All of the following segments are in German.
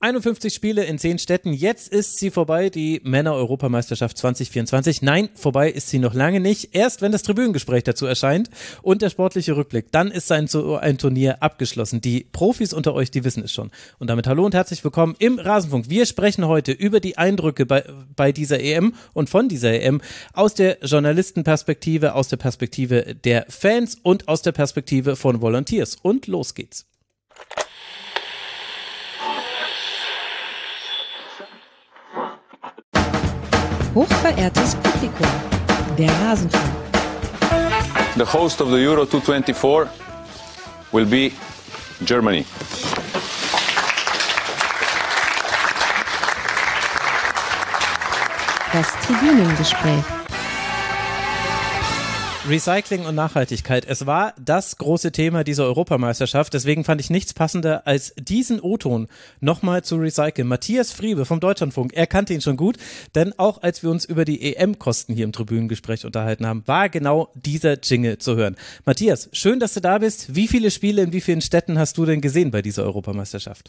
51 Spiele in 10 Städten. Jetzt ist sie vorbei, die Männer-Europameisterschaft 2024. Nein, vorbei ist sie noch lange nicht. Erst wenn das Tribünengespräch dazu erscheint und der sportliche Rückblick, dann ist ein Turnier abgeschlossen. Die Profis unter euch, die wissen es schon. Und damit hallo und herzlich willkommen im Rasenfunk. Wir sprechen heute über die Eindrücke bei dieser EM und von dieser EM aus der Journalistenperspektive, aus der Perspektive der Fans und aus der Perspektive von Volunteers. Und los geht's. Hochverehrtes Publikum, der Rasenfunk. The host of the Euro 2024 will be Germany. Das Tribünengespräch. Recycling und Nachhaltigkeit, es war das große Thema dieser Europameisterschaft, deswegen fand ich nichts passender, als diesen O-Ton nochmal zu recyceln. Matthias Friebe vom Deutschlandfunk, er kannte ihn schon gut, denn auch als wir uns über die EM-Kosten hier im Tribünengespräch unterhalten haben, war genau dieser Jingle zu hören. Matthias, schön, dass du da bist. Wie viele Spiele in wie vielen Städten hast du denn gesehen bei dieser Europameisterschaft?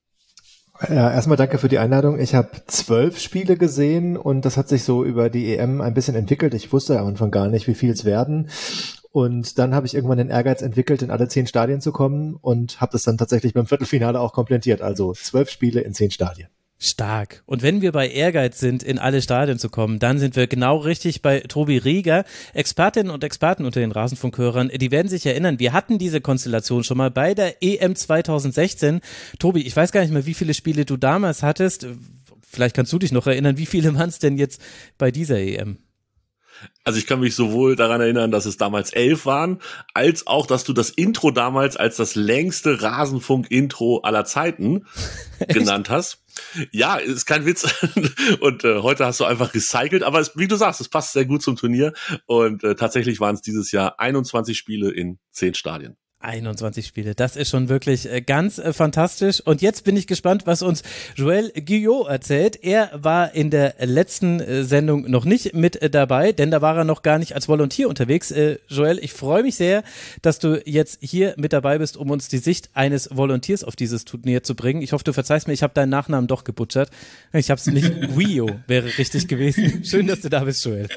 Ja, erstmal danke für die Einladung. Ich habe 12 Spiele gesehen und das hat sich so über die EM ein bisschen entwickelt. Ich wusste am Anfang gar nicht, wie viel es werden. Und dann habe ich irgendwann den Ehrgeiz entwickelt, in alle 10 Stadien zu kommen und habe das dann tatsächlich beim Viertelfinale auch komplettiert. Also 12 Spiele in 10 Stadien. Stark. Und wenn wir bei Ehrgeiz sind, in alle Stadien zu kommen, dann sind wir genau richtig bei Tobi Rieger. Expertinnen und Experten unter den Rasenfunkhörern, die werden sich erinnern, wir hatten diese Konstellation schon mal bei der EM 2016. Tobi, ich weiß gar nicht mehr, wie viele Spiele du damals hattest. Vielleicht kannst du dich noch erinnern, wie viele waren es denn jetzt bei dieser EM? Also ich kann mich sowohl daran erinnern, dass es damals 11 waren, als auch, dass du das Intro damals als das längste Rasenfunk-Intro aller Zeiten genannt hast. Ja, ist kein Witz. Und heute hast du einfach recycelt. Aber wie du sagst, es passt sehr gut zum Turnier. Und tatsächlich waren es dieses Jahr 21 Spiele in 10 Stadien. 21 Spiele, das ist schon wirklich ganz fantastisch. Und jetzt bin ich gespannt, was uns Joël Guyot erzählt. Er war in der letzten Sendung noch nicht mit dabei, denn da war er noch gar nicht als Volontier unterwegs. Joël, ich freue mich sehr, dass du jetzt hier mit dabei bist, um uns die Sicht eines Volontiers auf dieses Turnier zu bringen. Ich hoffe, du verzeihst mir, ich habe deinen Nachnamen doch gebutschert. Ich habe es nicht, Guio wäre richtig gewesen. Schön, dass du da bist, Joël.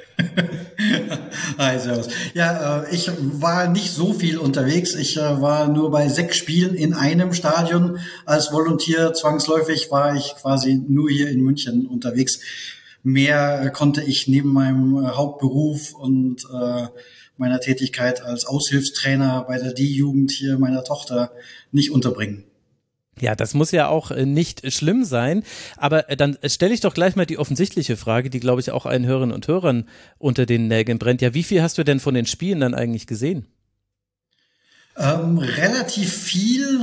Hi, servus. Ja, ich war nicht so viel unterwegs. Ich war nur bei 6 Spielen in einem Stadion. Als Volontier zwangsläufig war ich quasi nur hier in München unterwegs. Mehr konnte ich neben meinem Hauptberuf und meiner Tätigkeit als Aushilfstrainer bei der D-Jugend hier meiner Tochter nicht unterbringen. Ja, das muss ja auch nicht schlimm sein, aber dann stelle ich doch gleich mal die offensichtliche Frage, die, glaube ich, auch allen Hörerinnen und Hörern unter den Nägeln brennt. Ja, wie viel hast du denn von den Spielen dann eigentlich gesehen? Relativ viel.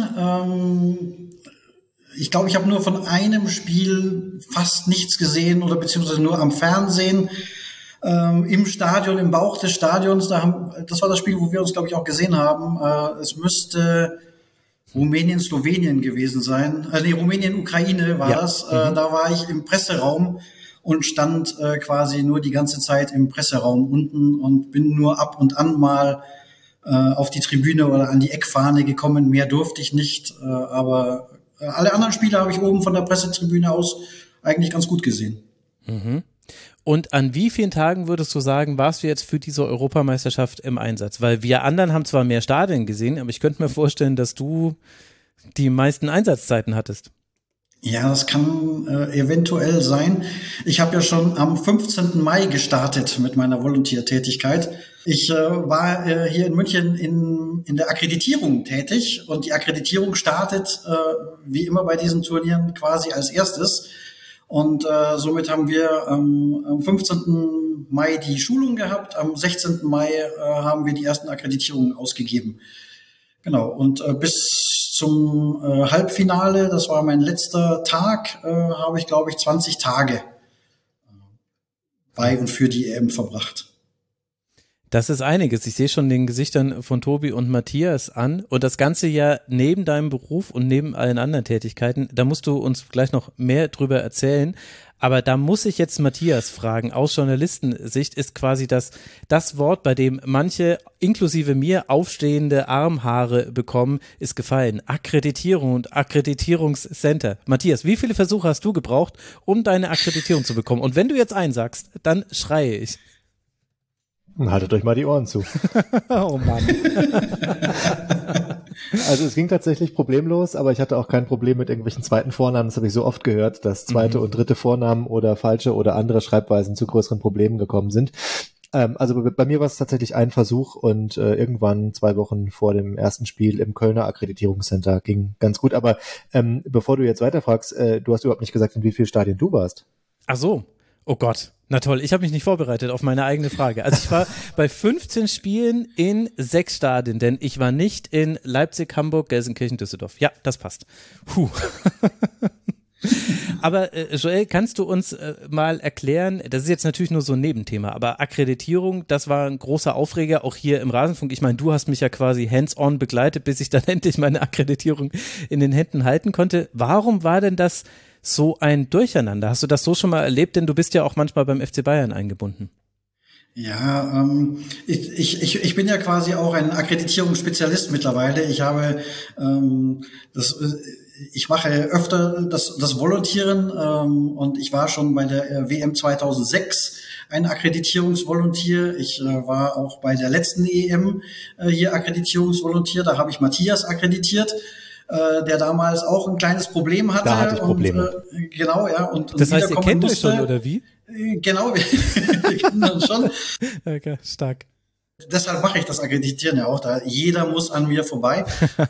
Ich glaube, ich habe nur von einem Spiel fast nichts gesehen oder beziehungsweise nur am Fernsehen. Im Stadion, im Bauch des Stadions, das war das Spiel, wo wir uns, glaube ich, auch gesehen haben. Es müsste Rumänien, Slowenien gewesen sein. Rumänien, Ukraine war das. Da war ich im Presseraum und stand quasi nur die ganze Zeit im Presseraum unten und bin nur ab und an mal auf die Tribüne oder an die Eckfahne gekommen. Mehr durfte ich nicht, aber alle anderen Spiele habe ich oben von der Pressetribüne aus eigentlich ganz gut gesehen. Mhm. Und an wie vielen Tagen würdest du sagen, warst du jetzt für diese Europameisterschaft im Einsatz? Weil wir anderen haben zwar mehr Stadien gesehen, aber ich könnte mir vorstellen, dass du die meisten Einsatzzeiten hattest. Ja, das kann eventuell sein. Ich habe ja schon am 15. Mai gestartet mit meiner Volontiertätigkeit. Ich war hier in München in der Akkreditierung tätig und die Akkreditierung startet wie immer bei diesen Turnieren quasi als erstes. Und somit haben wir am 15. Mai die Schulung gehabt, am 16. Mai haben wir die ersten Akkreditierungen ausgegeben. Genau, und bis zum Halbfinale, das war mein letzter Tag, habe ich, glaube ich, 20 Tage bei und für die EM verbracht. Das ist einiges. Ich sehe schon den Gesichtern von Tobi und Matthias an und das Ganze ja neben deinem Beruf und neben allen anderen Tätigkeiten. Da musst du uns gleich noch mehr drüber erzählen. Aber da muss ich jetzt Matthias fragen, aus Journalistensicht ist quasi das Wort, bei dem manche, inklusive mir, aufstehende Armhaare bekommen, ist gefallen. Akkreditierung und Akkreditierungscenter. Matthias, wie viele Versuche hast du gebraucht, um deine Akkreditierung zu bekommen? Und wenn du jetzt einen sagst, dann schreie ich. Haltet euch mal die Ohren zu. Oh Mann. Also es ging tatsächlich problemlos, aber ich hatte auch kein Problem mit irgendwelchen zweiten Vornamen. Das habe ich so oft gehört, dass zweite und dritte Vornamen oder falsche oder andere Schreibweisen zu größeren Problemen gekommen sind. Also bei mir war es tatsächlich ein Versuch und irgendwann 2 Wochen vor dem ersten Spiel im Kölner Akkreditierungscenter ging ganz gut. Aber bevor du jetzt weiterfragst, du hast überhaupt nicht gesagt, in wie vielen Stadien du warst. Ach so. Oh Gott, na toll, ich habe mich nicht vorbereitet auf meine eigene Frage. Also ich war bei 15 Spielen in 6 Stadien, denn ich war nicht in Leipzig, Hamburg, Gelsenkirchen, Düsseldorf. Ja, das passt. Aber Joel, kannst du uns mal erklären, das ist jetzt natürlich nur so ein Nebenthema, aber Akkreditierung, das war ein großer Aufreger, auch hier im Rasenfunk. Ich meine, du hast mich ja quasi hands-on begleitet, bis ich dann endlich meine Akkreditierung in den Händen halten konnte. Warum war denn das so ein Durcheinander? Hast du das so schon mal erlebt? Denn du bist ja auch manchmal beim FC Bayern eingebunden. Ja, ich bin ja quasi auch ein Akkreditierungsspezialist mittlerweile. Ich mache öfter das Volontieren und ich war schon bei der WM 2006 ein Akkreditierungsvolontier. Ich war auch bei der letzten EM hier Akkreditierungsvolontier. Da habe ich Matthias akkreditiert, der damals auch ein kleines Problem hatte. Da hatte ich Probleme. Genau, ja. Und das heißt, ihr kennt euch schon, oder wie? Genau, wir kennen uns schon. Okay, stark. Deshalb mache ich das Akkreditieren ja auch. Da jeder muss an mir vorbei.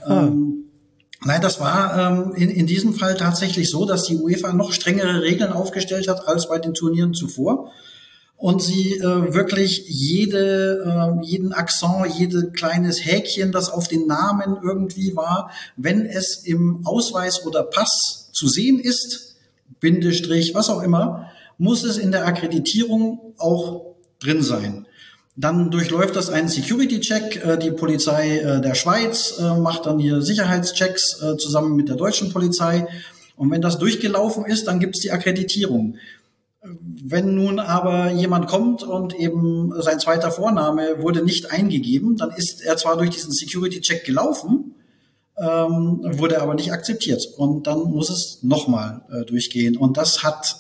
Nein, das war in diesem Fall tatsächlich so, dass die UEFA noch strengere Regeln aufgestellt hat als bei den Turnieren zuvor. Und sie wirklich jeden Akzent, jedes kleines Häkchen, das auf den Namen irgendwie war, wenn es im Ausweis oder Pass zu sehen ist, Bindestrich, was auch immer, muss es in der Akkreditierung auch drin sein. Dann durchläuft das einen Security-Check. Die Polizei der Schweiz macht dann hier Sicherheitschecks zusammen mit der deutschen Polizei. Und wenn das durchgelaufen ist, dann gibt's die Akkreditierung. Wenn nun aber jemand kommt und eben sein zweiter Vorname wurde nicht eingegeben, dann ist er zwar durch diesen Security-Check gelaufen, wurde aber nicht akzeptiert. Und dann muss es nochmal durchgehen. Und das hat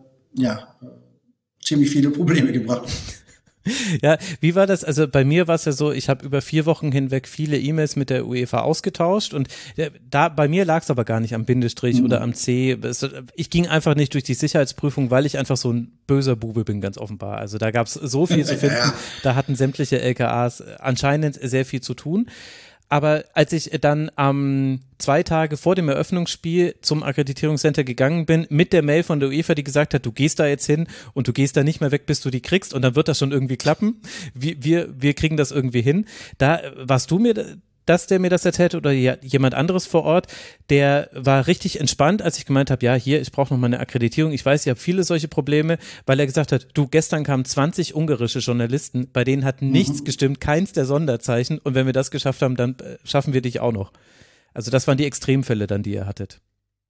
ziemlich viele Probleme gebracht. Ja, wie war das? Also bei mir war es ja so, ich habe über 4 Wochen hinweg viele E-Mails mit der UEFA ausgetauscht und bei mir lag es aber gar nicht am Bindestrich oder am C. Ich ging einfach nicht durch die Sicherheitsprüfung, weil ich einfach so ein böser Bube bin, ganz offenbar. Also da gab es so viel zu finden, da hatten sämtliche LKAs anscheinend sehr viel zu tun. Aber als ich dann 2 Tage vor dem Eröffnungsspiel zum Akkreditierungscenter gegangen bin, mit der Mail von der UEFA, die gesagt hat, du gehst da jetzt hin und du gehst da nicht mehr weg, bis du die kriegst und dann wird das schon irgendwie klappen. Wir kriegen das irgendwie hin. Da warst du der mir das erzählt oder jemand anderes vor Ort, der war richtig entspannt, als ich gemeint habe, ja, hier, ich brauche noch mal eine Akkreditierung. Ich weiß, ich habe viele solche Probleme, weil er gesagt hat, du, gestern kamen 20 ungarische Journalisten, bei denen hat nichts gestimmt, keins der Sonderzeichen und wenn wir das geschafft haben, dann schaffen wir dich auch noch. Also das waren die Extremfälle dann, die ihr hattet.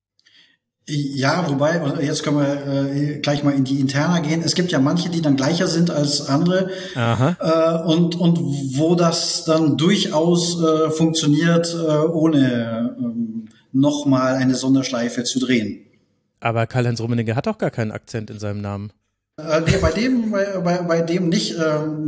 Ja, wobei, jetzt können wir gleich mal in die Interna gehen. Es gibt ja manche, die dann gleicher sind als andere. Aha. Und wo das dann durchaus funktioniert, ohne nochmal eine Sonderschleife zu drehen. Aber Karl-Heinz Rummenigge hat doch gar keinen Akzent in seinem Namen. Nee, bei dem nicht.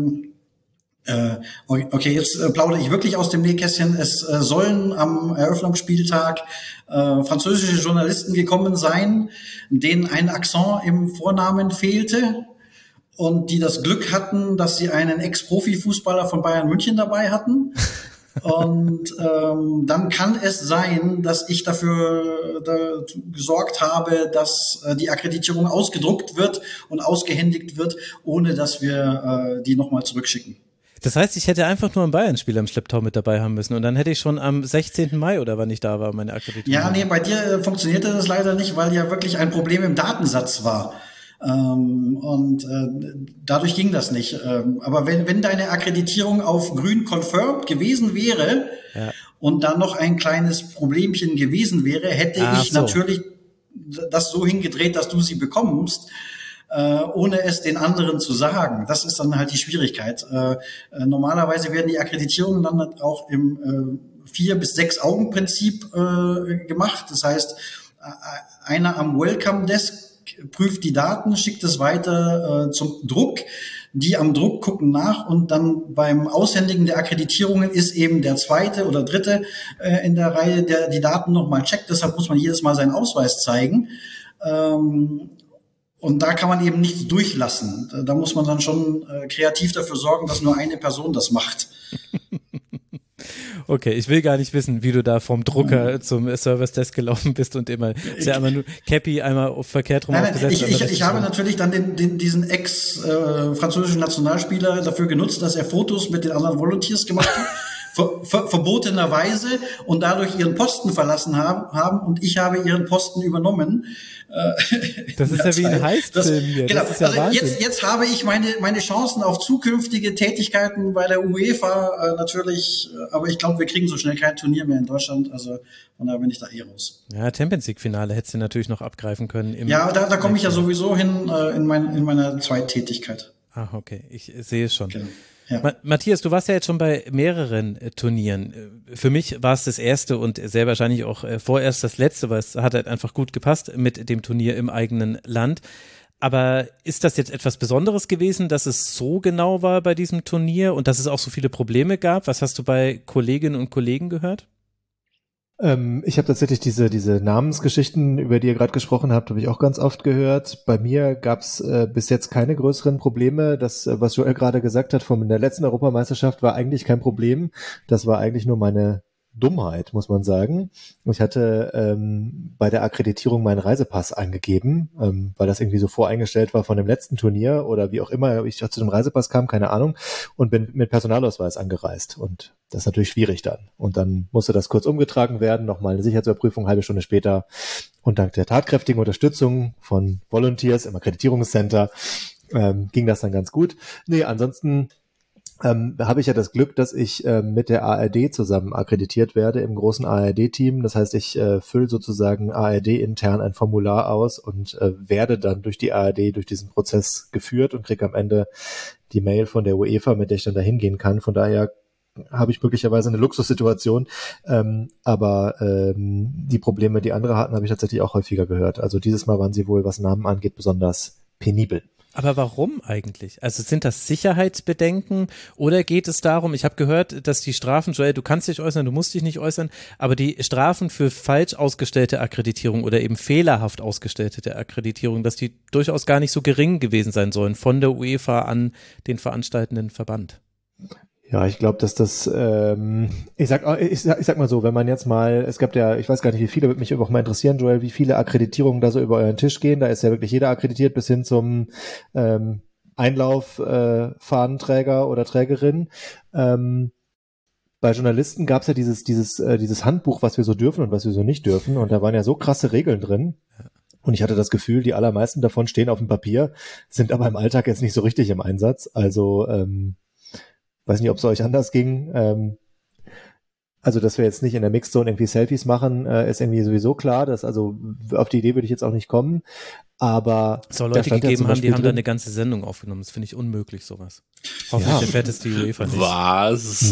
Okay, jetzt plaudere ich wirklich aus dem Nähkästchen. Es sollen am Eröffnungsspieltag französische Journalisten gekommen sein, denen ein Akzent im Vornamen fehlte und die das Glück hatten, dass sie einen Ex-Profi-Fußballer von Bayern München dabei hatten. Und dann kann es sein, dass ich dafür gesorgt habe, dass die Akkreditierung ausgedruckt wird und ausgehändigt wird, ohne dass wir die nochmal zurückschicken. Das heißt, ich hätte einfach nur einen Bayern-Spieler im Schlepptau mit dabei haben müssen und dann hätte ich schon am 16. Mai oder wann ich da war, meine Akkreditierung. Ja, nee, bei dir funktionierte das leider nicht, weil ja wirklich ein Problem im Datensatz war. Dadurch ging das nicht. Aber wenn deine Akkreditierung auf grün confirmed gewesen wäre und dann noch ein kleines Problemchen gewesen wäre, hätte ich natürlich das so hingedreht, dass du sie bekommst, ohne es den anderen zu sagen. Das ist dann halt die Schwierigkeit. Normalerweise werden die Akkreditierungen dann auch im 4 bis 6 Augen-Prinzip gemacht. Das heißt, einer am Welcome Desk prüft die Daten, schickt es weiter zum Druck. Die am Druck gucken nach und dann beim Aushändigen der Akkreditierungen ist eben der zweite oder dritte in der Reihe, der die Daten nochmal checkt. Deshalb muss man jedes Mal seinen Ausweis zeigen. Und da kann man eben nichts durchlassen. Da muss man dann schon kreativ dafür sorgen, dass nur eine Person das macht. Okay, ich will gar nicht wissen, wie du da vom Drucker zum Service Desk gelaufen bist und immer, ist ja einmal nur Cappy einmal verkehrt rum aufgesetzt. Ich habe natürlich dann diesen ex-französischen Nationalspieler dafür genutzt, dass er Fotos mit den anderen Volunteers gemacht hat. Verbotenerweise und dadurch ihren Posten verlassen haben und ich habe ihren Posten übernommen. Das ist ja wie ein Heistfilm hier. Genau. Das ist ja also Wahnsinn. jetzt habe ich meine Chancen auf zukünftige Tätigkeiten bei der UEFA natürlich, aber ich glaube, wir kriegen so schnell kein Turnier mehr in Deutschland, also von daher bin ich da raus. Ja, Champions League Finale hättest du natürlich noch abgreifen können. Ja, da komme ich ja sowieso hin in meiner Zweittätigkeit. Ah, okay, ich sehe es schon. Genau. Ja. Matthias, du warst ja jetzt schon bei mehreren Turnieren. Für mich war es das erste und sehr wahrscheinlich auch vorerst das letzte, weil es hat halt einfach gut gepasst mit dem Turnier im eigenen Land. Aber ist das jetzt etwas Besonderes gewesen, dass es so genau war bei diesem Turnier und dass es auch so viele Probleme gab? Was hast du bei Kolleginnen und Kollegen gehört? Ich habe tatsächlich diese Namensgeschichten, über die ihr gerade gesprochen habt, habe ich auch ganz oft gehört. Bei mir gab es bis jetzt keine größeren Probleme. Das, was Joel gerade gesagt hat von der letzten Europameisterschaft, war eigentlich kein Problem. Das war eigentlich nur meine Dummheit, muss man sagen. Ich hatte bei der Akkreditierung meinen Reisepass angegeben, weil das irgendwie so voreingestellt war von dem letzten Turnier oder wie auch immer ich zu dem Reisepass kam, keine Ahnung, und bin mit Personalausweis angereist. Und das ist natürlich schwierig dann. Und dann musste das kurz umgetragen werden, nochmal eine Sicherheitsüberprüfung, halbe Stunde später. Und dank der tatkräftigen Unterstützung von Volunteers im Akkreditierungscenter ging das dann ganz gut. Nee, ansonsten habe ich ja das Glück, dass ich mit der ARD zusammen akkreditiert werde im großen ARD-Team. Das heißt, ich fülle sozusagen ARD-intern ein Formular aus und werde dann durch die ARD, durch diesen Prozess geführt und kriege am Ende die Mail von der UEFA, mit der ich dann da hingehen kann. Von daher habe ich möglicherweise eine Luxussituation, aber die Probleme, die andere hatten, habe ich tatsächlich auch häufiger gehört. Also dieses Mal waren sie wohl, was Namen angeht, besonders penibel. Aber warum eigentlich? Also sind das Sicherheitsbedenken oder geht es darum, ich habe gehört, dass die Strafen, Joel, du kannst dich äußern, du musst dich nicht äußern, aber die Strafen für falsch ausgestellte Akkreditierung oder eben fehlerhaft ausgestellte Akkreditierung, dass die durchaus gar nicht so gering gewesen sein sollen von der UEFA an den veranstaltenden Verband. Ja, ich glaube, dass das, ich sag mal so, wenn man jetzt mal, es gab ja, ich weiß gar nicht, wie viele, würde mich auch mal interessieren, Joel, wie viele Akkreditierungen da so über euren Tisch gehen. Da ist ja wirklich jeder akkreditiert bis hin zum Fahnenträger oder Trägerin. Bei Journalisten gab es ja dieses Handbuch, was wir so dürfen und was wir so nicht dürfen. Und da waren ja so krasse Regeln drin. Und ich hatte das Gefühl, die allermeisten davon stehen auf dem Papier, sind aber im Alltag jetzt nicht so richtig im Einsatz. Also, weiß nicht, ob es euch anders ging. Also, dass wir jetzt nicht in der Mixzone irgendwie Selfies machen, ist irgendwie sowieso klar. Also auf die Idee würde ich jetzt auch nicht kommen. Aber es soll Leute gegeben haben, die haben da eine ganze Sendung aufgenommen. Das finde ich unmöglich, sowas. Hoffentlich erfährt es die UEFA nicht. Was?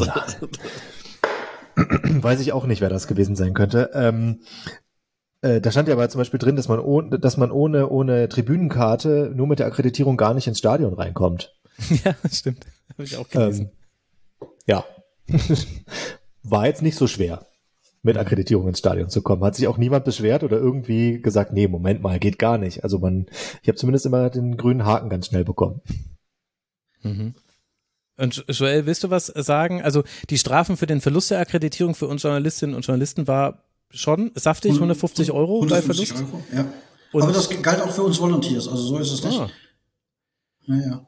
Weiß ich auch nicht, wer das gewesen sein könnte. Da stand ja aber zum Beispiel drin, dass man ohne Tribünenkarte nur mit der Akkreditierung gar nicht ins Stadion reinkommt. Ja, das stimmt. Habe ich auch gelesen. Ja. War jetzt nicht so schwer, mit Akkreditierung ins Stadion zu kommen. Hat sich auch niemand beschwert oder irgendwie gesagt, nee, Moment mal, geht gar nicht. Also ich habe zumindest immer den grünen Haken ganz schnell bekommen. Mhm. Und Joel, willst du was sagen? Also die Strafen für den Verlust der Akkreditierung für uns Journalistinnen und Journalisten war schon saftig, 150 Euro bei Verlust? Euro, ja. Aber das galt auch für uns Volunteers, also so ist es nicht. Naja.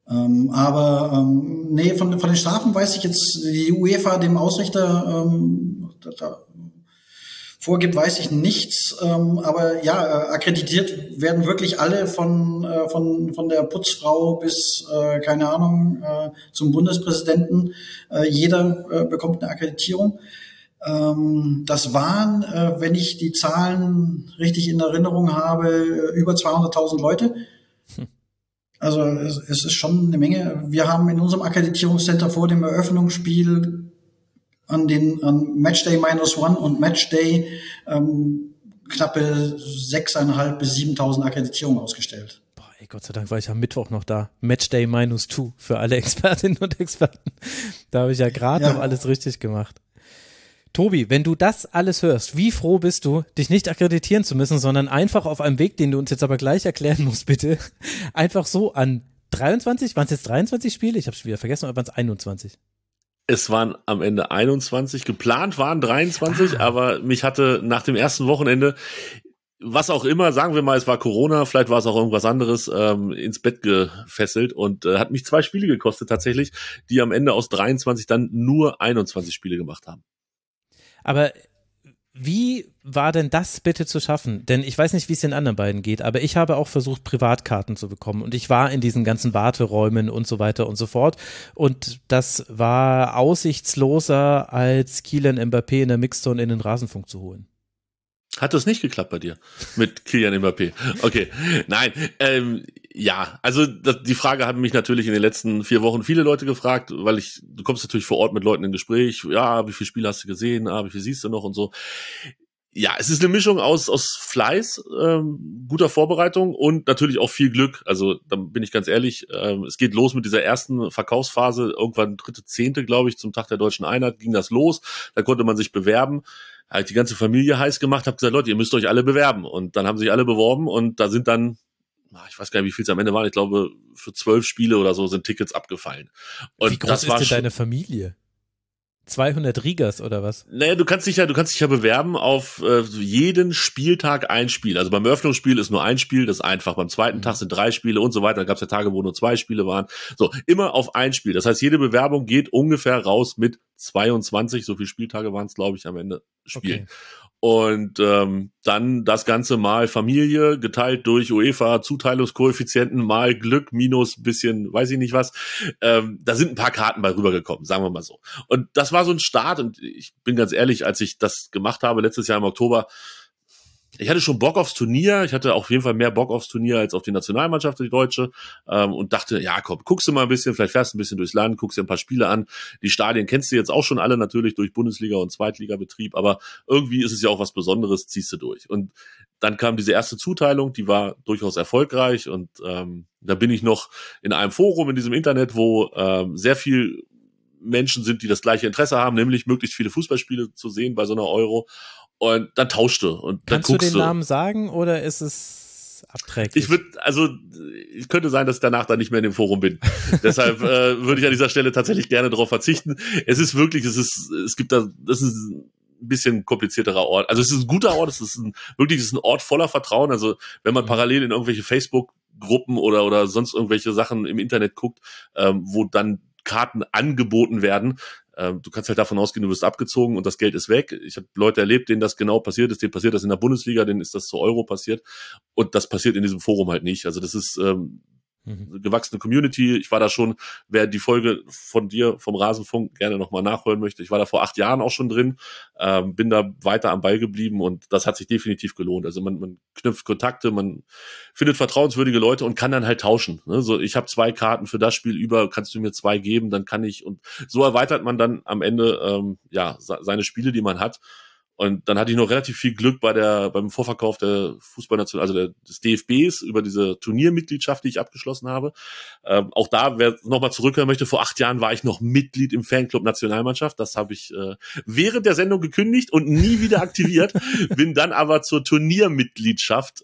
Nee, von den Strafen weiß ich jetzt, die UEFA dem Ausrichter vorgibt, weiß ich nichts. Aber ja, akkreditiert werden wirklich alle von der Putzfrau bis, keine Ahnung, zum Bundespräsidenten. Jeder bekommt eine Akkreditierung. Das waren, wenn ich die Zahlen richtig in Erinnerung habe, über 200.000 Leute. Also es ist schon eine Menge. Wir haben in unserem Akkreditierungscenter vor dem Eröffnungsspiel an Matchday -1 und Matchday knappe 6.500 bis 7.000 Akkreditierungen ausgestellt. Boah, ey, Gott sei Dank war ich am Mittwoch noch da. Matchday -2 für alle Expertinnen und Experten. Da habe ich ja gerade noch alles richtig gemacht. Tobi, wenn du das alles hörst, wie froh bist du, dich nicht akkreditieren zu müssen, sondern einfach auf einem Weg, den du uns jetzt aber gleich erklären musst, bitte, einfach so an 23, waren es jetzt 23 Spiele? Ich habe es wieder vergessen, oder waren es 21? Es waren am Ende 21, geplant waren 23, aber mich hatte nach dem ersten Wochenende, was auch immer, sagen wir mal, es war Corona, vielleicht war es auch irgendwas anderes, ins Bett gefesselt und hat mich 2 Spiele gekostet tatsächlich, die am Ende aus 23 dann nur 21 Spiele gemacht haben. Aber wie war denn das bitte zu schaffen? Denn ich weiß nicht, wie es den anderen beiden geht, aber ich habe auch versucht, Privatkarten zu bekommen und ich war in diesen ganzen Warteräumen und so weiter und so fort und das war aussichtsloser, als Kylian Mbappé in der Mixzone in den Rasenfunk zu holen. Hat das nicht geklappt bei dir mit Kylian Mbappé? Okay, nein, ja, also die Frage haben mich natürlich in den letzten 4 Wochen viele Leute gefragt, weil du kommst natürlich vor Ort mit Leuten in Gespräch, ja, wie viele Spiele hast du gesehen, wie viel siehst du noch und so. Ja, es ist eine Mischung aus Fleiß, guter Vorbereitung und natürlich auch viel Glück. Also da bin ich ganz ehrlich, es geht los mit dieser ersten Verkaufsphase, irgendwann 3.10., glaube ich, zum Tag der Deutschen Einheit ging das los, da konnte man sich bewerben. Halt die ganze Familie heiß gemacht, hab gesagt, Leute, ihr müsst euch alle bewerben. Und dann haben sich alle beworben und da sind dann, ich weiß gar nicht, wie viel es am Ende waren, ich glaube, für 12 Spiele oder so sind Tickets abgefallen. Und wie groß ist denn deine Familie? 200 Rigas oder was? Naja, du kannst dich ja bewerben auf jeden Spieltag ein Spiel. Also beim Eröffnungsspiel ist nur ein Spiel, das ist einfach. Beim zweiten Tag sind 3 Spiele und so weiter. Dann gab es ja Tage, wo nur 2 Spiele waren. So, immer auf ein Spiel. Das heißt, jede Bewerbung geht ungefähr raus mit 22, so viele Spieltage waren es, glaube ich, am Ende spielen. Okay. Und dann das Ganze mal Familie geteilt durch UEFA, Zuteilungskoeffizienten mal Glück minus bisschen, weiß ich nicht was. Da sind ein paar Karten bei rübergekommen, sagen wir mal so. Und das war so ein Start und ich bin ganz ehrlich, als ich das gemacht habe, letztes Jahr im Oktober, ich hatte schon Bock aufs Turnier, ich hatte auf jeden Fall mehr Bock aufs Turnier als auf die Nationalmannschaft, die Deutsche, und dachte, ja komm, guckst du mal ein bisschen, vielleicht fährst du ein bisschen durchs Land, guckst dir ein paar Spiele an, die Stadien kennst du jetzt auch schon alle natürlich durch Bundesliga- und Zweitligabetrieb, aber irgendwie ist es ja auch was Besonderes, ziehst du durch. Und dann kam diese erste Zuteilung, die war durchaus erfolgreich und da bin ich noch in einem Forum in diesem Internet, wo sehr viel Menschen sind, die das gleiche Interesse haben, nämlich möglichst viele Fußballspiele zu sehen bei so einer Euro. Und dann tauschte und dann guckst du. Kannst du den Namen sagen oder ist es abträglich? Ich könnte sein, dass ich danach dann nicht mehr in dem Forum bin. Deshalb würde ich an dieser Stelle tatsächlich gerne darauf verzichten. Das ist ein bisschen komplizierterer Ort. Also es ist ein guter Ort, es ist ein Ort voller Vertrauen. Also wenn man parallel in irgendwelche Facebook-Gruppen oder sonst irgendwelche Sachen im Internet guckt, wo dann Karten angeboten werden, du kannst halt davon ausgehen, du wirst abgezogen und das Geld ist weg. Ich habe Leute erlebt, denen das genau passiert ist, denen passiert das in der Bundesliga, denen ist das zur Euro passiert und das passiert in diesem Forum halt nicht. Also das ist eine gewachsene Community. Ich war da schon, wer die Folge von dir vom Rasenfunk gerne nochmal nachhören möchte, ich war da vor 8 Jahren auch schon drin, bin da weiter am Ball geblieben und das hat sich definitiv gelohnt. Also man knüpft Kontakte, man findet vertrauenswürdige Leute und kann dann halt tauschen. Ne? So, ich habe 2 Karten für das Spiel über, kannst du mir 2 geben, dann kann ich, und so erweitert man dann am Ende seine Spiele, die man hat. Und dann hatte ich noch relativ viel Glück beim Vorverkauf der Fußballnation, also des DFBs über diese Turniermitgliedschaft, die ich abgeschlossen habe. Auch da, wer nochmal zurückhören möchte, vor 8 Jahren war ich noch Mitglied im Fanclub Nationalmannschaft. Das habe ich während der Sendung gekündigt und nie wieder aktiviert. Bin dann aber zur Turniermitgliedschaft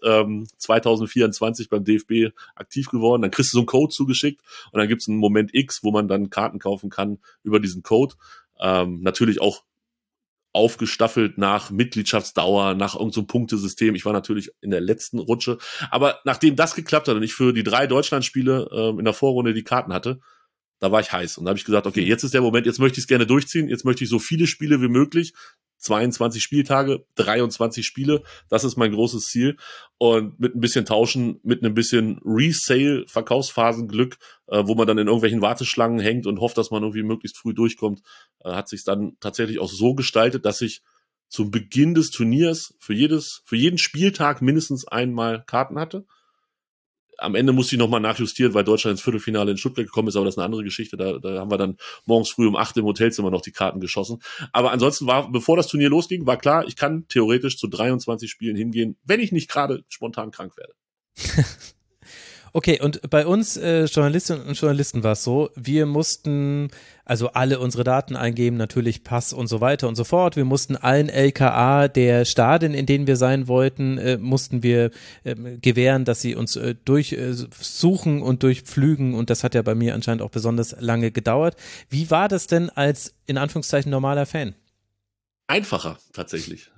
2024 beim DFB aktiv geworden. Dann kriegst du so einen Code zugeschickt und dann gibt es einen Moment X, wo man dann Karten kaufen kann über diesen Code. Natürlich auch aufgestaffelt nach Mitgliedschaftsdauer, nach irgendeinem so Punktesystem. Ich war natürlich in der letzten Rutsche. Aber nachdem das geklappt hat und ich für die 3 Deutschlandspiele in der Vorrunde die Karten hatte, da war ich heiß. Und da habe ich gesagt, okay, jetzt ist der Moment, jetzt möchte ich es gerne durchziehen, jetzt möchte ich so viele Spiele wie möglich. 22 Spieltage, 23 Spiele. Das ist mein großes Ziel. Und mit ein bisschen Tauschen, mit ein bisschen Resale-Verkaufsphasenglück, wo man dann in irgendwelchen Warteschlangen hängt und hofft, dass man irgendwie möglichst früh durchkommt, hat sich dann tatsächlich auch so gestaltet, dass ich zum Beginn des Turniers für jeden Spieltag mindestens einmal Karten hatte. Am Ende musste ich nochmal nachjustieren, weil Deutschland ins Viertelfinale in Stuttgart gekommen ist, aber das ist eine andere Geschichte. Da haben wir dann morgens früh um 8 im Hotelzimmer noch die Karten geschossen. Aber ansonsten war, bevor das Turnier losging, war klar, ich kann theoretisch zu 23 Spielen hingehen, wenn ich nicht gerade spontan krank werde. Okay, und bei uns Journalistinnen und Journalisten war es so, wir mussten also alle unsere Daten eingeben, natürlich Pass und so weiter und so fort. Wir mussten allen LKA der Stadien, in denen wir sein wollten, mussten wir gewähren, dass sie uns durchsuchen und durchpflügen, und das hat ja bei mir anscheinend auch besonders lange gedauert. Wie war das denn als, in Anführungszeichen, normaler Fan? Einfacher, tatsächlich.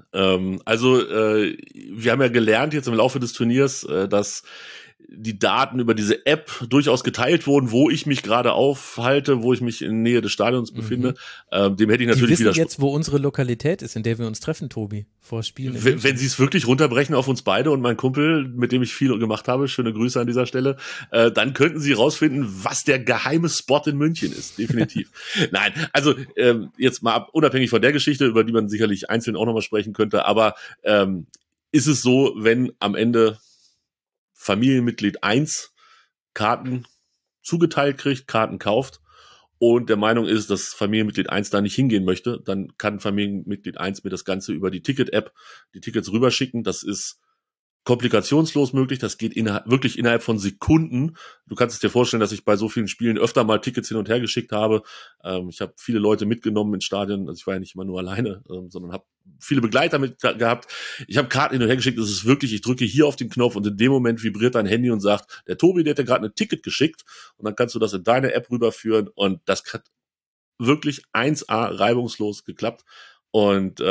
Wir haben ja gelernt jetzt im Laufe des Turniers, dass die Daten über diese App durchaus geteilt wurden, wo ich mich gerade aufhalte, wo ich mich in Nähe des Stadions befinde. Dem hätte ich natürlich wissen jetzt, wo unsere Lokalität ist, in der wir uns treffen, Tobi, vor Spielen. Wenn sie es wirklich runterbrechen auf uns beide und mein Kumpel, mit dem ich viel gemacht habe, schöne Grüße an dieser Stelle, dann könnten sie rausfinden, was der geheime Spot in München ist, definitiv. Nein, also jetzt mal unabhängig von der Geschichte, über die man sicherlich einzeln auch nochmal sprechen könnte, aber ist es so, wenn am Ende Familienmitglied 1 Karten zugeteilt kriegt, Karten kauft und der Meinung ist, dass Familienmitglied 1 da nicht hingehen möchte, dann kann Familienmitglied 1 mir das Ganze über die Ticket-App die Tickets rüberschicken. Das ist komplikationslos möglich, das geht wirklich innerhalb von Sekunden. Du kannst es dir vorstellen, dass ich bei so vielen Spielen öfter mal Tickets hin und her geschickt habe. Ich habe viele Leute mitgenommen ins Stadion, also ich war ja nicht immer nur alleine, sondern habe viele Begleiter mit gehabt. Ich habe Karten hin und her geschickt, das ist wirklich, ich drücke hier auf den Knopf und in dem Moment vibriert dein Handy und sagt, der Tobi, der hat dir gerade ein Ticket geschickt, und dann kannst du das in deine App rüberführen, und das hat wirklich 1A reibungslos geklappt. Und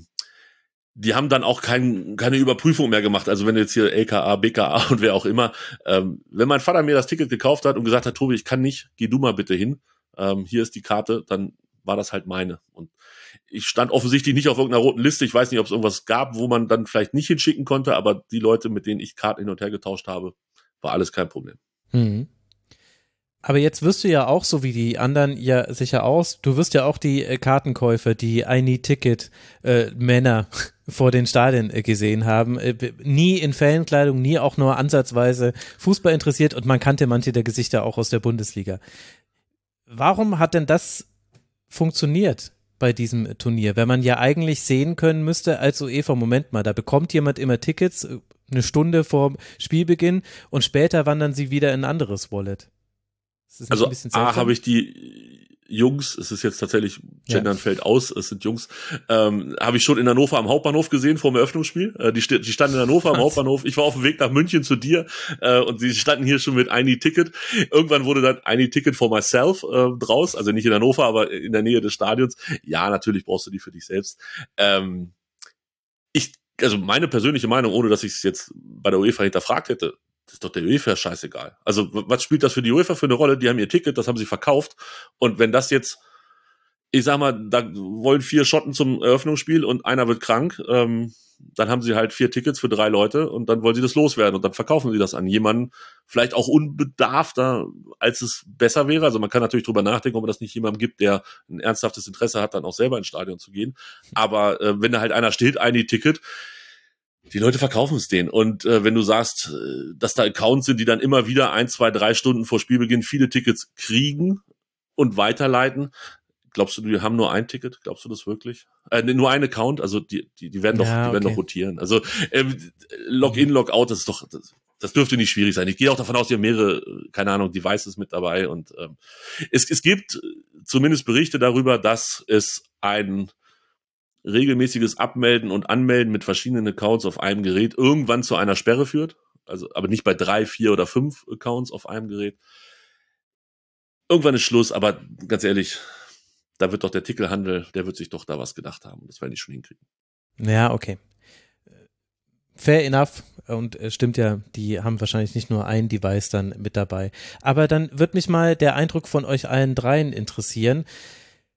die haben dann auch keine Überprüfung mehr gemacht. Also wenn jetzt hier LKA, BKA und wer auch immer, wenn mein Vater mir das Ticket gekauft hat und gesagt hat, Tobi, ich kann nicht, geh du mal bitte hin, hier ist die Karte, dann war das halt meine. Und ich stand offensichtlich nicht auf irgendeiner roten Liste. Ich weiß nicht, ob es irgendwas gab, wo man dann vielleicht nicht hinschicken konnte, aber die Leute, mit denen ich Karten hin und her getauscht habe, war alles kein Problem. Mhm. Aber jetzt wirst du ja auch, so wie die anderen ja sicher aus, du wirst ja auch die Kartenkäufer, die I Need Ticket Männer vor den Stadien gesehen haben, nie in Fankleidung, nie auch nur ansatzweise Fußball interessiert, und man kannte manche der Gesichter auch aus der Bundesliga. Warum hat denn das funktioniert bei diesem Turnier, wenn man ja eigentlich sehen können müsste als UEFA, Moment mal, da bekommt jemand immer Tickets eine Stunde vor Spielbeginn und später wandern sie wieder in ein anderes Wallet? Also A, habe ich die Jungs, es ist jetzt tatsächlich, Gendern fällt aus, es sind Jungs, habe ich schon in Hannover am Hauptbahnhof gesehen vor dem Eröffnungsspiel. Die standen in Hannover am Hauptbahnhof. Ich war auf dem Weg nach München zu dir und sie standen hier schon mit I Need Ticket. Irgendwann wurde dann I Need Ticket for myself draus, also nicht in Hannover, aber in der Nähe des Stadions. Ja, natürlich brauchst du die für dich selbst. Also meine persönliche Meinung, ohne dass ich es jetzt bei der UEFA hinterfragt hätte, das ist doch der UEFA scheißegal. Also was spielt das für die UEFA für eine Rolle? Die haben ihr Ticket, das haben sie verkauft. Und wenn das jetzt, ich sag mal, da wollen 4 Schotten zum Eröffnungsspiel und einer wird krank, dann haben sie halt 4 Tickets für 3 Leute und dann wollen sie das loswerden und dann verkaufen sie das an jemanden, vielleicht auch unbedarfter, als es besser wäre. Also man kann natürlich drüber nachdenken, ob man das nicht jemandem gibt, der ein ernsthaftes Interesse hat, dann auch selber ins Stadion zu gehen. Aber wenn da halt einer steht, ein Ticket, die Leute verkaufen es denen. Und wenn du sagst, dass da Accounts sind, die dann immer wieder 1, 2, 3 Stunden vor Spielbeginn viele Tickets kriegen und weiterleiten, glaubst du, die haben nur ein Ticket? Glaubst du das wirklich? Nur ein Account? Also die werden doch, die werden doch rotieren. Also Login, Logout, das dürfte nicht schwierig sein. Ich gehe auch davon aus, die haben mehrere, keine Ahnung, Devices mit dabei. Und es gibt zumindest Berichte darüber, dass es ein regelmäßiges Abmelden und Anmelden mit verschiedenen Accounts auf einem Gerät irgendwann zu einer Sperre führt. Also, aber nicht bei 3, 4 oder 5 Accounts auf einem Gerät. Irgendwann ist Schluss, aber ganz ehrlich, da wird doch der Tickelhandel, der wird sich doch da was gedacht haben. Das werden die schon hinkriegen. Ja, okay. Fair enough. Und stimmt ja, die haben wahrscheinlich nicht nur ein Device dann mit dabei. Aber dann wird mich mal der Eindruck von euch allen dreien interessieren.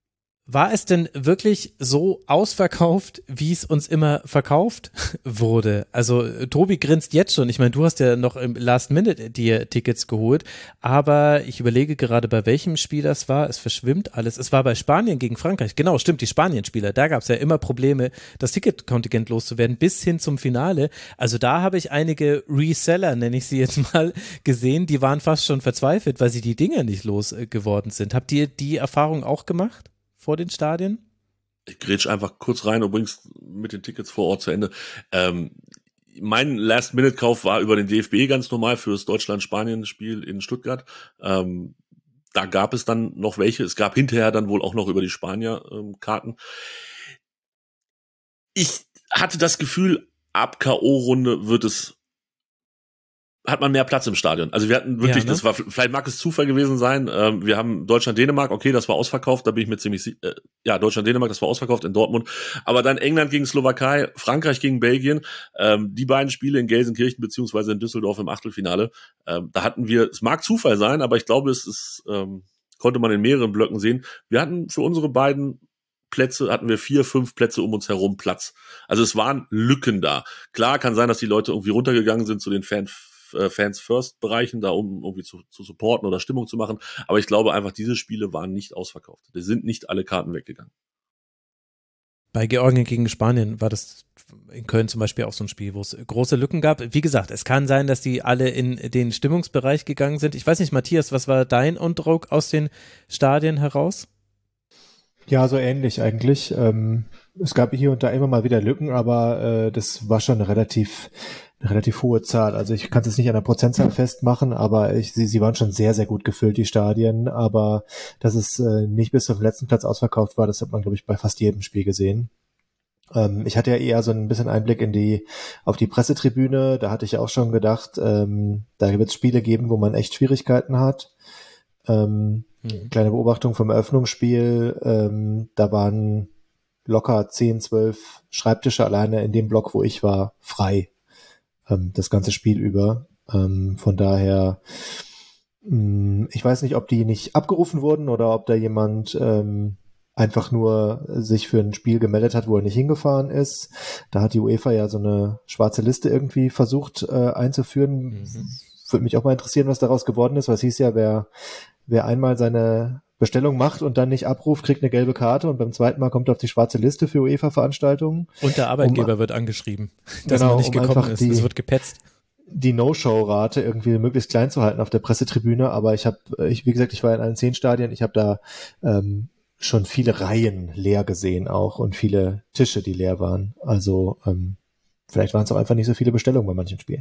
War es denn wirklich so ausverkauft, wie es uns immer verkauft wurde? Also Tobi grinst jetzt schon. Ich meine, du hast ja noch im Last Minute dir Tickets geholt, aber ich überlege gerade, bei welchem Spiel das war. Es verschwimmt alles. Es war bei Spanien gegen Frankreich. Genau, stimmt, die Spanienspieler. Da gab es ja immer Probleme, das Ticketkontingent loszuwerden, bis hin zum Finale. Also da habe ich einige Reseller, nenne ich sie jetzt mal, gesehen, die waren fast schon verzweifelt, weil sie die Dinger nicht losgeworden sind. Habt ihr die Erfahrung auch gemacht? Vor den Stadien? Ich grätsch einfach kurz rein und bring's mit den Tickets vor Ort zu Ende. Mein Last-Minute-Kauf war über den DFB ganz normal für das Deutschland-Spanien-Spiel in Stuttgart. Da gab es dann noch welche. Es gab hinterher dann wohl auch noch über die Spanier Karten. Ich hatte das Gefühl, ab K.O.-Runde hat man mehr Platz im Stadion. Also wir hatten wirklich, das war, vielleicht mag es Zufall gewesen sein, wir haben Deutschland-Dänemark, okay, das war ausverkauft, da bin ich mir ziemlich sicher, Deutschland-Dänemark, das war ausverkauft in Dortmund, aber dann England gegen Slowakei, Frankreich gegen Belgien, die beiden Spiele in Gelsenkirchen beziehungsweise in Düsseldorf im Achtelfinale, da hatten wir, es mag Zufall sein, aber ich glaube, konnte man in mehreren Blöcken sehen, wir hatten für unsere beiden Plätze, hatten wir 4, 5 Plätze um uns herum Platz. Also es waren Lücken da. Klar kann sein, dass die Leute irgendwie runtergegangen sind zu den Fans-First-Bereichen, da um irgendwie zu supporten oder Stimmung zu machen. Aber ich glaube einfach, diese Spiele waren nicht ausverkauft. Da sind nicht alle Karten weggegangen. Bei Georgien gegen Spanien war das in Köln zum Beispiel auch so ein Spiel, wo es große Lücken gab. Wie gesagt, es kann sein, dass die alle in den Stimmungsbereich gegangen sind. Ich weiß nicht, Matthias, was war dein Eindruck aus den Stadien heraus? Ja, so ähnlich eigentlich. Es gab hier und da immer mal wieder Lücken, aber das war schon eine relativ hohe Zahl. Also ich kann es jetzt nicht an der Prozentzahl festmachen, aber sie waren schon sehr, sehr gut gefüllt, die Stadien. Aber dass es nicht bis zum letzten Platz ausverkauft war, das hat man, glaube ich, bei fast jedem Spiel gesehen. Ich hatte ja eher so ein bisschen Einblick auf die Pressetribüne. Da hatte ich auch schon gedacht, da wird es Spiele geben, wo man echt Schwierigkeiten hat. Kleine Beobachtung vom Eröffnungsspiel, da waren locker 10, 12 Schreibtische alleine in dem Block, wo ich war, frei. Das ganze Spiel über. Von daher, ich weiß nicht, ob die nicht abgerufen wurden oder ob da jemand einfach nur sich für ein Spiel gemeldet hat, wo er nicht hingefahren ist. Da hat die UEFA ja so eine schwarze Liste irgendwie versucht einzuführen. Würde mich auch mal interessieren, was daraus geworden ist, weil es hieß ja, wer einmal seine Bestellung macht und dann nicht abruft, kriegt eine gelbe Karte und beim zweiten Mal kommt er auf die schwarze Liste für UEFA-Veranstaltungen. Und der Arbeitgeber wird angeschrieben, dass man nicht gekommen ist. Es wird gepetzt. Die No-Show-Rate irgendwie möglichst klein zu halten auf der Pressetribüne, aber wie gesagt, ich war in allen 10 Stadien, ich habe da schon viele Reihen leer gesehen auch und viele Tische, die leer waren. Also vielleicht waren es auch einfach nicht so viele Bestellungen bei manchen Spielen.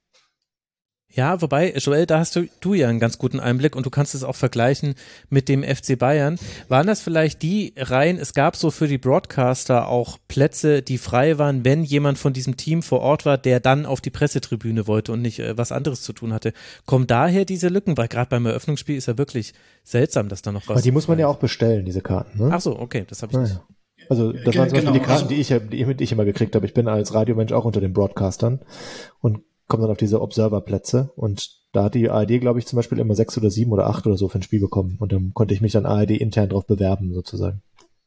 Ja, wobei, Joel, da hast du ja einen ganz guten Einblick und du kannst es auch vergleichen mit dem FC Bayern. Waren das vielleicht die Reihen, es gab so für die Broadcaster auch Plätze, die frei waren, wenn jemand von diesem Team vor Ort war, der dann auf die Pressetribüne wollte und nicht was anderes zu tun hatte. Kommen daher diese Lücken? Weil gerade beim Eröffnungsspiel ist ja wirklich seltsam, dass da noch was... Aber die muss man ja auch bestellen, diese Karten, ne? Ach so, okay, das habe ich nicht. Also das waren zum Beispiel die Karten, die ich immer gekriegt habe. Ich bin als Radiomensch auch unter den Broadcastern und kommen dann auf diese Observer-Plätze und da hat die ARD, glaube ich, zum Beispiel immer 6 oder 7 oder 8 oder so für ein Spiel bekommen und dann konnte ich mich dann ARD intern drauf bewerben, sozusagen.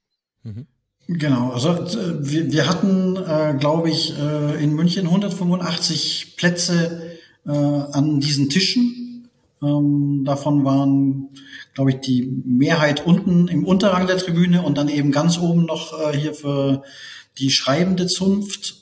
Genau, also wir hatten, glaube ich, in München 185 Plätze an diesen Tischen. Davon waren, glaube ich, die Mehrheit unten im Unterrang der Tribüne und dann eben ganz oben noch hier für die schreibende Zunft.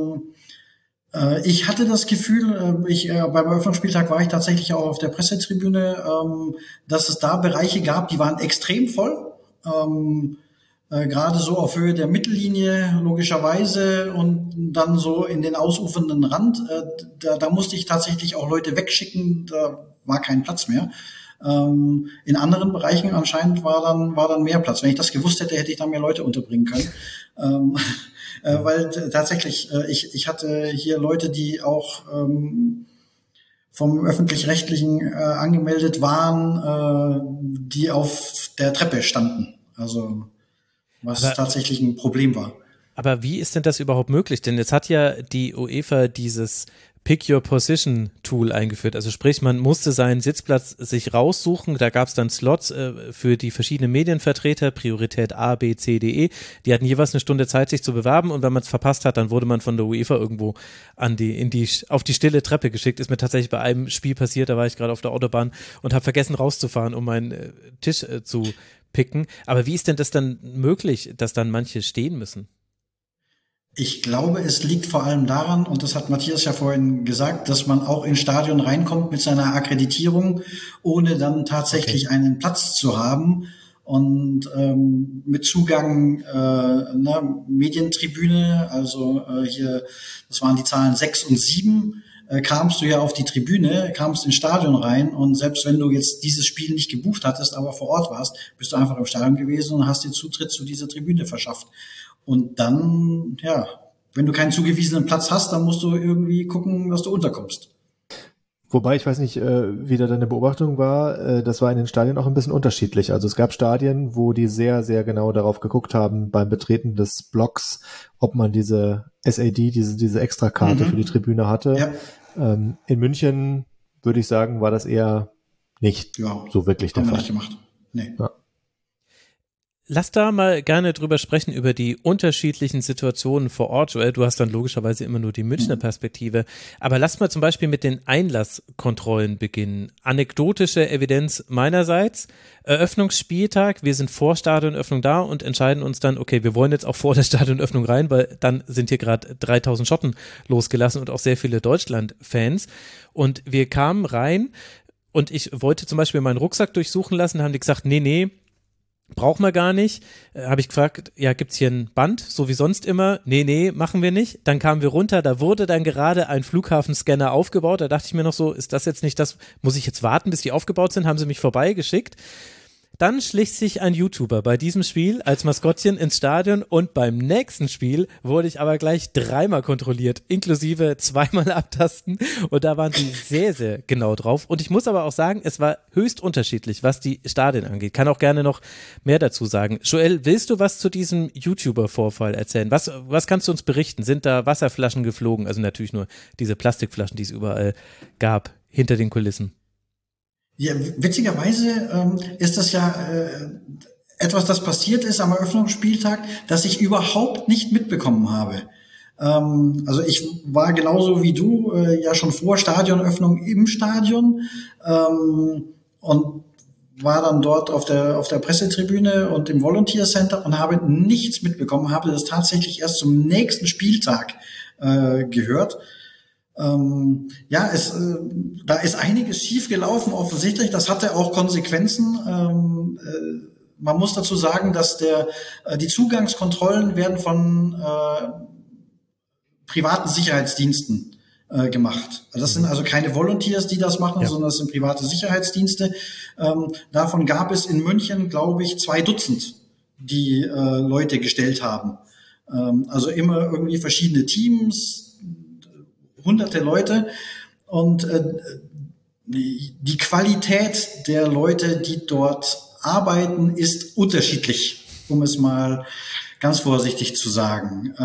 Ich hatte das Gefühl, beim Eröffnungsspieltag war ich tatsächlich auch auf der Pressetribüne, dass es da Bereiche gab, die waren extrem voll, gerade so auf Höhe der Mittellinie logischerweise und dann so in den ausufernden Rand. Da musste ich tatsächlich auch Leute wegschicken, da war kein Platz mehr. In anderen Bereichen anscheinend war dann mehr Platz. Wenn ich das gewusst hätte, hätte ich da mehr Leute unterbringen können. Weil tatsächlich, ich hatte hier Leute, die auch vom Öffentlich-Rechtlichen angemeldet waren, die auf der Treppe standen. Also was tatsächlich ein Problem war. Aber wie ist denn das überhaupt möglich? Denn jetzt hat ja die UEFA dieses Pick Your Position Tool eingeführt. Also sprich, man musste seinen Sitzplatz sich raussuchen. Da gab es dann Slots für die verschiedenen Medienvertreter, Priorität A, B, C, D, E. Die hatten jeweils eine Stunde Zeit, sich zu bewerben, und wenn man es verpasst hat, dann wurde man von der UEFA irgendwo auf die stille Treppe geschickt. Ist mir tatsächlich bei einem Spiel passiert, da war ich gerade auf der Autobahn und habe vergessen rauszufahren, um meinen Tisch zu picken. Aber wie ist denn das dann möglich, dass dann manche stehen müssen? Ich glaube, es liegt vor allem daran, und das hat Matthias ja vorhin gesagt, dass man auch ins Stadion reinkommt mit seiner Akkreditierung, ohne dann tatsächlich einen Platz zu haben. Und mit Zugang Medientribüne, also hier, das waren die Zahlen 6 und 7, kamst du ja auf die Tribüne, kamst ins Stadion rein, und selbst wenn du jetzt dieses Spiel nicht gebucht hattest, aber vor Ort warst, bist du einfach im Stadion gewesen und hast dir Zutritt zu dieser Tribüne verschafft. Und dann, ja, wenn du keinen zugewiesenen Platz hast, dann musst du irgendwie gucken, dass du unterkommst. Wobei, ich weiß nicht, wie da deine Beobachtung war, das war in den Stadien auch ein bisschen unterschiedlich. Also es gab Stadien, wo die sehr, sehr genau darauf geguckt haben beim Betreten des Blocks, ob man diese SAD, diese Extrakarte für die Tribüne hatte. Ja. In München, würde ich sagen, war das eher nicht so wirklich der Fall. Nicht gemacht. Nee. Ja. Lass da mal gerne drüber sprechen, über die unterschiedlichen Situationen vor Ort, Joel. Du hast dann logischerweise immer nur die Münchner Perspektive. Aber lass mal zum Beispiel mit den Einlasskontrollen beginnen. Anekdotische Evidenz meinerseits. Eröffnungsspieltag, wir sind vor Stadionöffnung da und entscheiden uns dann, okay, wir wollen jetzt auch vor der Stadionöffnung rein, weil dann sind hier gerade 3000 Schotten losgelassen und auch sehr viele Deutschland-Fans. Und wir kamen rein und ich wollte zum Beispiel meinen Rucksack durchsuchen lassen, haben die gesagt, nee, brauchen wir gar nicht. Habe ich gefragt, ja, gibt's hier ein Band, so wie sonst immer? Nee, machen wir nicht. Dann kamen wir runter, da wurde dann gerade ein Flughafenscanner aufgebaut. Da dachte ich mir noch so, ist das jetzt nicht das, muss ich jetzt warten, bis die aufgebaut sind? Haben sie mich vorbeigeschickt. Dann schlich sich ein YouTuber bei diesem Spiel als Maskottchen ins Stadion, und beim nächsten Spiel wurde ich aber gleich 3-mal kontrolliert, inklusive 2-mal abtasten, und da waren sie sehr, sehr genau drauf. Und ich muss aber auch sagen, es war höchst unterschiedlich, was die Stadien angeht. Kann auch gerne noch mehr dazu sagen. Joel, willst du was zu diesem YouTuber-Vorfall erzählen? Was kannst du uns berichten? Sind da Wasserflaschen geflogen? Also natürlich nur diese Plastikflaschen, die es überall gab, hinter den Kulissen. Ja, witzigerweise ist das ja etwas, das passiert ist am Eröffnungsspieltag, das ich überhaupt nicht mitbekommen habe. Also ich war genauso wie du ja schon vor Stadionöffnung im Stadion und war dann dort auf der Pressetribüne und im Volunteer Center und habe nichts mitbekommen, habe das tatsächlich erst zum nächsten Spieltag gehört. Da ist einiges schief gelaufen, offensichtlich. Das hatte auch Konsequenzen. Man muss dazu sagen, dass die Zugangskontrollen werden von privaten Sicherheitsdiensten gemacht. Das sind also keine Volunteers, die das machen, sondern das sind private Sicherheitsdienste. Davon gab es in München, glaube ich, 2 Dutzend, die Leute gestellt haben. Also immer irgendwie verschiedene Teams, hunderte Leute, und die Qualität der Leute, die dort arbeiten, ist unterschiedlich, um es mal ganz vorsichtig zu sagen.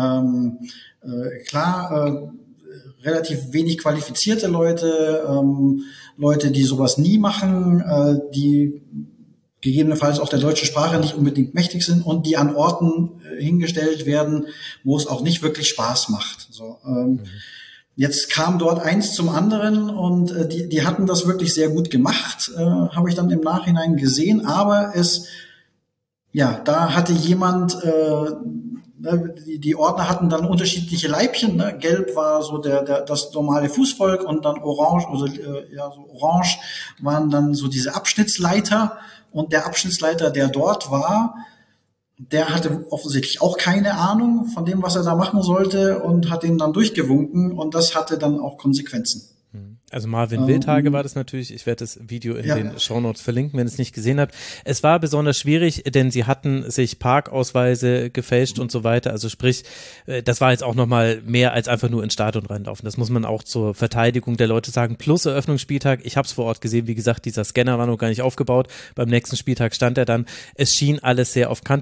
Relativ wenig qualifizierte Leute, Leute, die sowas nie machen, die gegebenenfalls auch der deutschen Sprache nicht unbedingt mächtig sind und die an Orten hingestellt werden, wo es auch nicht wirklich Spaß macht. Jetzt kam dort eins zum anderen, und die hatten das wirklich sehr gut gemacht, habe ich dann im Nachhinein gesehen. Aber da hatte jemand, die Ordner hatten dann unterschiedliche Leibchen. Ne? Gelb war so das normale Fußvolk, und dann orange, orange waren dann so diese Abschnittsleiter. Und der Abschnittsleiter, der dort war, der hatte offensichtlich auch keine Ahnung von dem, was er da machen sollte, und hat ihn dann durchgewunken, und das hatte dann auch Konsequenzen. Also Marvin Wildhage war das natürlich. Ich werde das Video in den Shownotes verlinken, wenn ihr es nicht gesehen habt. Es war besonders schwierig, denn sie hatten sich Parkausweise gefälscht und so weiter. Also sprich, das war jetzt auch nochmal mehr als einfach nur ins Stadion reinlaufen. Das muss man auch zur Verteidigung der Leute sagen. Plus Eröffnungsspieltag, ich habe es vor Ort gesehen, wie gesagt, dieser Scanner war noch gar nicht aufgebaut. Beim nächsten Spieltag stand er dann. Es schien alles sehr auf Kante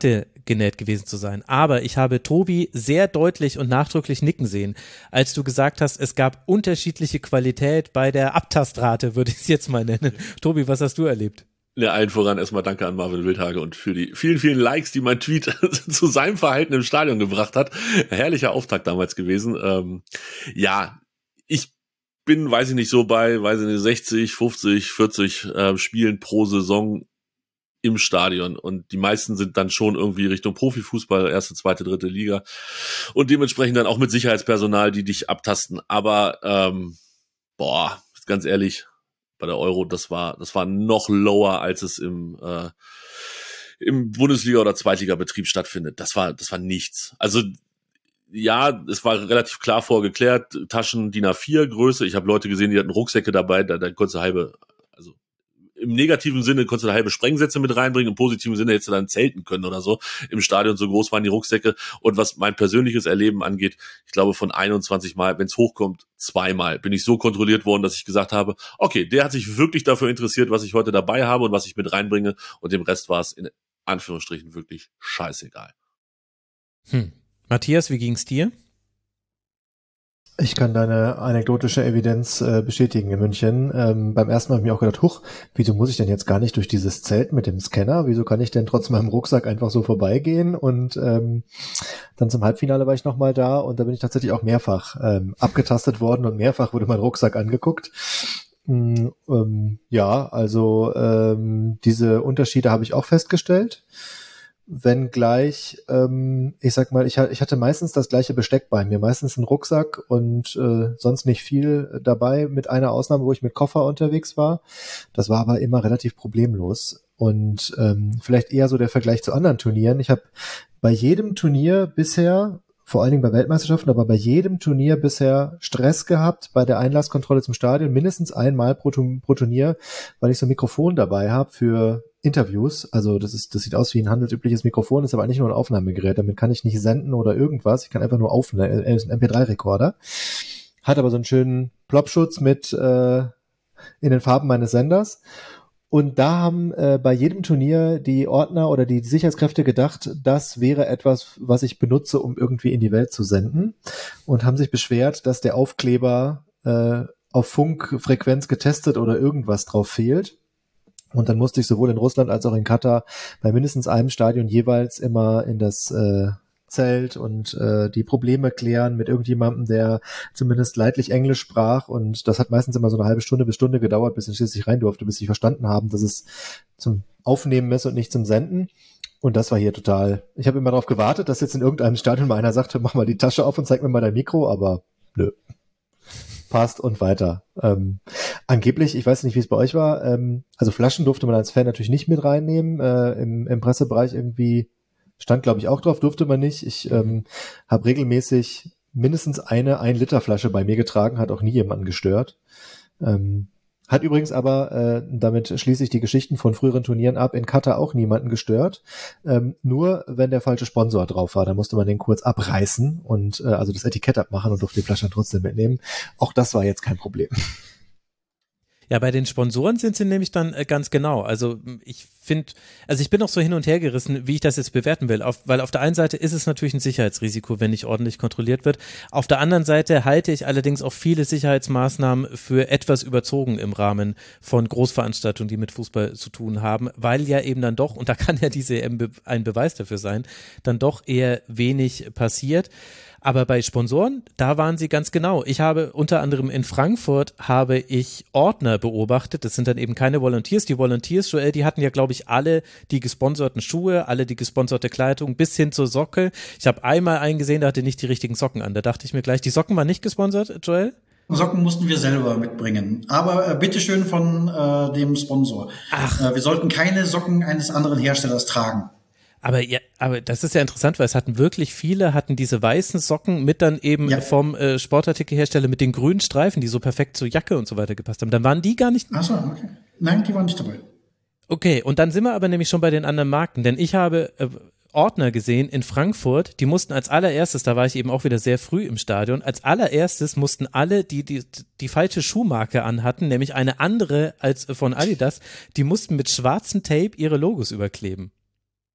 genäht gewesen zu sein. Aber ich habe Tobi sehr deutlich und nachdrücklich nicken sehen, als du gesagt hast, es gab unterschiedliche Qualität bei der Abtastrate, würde ich es jetzt mal nennen. Tobi, was hast du erlebt? Ja, allen voran erstmal danke an Marvin Wildhage und für die vielen, vielen Likes, die mein Tweet zu seinem Verhalten im Stadion gebracht hat. Herrlicher Auftakt damals gewesen. Ja, ich bin, weiß ich nicht, so bei, 60, 50, 40 Spielen pro Saison im Stadion und die meisten sind dann schon irgendwie Richtung Profifußball, erste, zweite, dritte Liga und dementsprechend dann auch mit Sicherheitspersonal, die dich abtasten. Aber ganz ehrlich, bei der Euro, das war noch lower, als es im Bundesliga- oder Zweitliga-Betrieb stattfindet. Das war nichts. Also ja, es war relativ klar vorgeklärt, Taschen DIN A4 Größe. Ich habe Leute gesehen, die hatten Rucksäcke dabei, da konntest du also im negativen Sinne konntest du halbe Sprengsätze mit reinbringen, im positiven Sinne hättest du dann zelten können oder so. Im Stadion, so groß waren die Rucksäcke. Und was mein persönliches Erleben angeht, ich glaube von 21 Mal, wenn es hochkommt, 2 Mal bin ich so kontrolliert worden, dass ich gesagt habe, okay, der hat sich wirklich dafür interessiert, was ich heute dabei habe und was ich mit reinbringe. Und dem Rest war es in Anführungsstrichen wirklich scheißegal. Matthias, wie ging's dir? Ich kann deine anekdotische Evidenz bestätigen in München. Beim ersten Mal habe ich mir auch gedacht, wieso muss ich denn jetzt gar nicht durch dieses Zelt mit dem Scanner? Wieso kann ich denn trotz meinem Rucksack einfach so vorbeigehen? Und dann zum Halbfinale war ich nochmal da und da bin ich tatsächlich auch mehrfach abgetastet worden und mehrfach wurde mein Rucksack angeguckt. Ja, also diese Unterschiede habe ich auch festgestellt. Wenngleich, ich sag mal, ich hatte meistens das gleiche Besteck bei mir, meistens einen Rucksack und sonst nicht viel dabei, mit einer Ausnahme, wo ich mit Koffer unterwegs war. Das war aber immer relativ problemlos und vielleicht eher so der Vergleich zu anderen Turnieren. Ich habe bei jedem Turnier bisher, vor allen Dingen bei Weltmeisterschaften, aber bei jedem Turnier bisher Stress gehabt bei der Einlasskontrolle zum Stadion, mindestens einmal pro Turnier, weil ich so ein Mikrofon dabei habe für Interviews. Also das sieht aus wie ein handelsübliches Mikrofon, ist aber eigentlich nur ein Aufnahmegerät. Damit kann ich nicht senden oder irgendwas. Ich kann einfach nur aufnehmen. Ist ein MP3-Rekorder. Hat aber so einen schönen Plopschutz mit in den Farben meines Senders. Und da haben bei jedem Turnier die Ordner oder die Sicherheitskräfte gedacht, das wäre etwas, was ich benutze, um irgendwie in die Welt zu senden. Und haben sich beschwert, dass der Aufkleber auf Funkfrequenz getestet oder irgendwas drauf fehlt. Und dann musste ich sowohl in Russland als auch in Katar bei mindestens einem Stadion jeweils immer in das Zelt und die Probleme klären mit irgendjemandem, der zumindest leidlich Englisch sprach. Und das hat meistens immer so eine halbe Stunde bis Stunde gedauert, bis ich schließlich rein durfte, bis sie verstanden haben, dass es zum Aufnehmen ist und nicht zum Senden. Und das war hier total. Ich habe immer darauf gewartet, dass jetzt in irgendeinem Stadion mal einer sagt, mach mal die Tasche auf und zeig mir mal dein Mikro, aber nö. Passt und weiter. Angeblich, ich weiß nicht, wie es bei euch war, also Flaschen durfte man als Fan natürlich nicht mit reinnehmen. Im Pressebereich irgendwie stand, glaube ich, auch drauf, durfte man nicht. Ich habe regelmäßig mindestens eine 1-Liter-Flasche bei mir getragen, hat auch nie jemanden gestört. Hat übrigens aber, damit schließe ich die Geschichten von früheren Turnieren ab, in Katar auch niemanden gestört. Nur wenn der falsche Sponsor drauf war, da musste man den kurz abreißen und also das Etikett abmachen und durfte die Flasche dann trotzdem mitnehmen. Auch das war jetzt kein Problem. Ja, bei den Sponsoren sind sie nämlich dann ganz genau. Also ich bin auch so hin und her gerissen, wie ich das jetzt bewerten will. Weil auf der einen Seite ist es natürlich ein Sicherheitsrisiko, wenn nicht ordentlich kontrolliert wird. Auf der anderen Seite halte ich allerdings auch viele Sicherheitsmaßnahmen für etwas überzogen im Rahmen von Großveranstaltungen, die mit Fußball zu tun haben, weil ja eben dann doch, und da kann ja diese EM ein Beweis dafür sein, dann doch eher wenig passiert. Aber bei Sponsoren, da waren sie ganz genau. Ich habe unter anderem in Frankfurt Ordner beobachtet. Das sind dann eben keine Volunteers. Die Volunteers, Joel, die hatten ja, glaube ich, alle die gesponserten Schuhe, alle die gesponserte Kleidung bis hin zur Socke. Ich habe einmal einen gesehen, der hatte nicht die richtigen Socken an. Da dachte ich mir gleich, die Socken waren nicht gesponsert, Joel? Socken mussten wir selber mitbringen. Aber bitteschön von dem Sponsor. Ach. Wir sollten keine Socken eines anderen Herstellers tragen. Aber das ist ja interessant, weil es hatten wirklich viele, hatten diese weißen Socken mit dann eben vom Sportartikelhersteller mit den grünen Streifen, die so perfekt zur Jacke und so weiter gepasst haben. Dann waren die gar nicht. Ach so, okay. Nein, die waren nicht dabei. Okay, und dann sind wir aber nämlich schon bei den anderen Marken, denn ich habe Ordner gesehen in Frankfurt, die mussten als allererstes, da war ich eben auch wieder sehr früh im Stadion, als allererstes mussten alle, die falsche Schuhmarke anhatten, nämlich eine andere als von Adidas, die mussten mit schwarzem Tape ihre Logos überkleben.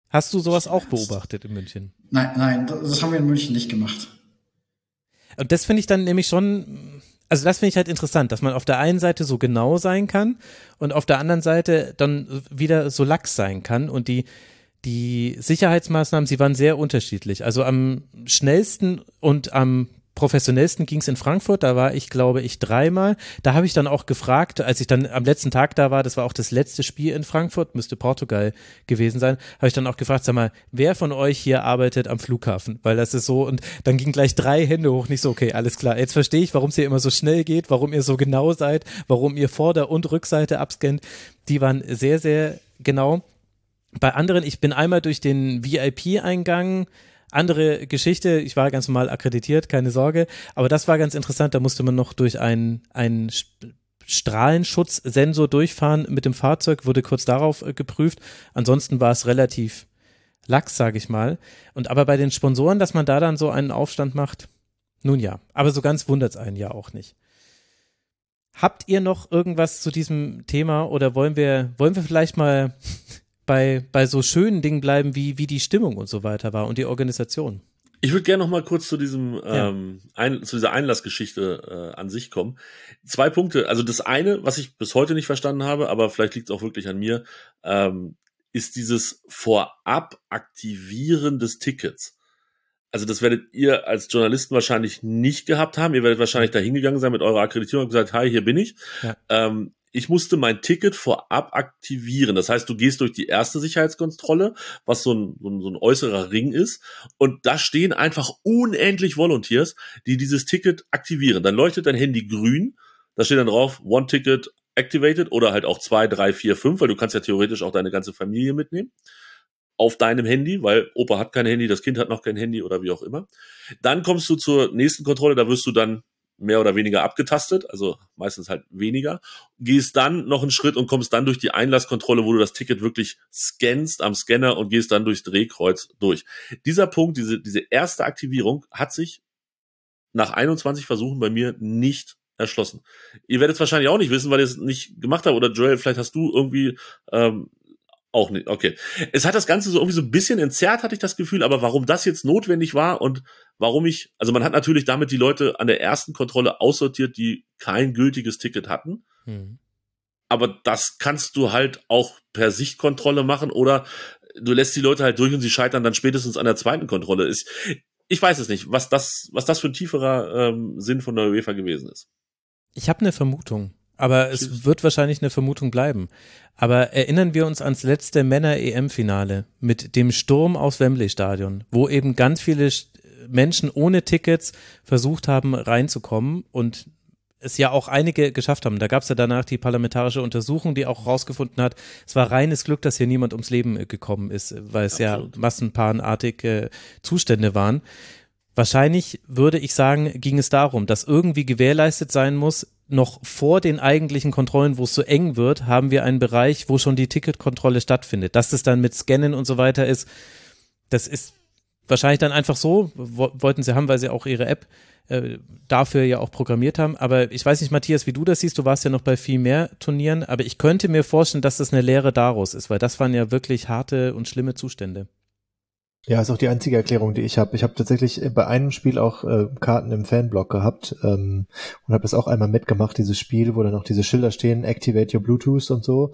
Hast du sowas auch beobachtet in München? Nein, das haben wir in München nicht gemacht. Und das finde ich dann nämlich schon, also das finde ich halt interessant, dass man auf der einen Seite so genau sein kann und auf der anderen Seite dann wieder so lax sein kann. Und die Sicherheitsmaßnahmen, sie waren sehr unterschiedlich. Also am schnellsten und am professionellsten ging es in Frankfurt, da war ich, glaube ich, 3-mal. Da habe ich dann auch gefragt, als ich dann am letzten Tag da war, das war auch das letzte Spiel in Frankfurt, müsste Portugal gewesen sein, habe ich dann auch gefragt, sag mal, wer von euch hier arbeitet am Flughafen? Weil das ist so, und dann ging gleich 3 Hände hoch, nicht so, okay, alles klar, jetzt verstehe ich, warum es hier immer so schnell geht, warum ihr so genau seid, warum ihr Vorder- und Rückseite abscannt. Die waren sehr, sehr genau. Bei anderen, ich bin einmal durch den VIP-Eingang, andere Geschichte, ich war ganz normal akkreditiert, keine Sorge, aber das war ganz interessant, da musste man noch durch einen Strahlenschutzsensor durchfahren mit dem Fahrzeug, wurde kurz darauf geprüft, ansonsten war es relativ lax, sage ich mal. Und aber bei den Sponsoren, dass man da dann so einen Aufstand macht, nun ja, aber so ganz wundert es einen ja auch nicht. Habt ihr noch irgendwas zu diesem Thema oder wollen wir vielleicht mal bei so schönen Dingen bleiben, wie die Stimmung und so weiter war und die Organisation? Ich würde gerne noch mal kurz zu diesem zu dieser Einlassgeschichte an sich kommen. 2 Punkte. Also das eine, was ich bis heute nicht verstanden habe, aber vielleicht liegt es auch wirklich an mir, ist dieses Vorab-Aktivieren des Tickets. Also das werdet ihr als Journalisten wahrscheinlich nicht gehabt haben. Ihr werdet wahrscheinlich da hingegangen sein mit eurer Akkreditierung und gesagt, hi, hier bin ich. Ja. Ich musste mein Ticket vorab aktivieren. Das heißt, du gehst durch die erste Sicherheitskontrolle, was so ein äußerer Ring ist. Und da stehen einfach unendlich Volunteers, die dieses Ticket aktivieren. Dann leuchtet dein Handy grün. Da steht dann drauf, 1 Ticket activated oder halt auch 2, 3, 4, 5, weil du kannst ja theoretisch auch deine ganze Familie mitnehmen. Auf deinem Handy, weil Opa hat kein Handy, das Kind hat noch kein Handy oder wie auch immer. Dann kommst du zur nächsten Kontrolle, da wirst du dann mehr oder weniger abgetastet, also meistens halt weniger, gehst dann noch einen Schritt und kommst dann durch die Einlasskontrolle, wo du das Ticket wirklich scannst am Scanner und gehst dann durchs Drehkreuz durch. Dieser Punkt, diese erste Aktivierung hat sich nach 21 Versuchen bei mir nicht erschlossen. Ihr werdet es wahrscheinlich auch nicht wissen, weil ihr es nicht gemacht habt, oder Joel, vielleicht hast du irgendwie auch nicht, okay. Es hat das Ganze so irgendwie so ein bisschen entzerrt, hatte ich das Gefühl, aber warum das jetzt notwendig war und warum also man hat natürlich damit die Leute an der ersten Kontrolle aussortiert, die kein gültiges Ticket hatten. Aber das kannst du halt auch per Sichtkontrolle machen oder du lässt die Leute halt durch und sie scheitern dann spätestens an der zweiten Kontrolle. Ich weiß es nicht, was das für ein tieferer Sinn von der UEFA gewesen ist. Ich habe eine Vermutung. Aber es wird wahrscheinlich eine Vermutung bleiben. Aber erinnern wir uns ans letzte Männer-EM-Finale mit dem Sturm aus Wembley-Stadion, wo eben ganz viele Menschen ohne Tickets versucht haben reinzukommen und es ja auch einige geschafft haben. Da gab es ja danach die parlamentarische Untersuchung, die auch rausgefunden hat, es war reines Glück, dass hier niemand ums Leben gekommen ist, weil es Absolut. Ja massenpaarartige Zustände waren. Wahrscheinlich, würde ich sagen, ging es darum, dass irgendwie gewährleistet sein muss, noch vor den eigentlichen Kontrollen, wo es so eng wird, haben wir einen Bereich, wo schon die Ticketkontrolle stattfindet. Dass das dann mit Scannen und so weiter ist, das ist wahrscheinlich dann einfach so, wollten sie haben, weil sie auch ihre App dafür ja auch programmiert haben. Aber ich weiß nicht, Matthias, wie du das siehst, du warst ja noch bei viel mehr Turnieren, aber ich könnte mir vorstellen, dass das eine Lehre daraus ist, weil das waren ja wirklich harte und schlimme Zustände. Ja, ist auch die einzige Erklärung, die ich habe. Ich habe tatsächlich bei einem Spiel auch Karten im Fanblock gehabt und habe das auch einmal mitgemacht, dieses Spiel, wo dann noch diese Schilder stehen, Activate your Bluetooth und so.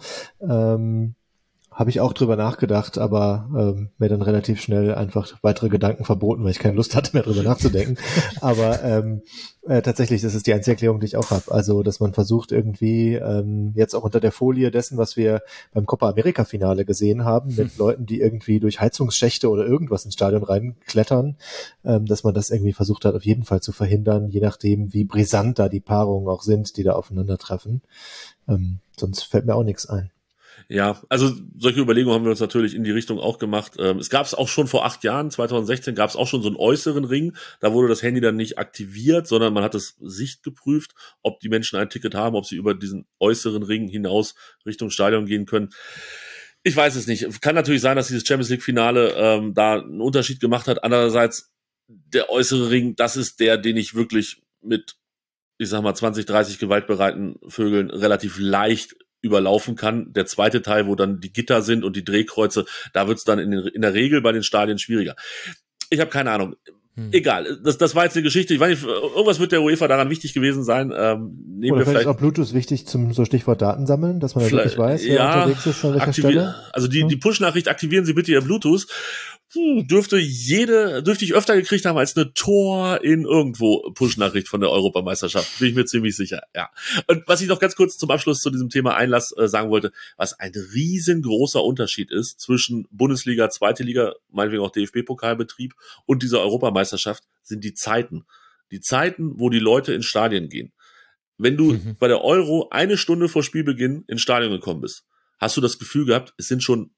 Habe ich auch drüber nachgedacht, aber mir dann relativ schnell einfach weitere Gedanken verboten, weil ich keine Lust hatte mehr drüber nachzudenken. Aber tatsächlich, das ist die einzige Erklärung, die ich auch habe. Also, dass man versucht irgendwie jetzt auch unter der Folie dessen, was wir beim Copa America Finale gesehen haben, mit Leuten, die irgendwie durch Heizungsschächte oder irgendwas ins Stadion reinklettern, dass man das irgendwie versucht hat, auf jeden Fall zu verhindern, je nachdem, wie brisant da die Paarungen auch sind, die da aufeinandertreffen. Sonst fällt mir auch nichts ein. Ja, also solche Überlegungen haben wir uns natürlich in die Richtung auch gemacht. Es gab es auch schon vor 8 Jahren, 2016 gab es auch schon so einen äußeren Ring. Da wurde das Handy dann nicht aktiviert, sondern man hat es sichtgeprüft, ob die Menschen ein Ticket haben, ob sie über diesen äußeren Ring hinaus Richtung Stadion gehen können. Ich weiß es nicht. Kann natürlich sein, dass dieses Champions League Finale da einen Unterschied gemacht hat. Andererseits, der äußere Ring, das ist der, den ich wirklich mit, ich sag mal, 20, 30 gewaltbereiten Vögeln relativ leicht überlaufen kann. Der zweite Teil, wo dann die Gitter sind und die Drehkreuze, da wird's dann in der Regel bei den Stadien schwieriger. Ich habe keine Ahnung. Egal, das war jetzt eine Geschichte. Ich weiß nicht, irgendwas wird der UEFA daran wichtig gewesen sein. Oder vielleicht ist auch Bluetooth wichtig zum so Stichwort Datensammeln, dass man da wirklich weiß, wer unterwegs ist an welcher Stelle. Also die Push-Nachricht, aktivieren Sie bitte Ihr Bluetooth. Dürfte ich öfter gekriegt haben als eine Tor in irgendwo Push-Nachricht von der Europameisterschaft. Bin ich mir ziemlich sicher, ja. Und was ich noch ganz kurz zum Abschluss zu diesem Thema Einlass sagen wollte, was ein riesengroßer Unterschied ist zwischen Bundesliga, zweite Liga, meinetwegen auch DFB-Pokalbetrieb und dieser Europameisterschaft, sind die Zeiten. Die Zeiten, wo die Leute ins Stadion gehen. Wenn du bei der Euro 1 Stunde vor Spielbeginn ins Stadion gekommen bist, hast du das Gefühl gehabt, es sind schon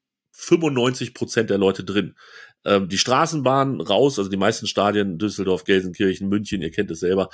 95% der Leute drin. Die Straßenbahnen raus, also die meisten Stadien, Düsseldorf, Gelsenkirchen, München, ihr kennt es selber,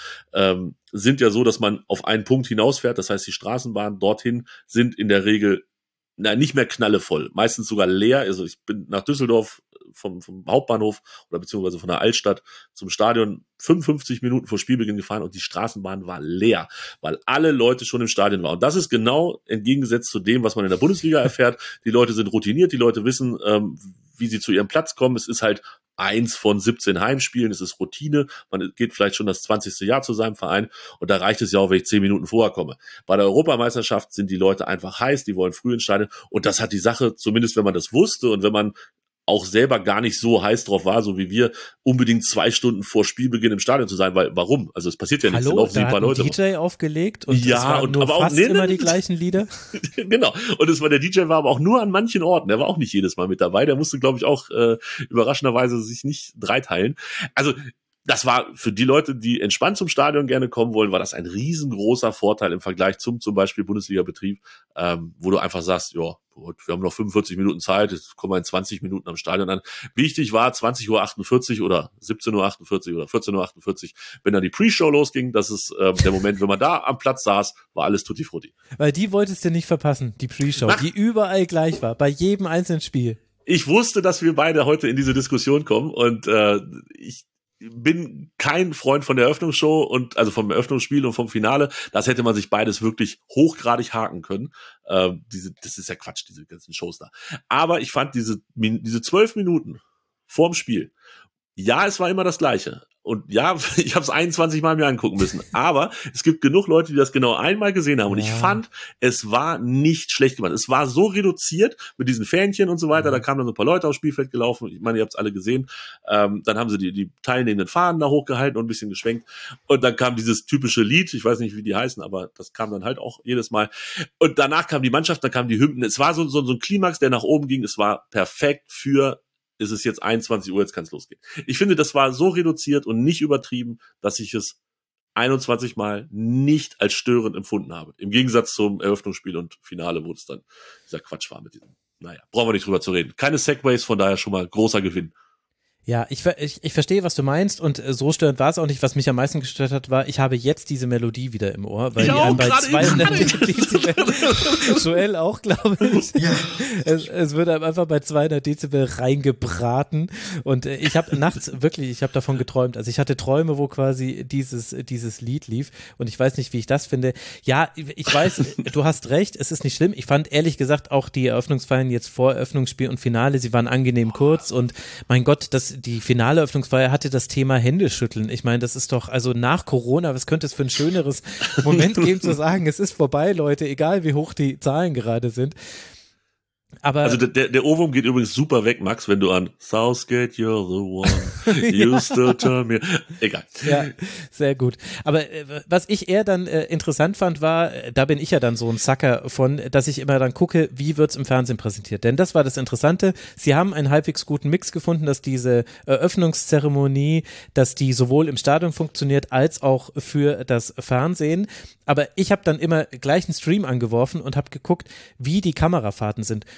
sind ja so, dass man auf einen Punkt hinausfährt. Das heißt, die Straßenbahnen dorthin sind in der Regel nicht mehr knallevoll, meistens sogar leer. Also ich bin nach Düsseldorf vom Hauptbahnhof oder beziehungsweise von der Altstadt zum Stadion 55 Minuten vor Spielbeginn gefahren und die Straßenbahn war leer, weil alle Leute schon im Stadion waren. Und das ist genau entgegengesetzt zu dem, was man in der Bundesliga erfährt. Die Leute sind routiniert, die Leute wissen, wie sie zu ihrem Platz kommen. Es ist halt 1 von 17 Heimspielen, es ist Routine. Man geht vielleicht schon das 20. Jahr zu seinem Verein und da reicht es ja auch, wenn ich 10 Minuten vorher komme. Bei der Europameisterschaft sind die Leute einfach heiß, die wollen früh ins Stadion und das hat die Sache, zumindest wenn man das wusste und wenn man auch selber gar nicht so heiß drauf war, so wie wir, unbedingt 2 Stunden vor Spielbeginn im Stadion zu sein, weil warum? Also es passiert ja nichts. Hallo, da hat ein DJ aufgelegt und ja, es waren nur fast immer die gleichen Lieder. Genau, und der DJ war aber auch nur an manchen Orten, der war auch nicht jedes Mal mit dabei, der musste, glaube ich, auch überraschenderweise sich nicht dreiteilen. Also das war für die Leute, die entspannt zum Stadion gerne kommen wollen, war das ein riesengroßer Vorteil im Vergleich zum Beispiel Bundesliga-Betrieb, wo du einfach sagst, ja, gut, wir haben noch 45 Minuten Zeit, jetzt kommen wir in 20 Minuten am Stadion an. Wichtig war 20:48 Uhr oder 17:48 Uhr oder 14:48 Uhr, wenn dann die Pre-Show losging, das ist der Moment, wenn man da am Platz saß, war alles tutti frutti. Weil die wolltest du nicht verpassen, die Pre-Show, die überall gleich war, bei jedem einzelnen Spiel. Ich wusste, dass wir beide heute in diese Diskussion kommen und ich bin kein Freund von der Eröffnungsshow und also vom Eröffnungsspiel und vom Finale. Das hätte man sich beides wirklich hochgradig haken können. Das ist ja Quatsch, diese ganzen Shows da. Aber ich fand diese 12 Minuten vorm Spiel, ja, es war immer das Gleiche. Und ja, ich habe es 21 Mal mir angucken müssen. Aber es gibt genug Leute, die das genau einmal gesehen haben. Und ich fand, es war nicht schlecht gemacht. Es war so reduziert mit diesen Fähnchen und so weiter. Da kamen dann so ein paar Leute aufs Spielfeld gelaufen. Ich meine, ihr habt es alle gesehen. Dann haben sie die teilnehmenden Fahnen da hochgehalten und ein bisschen geschwenkt. Und dann kam dieses typische Lied. Ich weiß nicht, wie die heißen, aber das kam dann halt auch jedes Mal. Und danach kam die Mannschaft, dann kamen die Hymnen. Es war so ein Klimax, der nach oben ging. Es war perfekt für... ist es jetzt 21 Uhr, jetzt kann es losgehen. Ich finde, das war so reduziert und nicht übertrieben, dass ich es 21 Mal nicht als störend empfunden habe. Im Gegensatz zum Eröffnungsspiel und Finale, wo es dann dieser Quatsch war mit diesem. Naja, brauchen wir nicht drüber zu reden. Keine Segways, von daher schon mal großer Gewinn. Ja, ich verstehe, was du meinst und so störend war es auch nicht. Was mich am meisten gestört hat, war, ich habe jetzt diese Melodie wieder im Ohr, weil die einem bei 200 Dezibel, Joel auch, glaube ich, ja. Es wird einem einfach bei 200 Dezibel reingebraten und ich habe nachts wirklich, ich habe davon geträumt, also ich hatte Träume, wo quasi dieses Lied lief und ich weiß nicht, wie ich das finde. Ja, ich weiß, du hast recht, es ist nicht schlimm. Ich fand ehrlich gesagt auch die Eröffnungsfeiern jetzt vor Eröffnungsspiel und Finale, sie waren angenehm kurz und mein Gott, die finale Eröffnungsfeier hatte das Thema Händeschütteln. Ich meine, das ist doch, also nach Corona, was könnte es für ein schöneres Moment geben, zu sagen, es ist vorbei, Leute, egal wie hoch die Zahlen gerade sind. Aber also der Ohrwurm geht übrigens super weg, Max, wenn du an Southgate, you're the one, you still turn me. Egal. Ja, sehr gut. Aber was ich eher dann interessant fand, war, da bin ich ja dann so ein Sucker von, dass ich immer dann gucke, wie wird's im Fernsehen präsentiert. Denn das war das Interessante. Sie haben einen halbwegs guten Mix gefunden, dass diese Eröffnungszeremonie, dass die sowohl im Stadion funktioniert, als auch für das Fernsehen. Aber ich habe dann immer gleich einen Stream angeworfen und habe geguckt, wie die Kamerafahrten sind.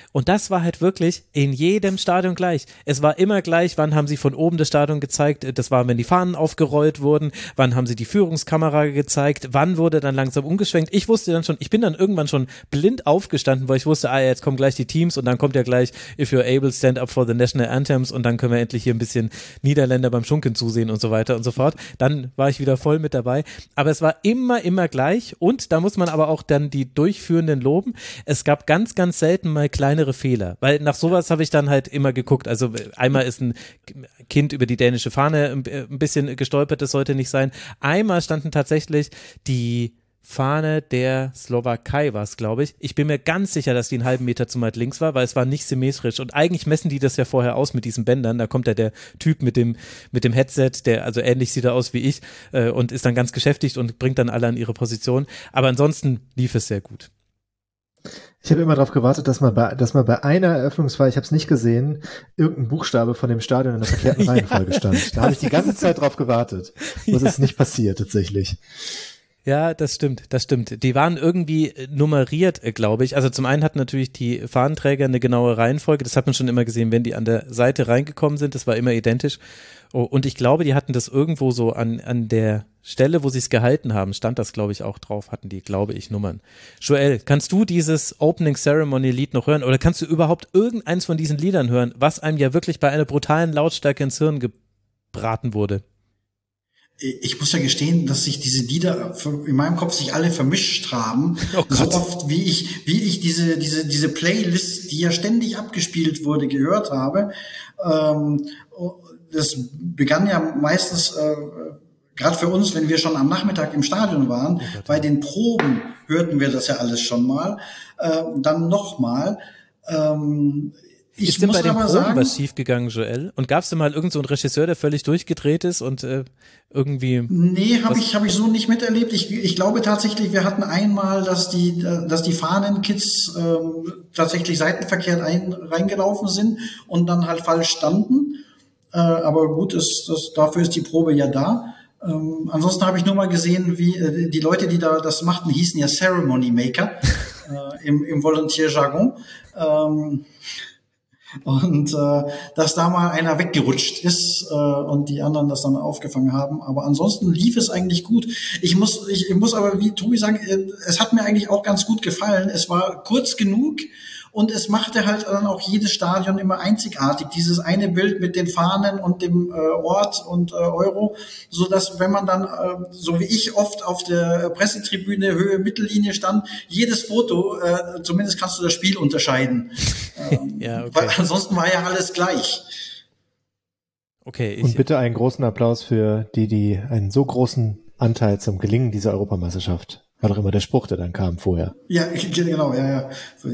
Und das war halt wirklich in jedem Stadion gleich. Es war immer gleich, wann haben sie von oben das Stadion gezeigt, das war, wenn die Fahnen aufgerollt wurden, wann haben sie die Führungskamera gezeigt, wann wurde dann langsam umgeschwenkt. Ich wusste dann schon, ich bin dann irgendwann schon blind aufgestanden, weil ich wusste, jetzt kommen gleich die Teams und dann kommt ja gleich If You're Able, Stand Up for the National Anthems und dann können wir endlich hier ein bisschen Niederländer beim Schunkeln zusehen und so weiter und so fort. Dann war ich wieder voll mit dabei. Aber es war immer gleich und da muss man aber auch dann die Durchführenden loben. Es gab ganz, ganz selten mal kleinere Fehler, weil nach sowas habe ich dann halt immer geguckt. Also einmal ist ein Kind über die dänische Fahne ein bisschen gestolpert, das sollte nicht sein. Einmal standen tatsächlich die Fahne der Slowakei war es, glaube ich. Ich bin mir ganz sicher, dass die einen halben Meter zu weit links war, weil es war nicht symmetrisch. Und eigentlich messen die das ja vorher aus mit diesen Bändern. Da kommt ja der Typ mit dem Headset, der also ähnlich sieht er aus wie ich und ist dann ganz geschäftigt und bringt dann alle an ihre Position. Aber ansonsten lief es sehr gut. Ich habe immer darauf gewartet, dass man bei einer Eröffnungsfeier, ich habe es nicht gesehen, irgendein Buchstabe von dem Stadion in der verkehrten Reihenfolge stand. Da habe ich die ganze Zeit drauf gewartet. Das ist nicht passiert tatsächlich. Ja, das stimmt. Die waren irgendwie nummeriert, glaube ich. Also zum einen hatten natürlich die Fahnenträger eine genaue Reihenfolge. Das hat man schon immer gesehen, wenn die an der Seite reingekommen sind. Das war immer identisch. Und ich glaube, die hatten das irgendwo so an der Stelle, wo sie es gehalten haben, stand das, glaube ich, auch drauf, hatten die, glaube ich, Nummern. Joel, kannst du dieses Opening Ceremony Lied noch hören oder kannst du überhaupt irgendeins von diesen Liedern hören, was einem ja wirklich bei einer brutalen Lautstärke ins Hirn gebraten wurde? Ich muss ja gestehen, dass sich diese Lieder in meinem Kopf sich alle vermischt haben. Oh Gott. So oft, wie ich diese Playlist, die ja ständig abgespielt wurde, gehört habe. Das begann ja meistens, gerade für uns, wenn wir schon am Nachmittag im Stadion waren, bei den Proben hörten wir das ja alles schon mal. Dann nochmal. Ist denn bei den Proben was schiefgegangen, Joel? Und gab es denn mal irgend so einen Regisseur, der völlig durchgedreht ist und irgendwie... Nee, habe ich so nicht miterlebt. Ich glaube tatsächlich, wir hatten einmal, dass die Fahnenkids tatsächlich seitenverkehrt reingelaufen sind und dann halt falsch standen. Aber gut, dafür ist die Probe ja da. Ansonsten habe ich nur mal gesehen, wie die Leute, die da das machten, hießen ja Ceremony Maker im Volontierjargon. Und dass da mal einer weggerutscht ist und die anderen das dann aufgefangen haben. Aber ansonsten lief es eigentlich gut. Ich muss aber, wie Tobi sagt, es hat mir eigentlich auch ganz gut gefallen. Es war kurz genug und es machte halt dann auch jedes Stadion immer einzigartig. Dieses eine Bild mit den Fahnen und dem Ort und Euro, so dass wenn man dann, so wie ich oft auf der Pressetribüne Höhe Mittellinie stand, jedes Foto, zumindest kannst du das Spiel unterscheiden. Ja, okay. Weil ansonsten war ja alles gleich. Okay. Und bitte einen großen Applaus für die einen so großen Anteil zum Gelingen dieser Europameisterschaft. War doch immer der Spruch, der dann kam vorher. Ja, genau, ja.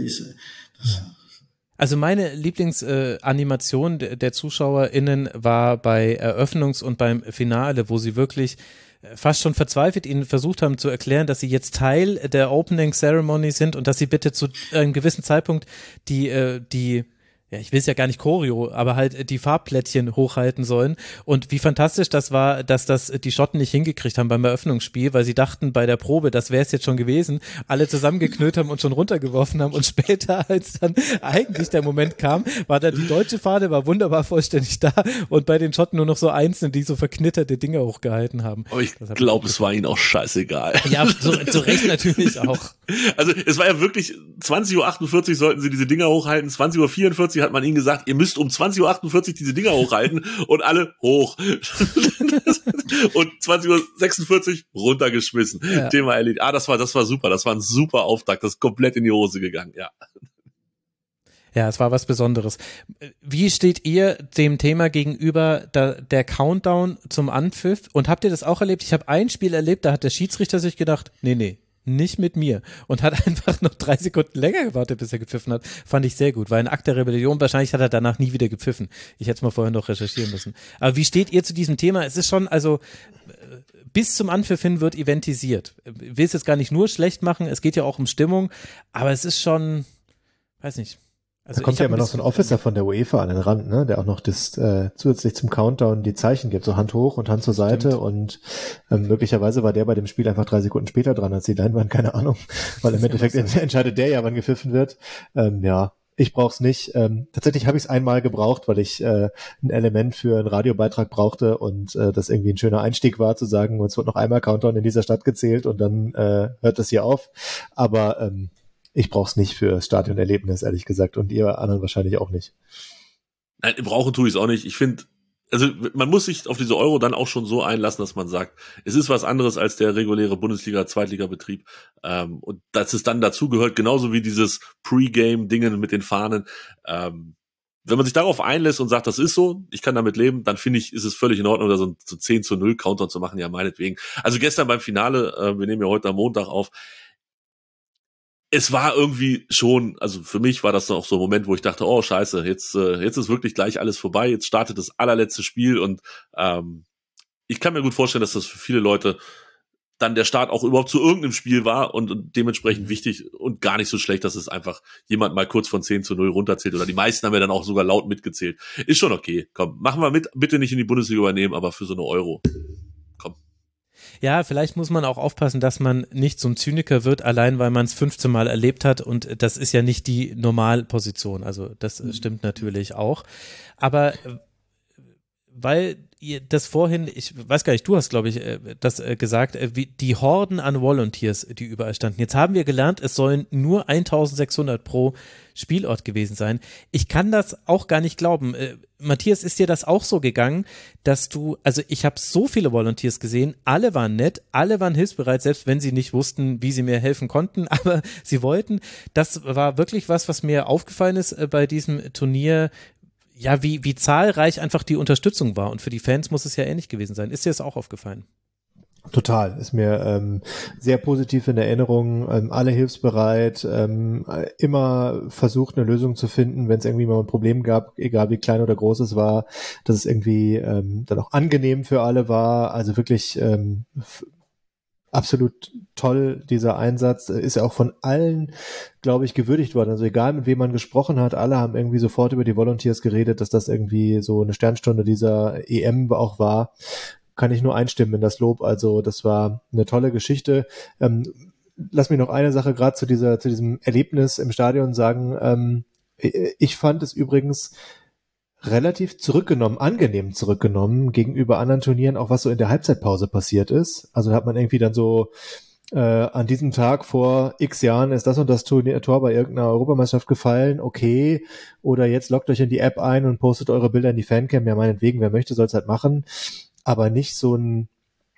Also meine Lieblingsanimation der ZuschauerInnen war bei Eröffnungs- und beim Finale, wo sie wirklich fast schon verzweifelt ihnen versucht haben zu erklären, dass sie jetzt Teil der Opening Ceremony sind und dass sie bitte zu einem gewissen Zeitpunkt die ja, ich will es ja gar nicht Choreo, aber halt die Farbplättchen hochhalten sollen. Und wie fantastisch das war, dass das die Schotten nicht hingekriegt haben beim Eröffnungsspiel, weil sie dachten bei der Probe, das wäre es jetzt schon gewesen, alle zusammengeknüllt haben und schon runtergeworfen haben und später, als dann eigentlich der Moment kam, war dann die deutsche Fahne, war wunderbar vollständig da und bei den Schotten nur noch so einzelne, die so verknitterte Dinge hochgehalten haben. Aber ich glaube, es war ihnen auch scheißegal. Ja, zu Recht natürlich auch. Also es war ja wirklich 20:48 Uhr sollten sie diese Dinger hochhalten, 20:44 Uhr hat man ihnen gesagt, ihr müsst um 20:48 Uhr diese Dinger hochhalten und alle hoch. Und 20:46 Uhr runtergeschmissen. Ja. Thema erledigt. Das war super. Das war ein super Auftakt. Das ist komplett in die Hose gegangen, ja. Ja, es war was Besonderes. Wie steht ihr dem Thema gegenüber der Countdown zum Anpfiff? Und habt ihr das auch erlebt? Ich habe ein Spiel erlebt, da hat der Schiedsrichter sich gedacht, nee, nicht mit mir. Und hat einfach noch 3 Sekunden länger gewartet, bis er gepfiffen hat. Fand ich sehr gut. War ein Akt der Rebellion. Wahrscheinlich hat er danach nie wieder gepfiffen. Ich hätte es mal vorher noch recherchieren müssen. Aber wie steht ihr zu diesem Thema? Es ist schon, also bis zum Anpfiff hin wird eventisiert. Ich will es jetzt gar nicht nur schlecht machen. Es geht ja auch um Stimmung. Aber es ist schon, weiß nicht. Also da kommt ja immer noch so ein Officer von der UEFA an den Rand, ne, der auch noch das zusätzlich zum Countdown die Zeichen gibt, so Hand hoch und Hand zur Seite. Stimmt. Und möglicherweise war der bei dem Spiel einfach 3 Sekunden später dran als die Leinwand, keine Ahnung, weil im Endeffekt entscheidet der ja, wann gepfiffen wird. Ja, ich brauche es nicht. Tatsächlich habe ich es einmal gebraucht, weil ich ein Element für einen Radiobeitrag brauchte und das irgendwie ein schöner Einstieg war, zu sagen, es wird noch einmal Countdown in dieser Stadt gezählt und dann hört es hier auf. Aber ich brauche es nicht für das Stadionerlebnis, ehrlich gesagt, und ihr anderen wahrscheinlich auch nicht. Nein, brauchen tue ich es auch nicht. Ich finde, also man muss sich auf diese Euro dann auch schon so einlassen, dass man sagt, es ist was anderes als der reguläre Bundesliga-Zweitliga-Betrieb. Und dass es dann dazu gehört, genauso wie dieses Pre-Game-Dingen mit den Fahnen. Wenn man sich darauf einlässt und sagt, das ist so, ich kann damit leben, dann finde ich, ist es völlig in Ordnung, da so 10-0 Countdown zu machen, ja meinetwegen. Also gestern beim Finale, wir nehmen ja heute am Montag auf, es war irgendwie schon, also für mich war das noch so ein Moment, wo ich dachte, oh scheiße, jetzt ist wirklich gleich alles vorbei, jetzt startet das allerletzte Spiel und ich kann mir gut vorstellen, dass das für viele Leute dann der Start auch überhaupt zu irgendeinem Spiel war und dementsprechend wichtig und gar nicht so schlecht, dass es einfach jemand mal kurz von 10-0 runterzählt oder die meisten haben ja dann auch sogar laut mitgezählt. Ist schon okay, komm, machen wir mit, bitte nicht in die Bundesliga übernehmen, aber für so eine Euro, komm. Ja, vielleicht muss man auch aufpassen, dass man nicht so ein Zyniker wird, allein weil man es 15 Mal erlebt hat und das ist ja nicht die Normalposition, also das stimmt natürlich auch, aber weil ihr das vorhin, ich weiß gar nicht, du hast, glaube ich, das gesagt, wie die Horden an Volunteers, die überall standen. Jetzt haben wir gelernt, es sollen nur 1600 pro Spielort gewesen sein. Ich kann das auch gar nicht glauben. Matthias, ist dir das auch so gegangen, dass also ich habe so viele Volunteers gesehen, alle waren nett, alle waren hilfsbereit, selbst wenn sie nicht wussten, wie sie mir helfen konnten, aber sie wollten. Das war wirklich was mir aufgefallen ist bei diesem Turnier, ja, wie zahlreich einfach die Unterstützung war. Und für die Fans muss es ja ähnlich gewesen sein. Ist dir das auch aufgefallen? Total, ist mir sehr positiv in Erinnerung, alle hilfsbereit, immer versucht, eine Lösung zu finden, wenn es irgendwie mal ein Problem gab, egal wie klein oder groß es war, dass es irgendwie dann auch angenehm für alle war, also wirklich absolut toll, dieser Einsatz, ist ja auch von allen, glaube ich, gewürdigt worden. Also egal, mit wem man gesprochen hat, alle haben irgendwie sofort über die Volunteers geredet, dass das irgendwie so eine Sternstunde dieser EM auch war. Kann ich nur einstimmen in das Lob. Also das war eine tolle Geschichte. Lass mich noch eine Sache gerade zu diesem Erlebnis im Stadion sagen. Ich fand es übrigens relativ angenehm zurückgenommen gegenüber anderen Turnieren, auch was so in der Halbzeitpause passiert ist. Also hat man irgendwie dann so an diesem Tag vor x Jahren ist das und das Tor bei irgendeiner Europameisterschaft gefallen, okay, oder jetzt loggt euch in die App ein und postet eure Bilder in die Fancam, ja meinetwegen, wer möchte, soll es halt machen, aber nicht so ein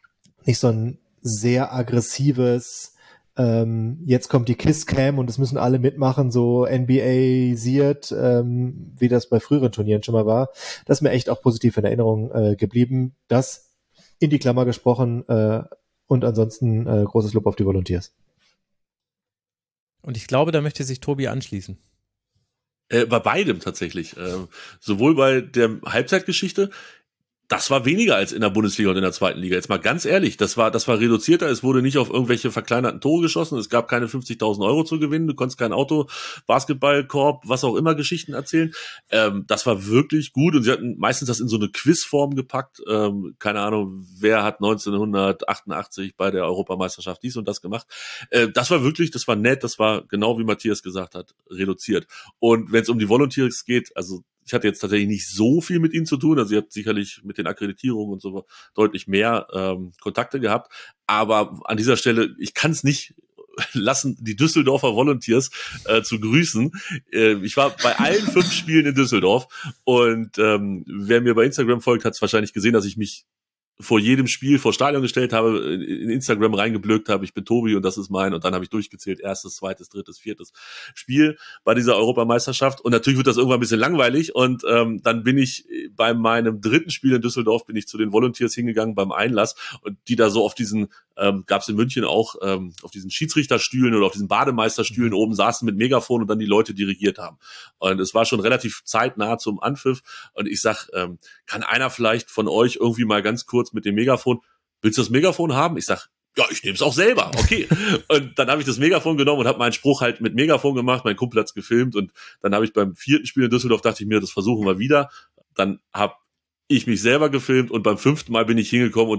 sehr aggressives jetzt kommt die Kiss-Cam und es müssen alle mitmachen, so NBA-siert, wie das bei früheren Turnieren schon mal war. Das ist mir echt auch positiv in Erinnerung geblieben. Das in die Klammer gesprochen und ansonsten großes Lob auf die Volunteers. Und ich glaube, da möchte sich Tobi anschließen. Bei beidem tatsächlich. Sowohl bei der Halbzeitgeschichte, das war weniger als in der Bundesliga und in der zweiten Liga. Jetzt mal ganz ehrlich, das war reduzierter. Es wurde nicht auf irgendwelche verkleinerten Tore geschossen. Es gab keine 50.000 Euro zu gewinnen. Du konntest kein Auto, Basketballkorb, was auch immer Geschichten erzählen. Das war wirklich gut und sie hatten meistens das in so eine Quizform gepackt. Keine Ahnung, wer hat 1988 bei der Europameisterschaft dies und das gemacht. Das war nett. Das war genau wie Matthias gesagt hat, reduziert. Und wenn es um die Volunteers geht, also ich hatte jetzt tatsächlich nicht so viel mit ihnen zu tun, also ihr habt sicherlich mit den Akkreditierungen und so deutlich mehr Kontakte gehabt, aber an dieser Stelle, ich kann es nicht lassen, die Düsseldorfer Volunteers zu grüßen. Ich war bei allen 5 Spielen in Düsseldorf und wer mir bei Instagram folgt, hat es wahrscheinlich gesehen, dass ich mich vor jedem Spiel vor Stadion gestellt habe, in Instagram reingeblökt habe, ich bin Tobi und das ist mein, und dann habe ich durchgezählt, 1., 2., 3., 4. Spiel bei dieser Europameisterschaft und natürlich wird das irgendwann ein bisschen langweilig und dann bin ich bei meinem 3. Spiel in Düsseldorf, bin ich zu den Volunteers hingegangen beim Einlass und die da so auf diesen, gab es in München auch, auf diesen Schiedsrichterstühlen oder auf diesen Bademeisterstühlen oben saßen mit Megafon und dann die Leute dirigiert haben. Und es war schon relativ zeitnah zum Anpfiff und ich sag, kann einer vielleicht von euch irgendwie mal ganz kurz mit dem Megafon, willst du das Megafon haben? Ich sag, ja, ich nehme es auch selber, okay. Und dann habe ich das Megafon genommen und habe meinen Spruch halt mit Megafon gemacht, mein Kumpel hat's gefilmt und dann habe ich beim 4. Spiel in Düsseldorf, dachte ich mir, das versuchen wir wieder. Dann habe ich mich selber gefilmt und beim 5. Mal bin ich hingekommen und dann hat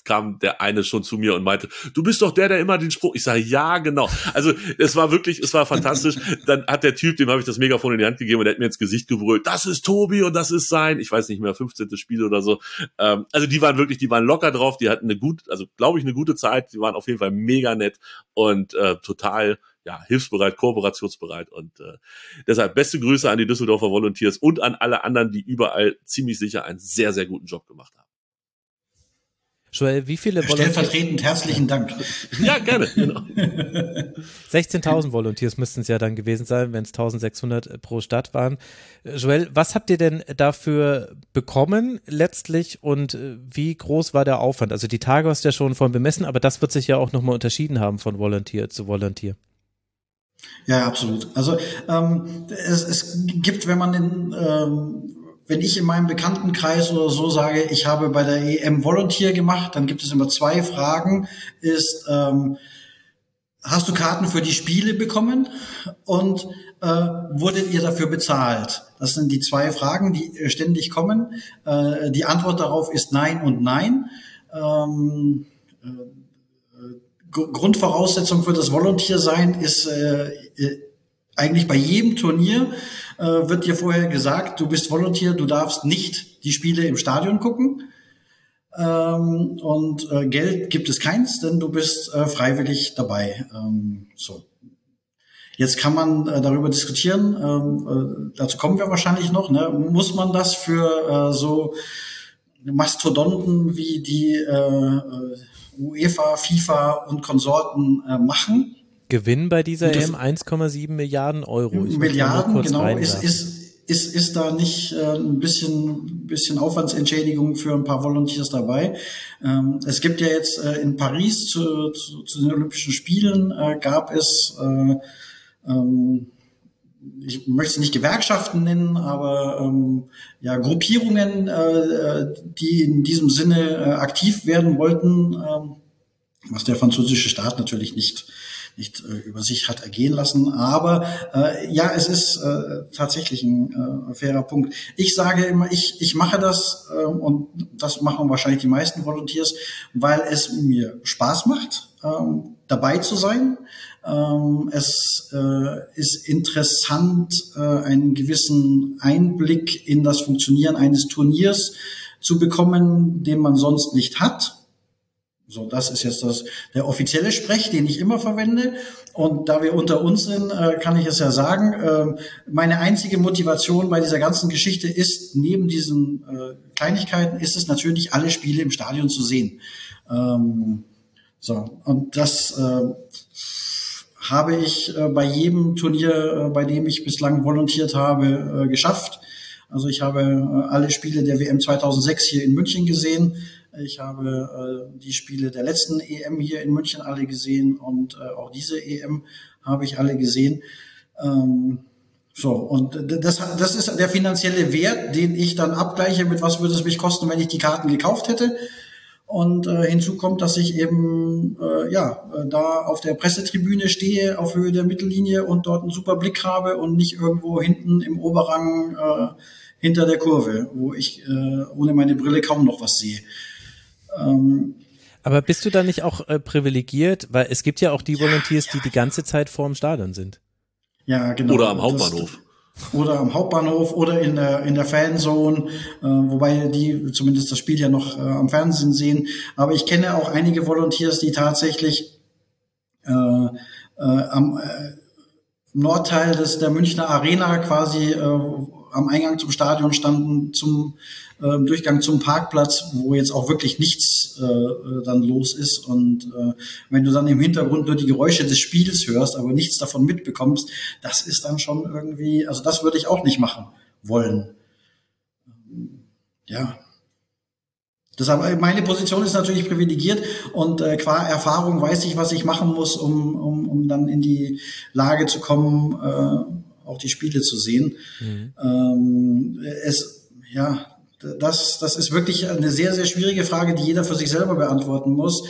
kam der eine schon zu mir und meinte, du bist doch der immer den Spruch. Ich sage, ja, genau. Also es war fantastisch. Dann hat der Typ, dem habe ich das Megafon in die Hand gegeben und der hat mir ins Gesicht gebrüllt, das ist Tobi und das ist sein, ich weiß nicht mehr, 15. Spiel oder so. Also die waren locker drauf, die hatten eine gute Zeit, die waren auf jeden Fall mega nett und total hilfsbereit, kooperationsbereit und deshalb beste Grüße an die Düsseldorfer Volunteers und an alle anderen, die überall ziemlich sicher einen sehr, sehr guten Job gemacht haben. Joel, wie viele Volunteers? Stellvertretend herzlichen Dank. Ja, gerne. Genau. 16.000 Volunteers müssten es ja dann gewesen sein, wenn es 1.600 pro Stadt waren. Joel, was habt ihr denn dafür bekommen letztlich und wie groß war der Aufwand? Also die Tage hast du ja schon von bemessen, aber das wird sich ja auch nochmal unterschieden haben von Volunteer zu Volunteer. Ja, absolut. Also es gibt, wenn ich in meinem Bekanntenkreis oder so sage, ich habe bei der EM Volunteer gemacht, dann gibt es immer 2 Fragen. Hast du Karten für die Spiele bekommen und wurdet ihr dafür bezahlt? Das sind die 2 Fragen, die ständig kommen. Die Antwort darauf ist nein und nein. Grundvoraussetzung für das Volunteer-Sein ist eigentlich bei jedem Turnier wird dir vorher gesagt, du bist Volunteer, du darfst nicht die Spiele im Stadion gucken. Und Geld gibt es keins, denn du bist freiwillig dabei. So. Jetzt kann man darüber diskutieren, dazu kommen wir wahrscheinlich noch, ne? Muss man das für so Mastodonten wie die UEFA, FIFA und Konsorten machen? Gewinn bei dieser EM 1,7 Milliarden Euro. Milliarden, genau. Ist da nicht ein bisschen Aufwandsentschädigung für ein paar Volunteers dabei? Es gibt ja jetzt in Paris zu den Olympischen Spielen gab es ich möchte es nicht Gewerkschaften nennen, aber Gruppierungen, die in diesem Sinne aktiv werden wollten, was der französische Staat natürlich nicht über sich hat ergehen lassen. Aber es ist tatsächlich ein fairer Punkt. Ich sage immer, ich mache das und das machen wahrscheinlich die meisten Volunteers, weil es mir Spaß macht, dabei zu sein. Es ist interessant, einen gewissen Einblick in das Funktionieren eines Turniers zu bekommen, den man sonst nicht hat. So, das ist jetzt der offizielle Sprech, den ich immer verwende. Und da wir unter uns sind, kann ich es ja sagen, meine einzige Motivation bei dieser ganzen Geschichte ist, neben diesen Kleinigkeiten, ist es natürlich, alle Spiele im Stadion zu sehen. Und das habe ich bei jedem Turnier, bei dem ich bislang volontiert habe, geschafft. Also ich habe alle Spiele der WM 2006 hier in München gesehen. Ich habe die Spiele der letzten EM hier in München alle gesehen und auch diese EM habe ich alle gesehen. Und das ist der finanzielle Wert, den ich dann abgleiche mit, was würde es mich kosten, wenn ich die Karten gekauft hätte. Und hinzu kommt, dass ich eben da auf der Pressetribüne stehe, auf Höhe der Mittellinie und dort einen super Blick habe und nicht irgendwo hinten im Oberrang hinter der Kurve, wo ich ohne meine Brille kaum noch was sehe. Aber bist du da nicht auch privilegiert? Weil es gibt ja auch die Volunteers, die ganze Zeit vorm Stadion sind. Ja, genau. Oder am Hauptbahnhof. Oder in der Fanzone, wobei die zumindest das Spiel ja noch am Fernsehen sehen. Aber ich kenne auch einige Volunteers, die tatsächlich am Nordteil der Münchner Arena quasi am Eingang zum Stadion standen, zum Durchgang zum Parkplatz, wo jetzt auch wirklich nichts dann los ist. Und wenn du dann im Hintergrund nur die Geräusche des Spiels hörst, aber nichts davon mitbekommst, das ist dann schon irgendwie, also das würde ich auch nicht machen wollen. Ja. Deshalb, meine Position ist natürlich privilegiert und qua Erfahrung weiß ich, was ich machen muss, um dann in die Lage zu kommen, auch die Spiele zu sehen. Mhm. Das ist wirklich eine sehr, sehr schwierige Frage, die jeder für sich selber beantworten muss.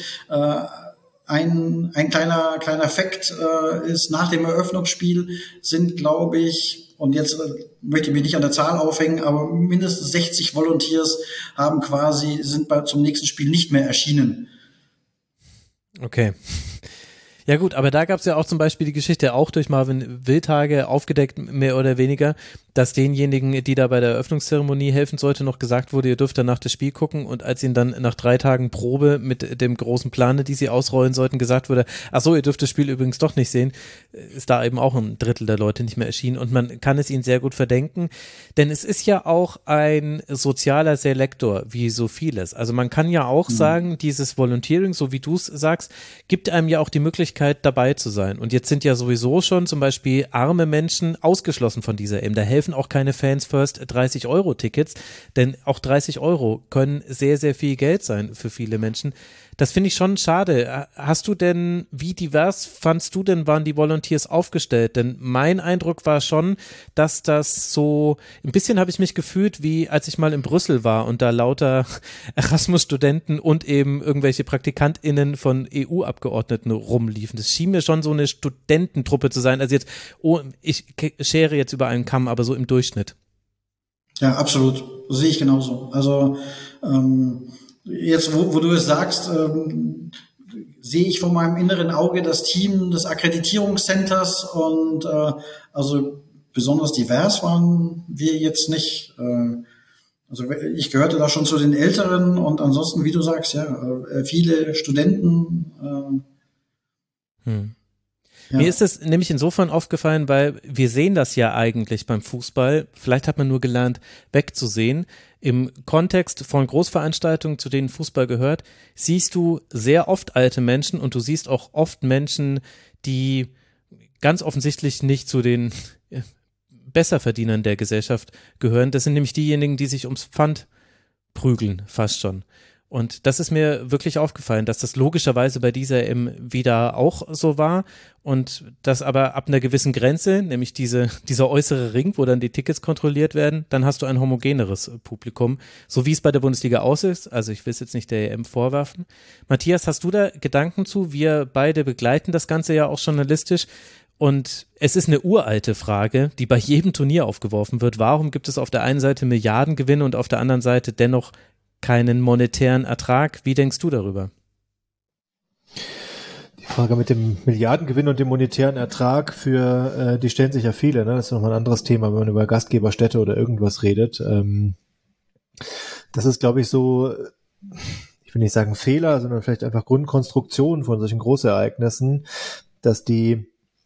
Ein kleiner Fakt ist, nach dem Eröffnungsspiel sind, glaube ich, und jetzt möchte ich mich nicht an der Zahl aufhängen, aber mindestens 60 Volunteers sind zum nächsten Spiel nicht mehr erschienen. Okay. Ja gut, aber da gab es ja auch zum Beispiel die Geschichte, auch durch Marvin Wildhage aufgedeckt, mehr oder weniger, dass denjenigen, die da bei der Eröffnungszeremonie helfen sollte, noch gesagt wurde, ihr dürft danach das Spiel gucken, und als ihnen dann nach 3 Tagen Probe mit dem großen Plane, die sie ausrollen sollten, gesagt wurde, ach so, ihr dürft das Spiel übrigens doch nicht sehen, ist da eben auch ein Drittel der Leute nicht mehr erschienen, und man kann es ihnen sehr gut verdenken, denn es ist ja auch ein sozialer Selektor, wie so vieles. Also man kann ja auch sagen, dieses Volunteering, so wie du es sagst, gibt einem ja auch die Möglichkeit, dabei zu sein. Und jetzt sind ja sowieso schon zum Beispiel arme Menschen ausgeschlossen von dieser EM. Da helfen auch keine Fans First 30-Euro-Tickets, denn auch 30 Euro können sehr, sehr viel Geld sein für viele Menschen. Das finde ich schon schade. Hast du denn, wie divers fandst du denn, waren die Volunteers aufgestellt? Denn mein Eindruck war schon, dass das so, ein bisschen habe ich mich gefühlt, wie als ich mal in Brüssel war und da lauter Erasmus-Studenten und eben irgendwelche PraktikantInnen von EU-Abgeordneten rumliefen. Das schien mir schon so eine Studententruppe zu sein. Also jetzt, ich schere jetzt über einen Kamm, aber so im Durchschnitt. Ja, absolut. Sehe ich genauso. Also, jetzt, wo du es sagst, sehe ich vor meinem inneren Auge das Team des Akkreditierungscenters und also besonders divers waren wir jetzt nicht. Also ich gehörte da schon zu den Älteren und ansonsten, wie du sagst, ja, viele Studenten. Ja. Mir ist es nämlich insofern aufgefallen, weil wir sehen das ja eigentlich beim Fußball. Vielleicht hat man nur gelernt, wegzusehen. Im Kontext von Großveranstaltungen, zu denen Fußball gehört, siehst du sehr oft alte Menschen und du siehst auch oft Menschen, die ganz offensichtlich nicht zu den Besserverdienern der Gesellschaft gehören. Das sind nämlich diejenigen, die sich ums Pfand prügeln, fast schon. Und das ist mir wirklich aufgefallen, dass das logischerweise bei dieser EM wieder auch so war und das aber ab einer gewissen Grenze, nämlich dieser äußere Ring, wo dann die Tickets kontrolliert werden, dann hast du ein homogeneres Publikum, so wie es bei der Bundesliga aus ist. Also ich will es jetzt nicht der EM vorwerfen. Matthias, hast du da Gedanken zu? Wir beide begleiten das Ganze ja auch journalistisch. Und es ist eine uralte Frage, die bei jedem Turnier aufgeworfen wird. Warum gibt es auf der einen Seite Milliardengewinne und auf der anderen Seite dennoch keinen monetären Ertrag? Wie denkst du darüber? Die Frage mit dem Milliardengewinn und dem monetären Ertrag die stellen sich ja viele, ne? Das ist nochmal ein anderes Thema, wenn man über Gastgeberstädte oder irgendwas redet. Das ist, glaube ich, so, ich will nicht sagen Fehler, sondern vielleicht einfach Grundkonstruktion von solchen Großereignissen, dass die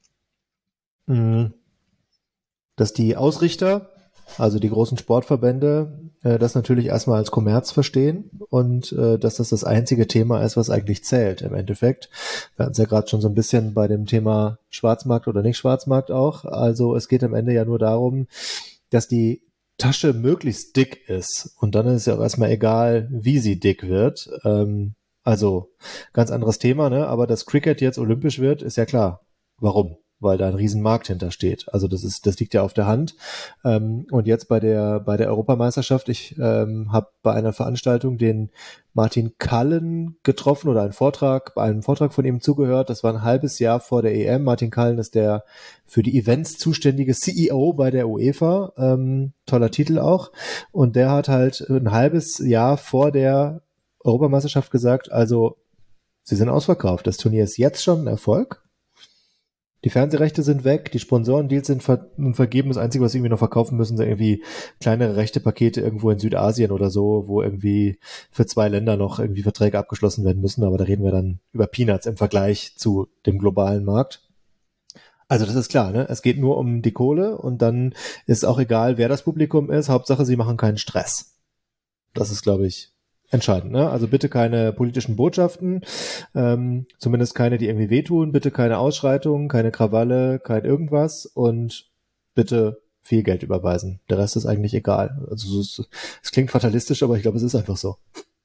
Ausrichter, also die großen Sportverbände, das natürlich erstmal als Kommerz verstehen und dass das einzige Thema ist, was eigentlich zählt im Endeffekt. Wir hatten es ja gerade schon so ein bisschen bei dem Thema Schwarzmarkt oder nicht Schwarzmarkt auch. Also es geht am Ende ja nur darum, dass die Tasche möglichst dick ist und dann ist es ja auch erstmal egal, wie sie dick wird. Also ganz anderes Thema, ne? Aber dass Cricket jetzt olympisch wird, ist ja klar. Warum? Weil da ein Riesenmarkt hintersteht. Also das liegt ja auf der Hand. Und jetzt bei der Europameisterschaft, ich habe bei einer Veranstaltung den Martin Cullen getroffen oder bei einem Vortrag von ihm zugehört. Das war ein halbes Jahr vor der EM. Martin Cullen ist der für die Events zuständige CEO bei der UEFA. Toller Titel auch. Und der hat halt ein halbes Jahr vor der Europameisterschaft gesagt, also sie sind ausverkauft. Das Turnier ist jetzt schon ein Erfolg. Die Fernsehrechte sind weg, die Sponsorendeals sind vergeben. Das Einzige, was sie irgendwie noch verkaufen müssen, sind irgendwie kleinere Rechtepakete irgendwo in Südasien oder so, wo irgendwie für 2 Länder noch irgendwie Verträge abgeschlossen werden müssen. Aber da reden wir dann über Peanuts im Vergleich zu dem globalen Markt. Also das ist klar, ne? Es geht nur um die Kohle und dann ist auch egal, wer das Publikum ist. Hauptsache, sie machen keinen Stress. Das ist, glaube ich, entscheidend, ne? Also bitte keine politischen Botschaften, zumindest keine, die irgendwie wehtun, bitte keine Ausschreitungen, keine Krawalle, kein irgendwas und bitte viel Geld überweisen. Der Rest ist eigentlich egal. Also es klingt fatalistisch, aber ich glaube, es ist einfach so.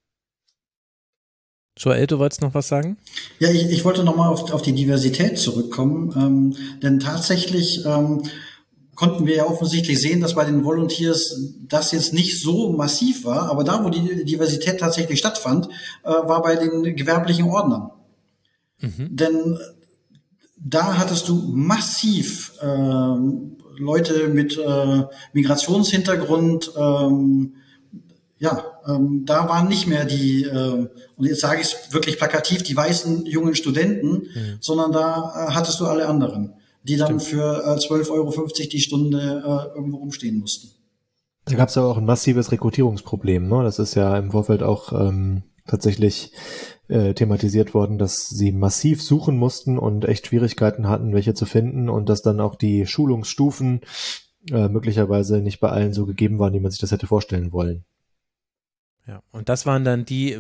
Joel, du wolltest noch was sagen? Ja, ich wollte nochmal auf die Diversität zurückkommen, denn tatsächlich konnten wir ja offensichtlich sehen, dass bei den Volunteers das jetzt nicht so massiv war, aber da, wo die Diversität tatsächlich stattfand, war bei den gewerblichen Ordnern. Denn da hattest du massiv Leute mit Migrationshintergrund, da waren nicht mehr die, und jetzt sage ich es wirklich plakativ, die weißen jungen Studenten, sondern da hattest du alle anderen, die dann für 12,50 € die Stunde irgendwo rumstehen mussten. Da gab es ja auch ein massives Rekrutierungsproblem, ne? Das ist ja im Vorfeld auch tatsächlich thematisiert worden, dass sie massiv suchen mussten und echt Schwierigkeiten hatten, welche zu finden, und dass dann auch die Schulungsstufen möglicherweise nicht bei allen so gegeben waren, wie man sich das hätte vorstellen wollen. Ja, und das waren dann die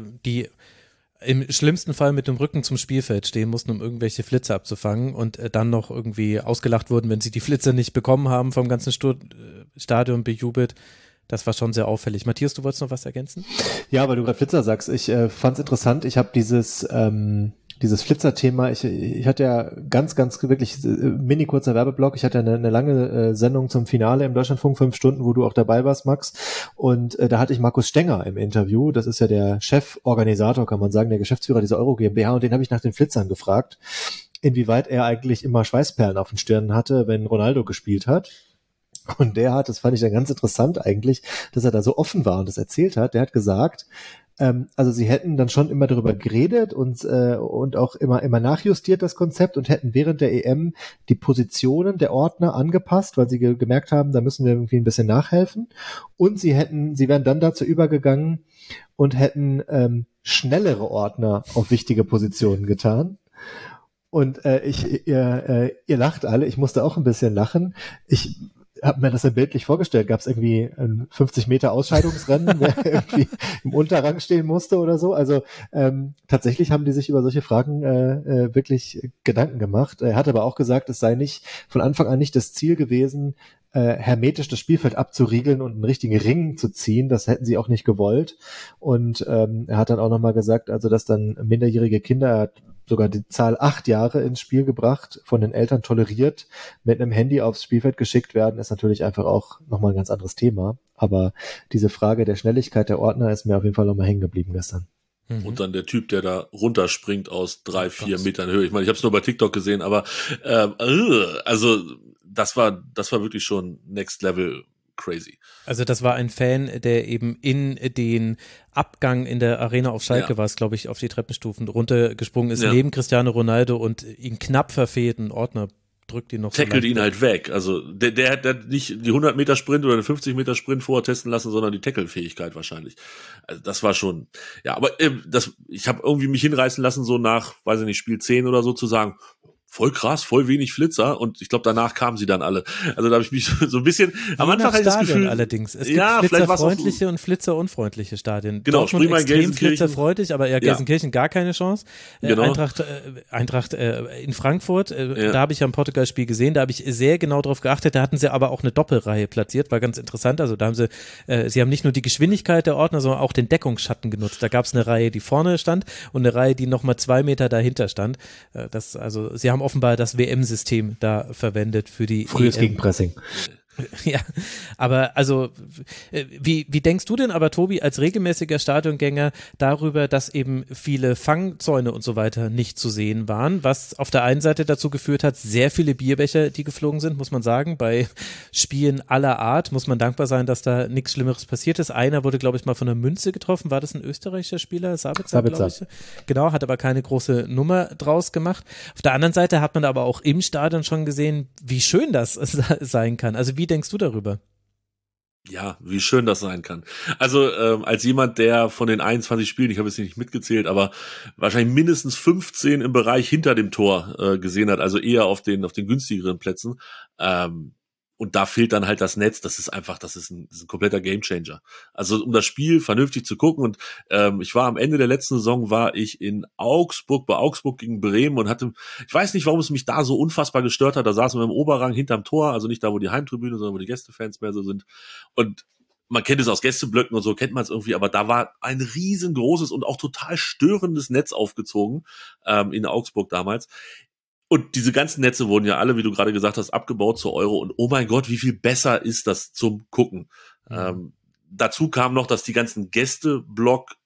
im schlimmsten Fall mit dem Rücken zum Spielfeld stehen mussten, um irgendwelche Flitzer abzufangen und dann noch irgendwie ausgelacht wurden, wenn sie die Flitzer nicht bekommen haben, vom ganzen Stadion bejubelt. Das war schon sehr auffällig. Matthias, du wolltest noch was ergänzen? Ja, weil du gerade Flitzer sagst. Ich fand es interessant. Ich habe dieses Flitzer-Thema, ich hatte ja ganz wirklich mini kurzer Werbeblock. Ich hatte eine lange Sendung zum Finale im Deutschlandfunk, 5 Stunden, wo du auch dabei warst, Max. Und da hatte ich Markus Stenger im Interview. Das ist ja der Cheforganisator, kann man sagen, der Geschäftsführer dieser Euro GmbH. Und den habe ich nach den Flitzern gefragt, inwieweit er eigentlich immer Schweißperlen auf den Stirnen hatte, wenn Ronaldo gespielt hat. Und das fand ich dann ganz interessant eigentlich, dass er da so offen war und das erzählt hat. Der hat gesagt, also sie hätten dann schon immer darüber geredet und auch immer nachjustiert das Konzept und hätten während der EM die Positionen der Ordner angepasst, weil sie gemerkt haben, da müssen wir irgendwie ein bisschen nachhelfen. Und sie wären dann dazu übergegangen und hätten schnellere Ordner auf wichtige Positionen getan. Und ihr lacht alle, ich musste auch ein bisschen lachen. Ich habe mir das dann bildlich vorgestellt. Gab es irgendwie ein 50 Meter Ausscheidungsrennen, wer irgendwie im Unterrang stehen musste oder so. Also tatsächlich haben die sich über solche Fragen wirklich Gedanken gemacht. Er hat aber auch gesagt, es sei nicht von Anfang an nicht das Ziel gewesen, hermetisch das Spielfeld abzuriegeln und einen richtigen Ring zu ziehen. Das hätten sie auch nicht gewollt. Und er hat dann auch nochmal gesagt, also dass dann minderjährige Kinder, er hat sogar die Zahl 8 Jahre ins Spiel gebracht, von den Eltern toleriert, mit einem Handy aufs Spielfeld geschickt werden, ist natürlich einfach auch nochmal ein ganz anderes Thema. Aber diese Frage der Schnelligkeit der Ordner ist mir auf jeden Fall nochmal hängen geblieben gestern. Und dann der Typ, der da runterspringt aus 3-4 Metern Höhe. Ich meine, ich habe es nur bei TikTok gesehen, aber also das war wirklich schon Next Level crazy. Also das war ein Fan, der eben in den Abgang in der Arena auf Schalke war es, glaube ich, auf die Treppenstufen runtergesprungen ist, neben Cristiano Ronaldo und ihn knapp verfehlt, ein Ordner drückt ihn noch tackelt ihn halt weg. Also der hat nicht die 100 Meter Sprint oder den 50 Meter Sprint vorher testen lassen, sondern die Tackle-Fähigkeit wahrscheinlich. Also das war schon, ja, aber ich habe irgendwie mich hinreißen lassen, so nach, weiß ich nicht, Spiel 10 oder so zu sagen, voll krass, voll wenig Flitzer, und ich glaube, danach kamen sie dann alle. Also da habe ich mich so ein bisschen, am Anfang hatte ich das Gefühl, allerdings. Es gibt flitzerfreundliche und flitzerunfreundliche Stadien. Genau, Dortmund extrem flitzerfreundlich, aber Gelsenkirchen gar keine Chance. Genau. Eintracht in Frankfurt, da habe ich ja ein Portugal-Spiel gesehen, da habe ich sehr genau drauf geachtet, da hatten sie aber auch eine Doppelreihe platziert, war ganz interessant, also da haben sie haben nicht nur die Geschwindigkeit der Ordner, sondern auch den Deckungsschatten genutzt. Da gab es eine Reihe, die vorne stand und eine Reihe, die nochmal 2 Meter dahinter stand. Sie haben offenbar das WM-System da verwendet für die frühes Gegenpressing. Ja, aber also wie denkst du denn aber, Tobi, als regelmäßiger Stadiongänger darüber, dass eben viele Fangzäune und so weiter nicht zu sehen waren, was auf der einen Seite dazu geführt hat, sehr viele Bierbecher, die geflogen sind, muss man sagen, bei Spielen aller Art muss man dankbar sein, dass da nichts Schlimmeres passiert ist. Einer wurde, glaube ich, mal von einer Münze getroffen, war das ein österreichischer Spieler? Sabitzer. Glaube ich. Genau, hat aber keine große Nummer draus gemacht. Auf der anderen Seite hat man aber auch im Stadion schon gesehen, wie schön das sein kann. Also wie denkst du darüber? Ja, wie schön das sein kann. Also als jemand, der von den 21 Spielen, ich habe jetzt nicht mitgezählt, aber wahrscheinlich mindestens 15 im Bereich hinter dem Tor gesehen hat, also eher auf den günstigeren Plätzen, und da fehlt dann halt das Netz. Das ist ein kompletter Gamechanger. Also um das Spiel vernünftig zu gucken, und ich war am Ende der letzten Saison, war ich in Augsburg, bei Augsburg gegen Bremen, und ich weiß nicht, warum es mich da so unfassbar gestört hat, da saßen wir im Oberrang hinterm Tor, also nicht da, wo die Heimtribüne, sondern wo die Gästefans mehr so sind, und man kennt es aus Gästeblöcken und so, kennt man es irgendwie, aber da war ein riesengroßes und auch total störendes Netz aufgezogen, in Augsburg damals. Und diese ganzen Netze wurden ja alle, wie du gerade gesagt hast, abgebaut zur Euro. Und oh mein Gott, wie viel besser ist das zum Gucken. Dazu kam noch, dass die ganzen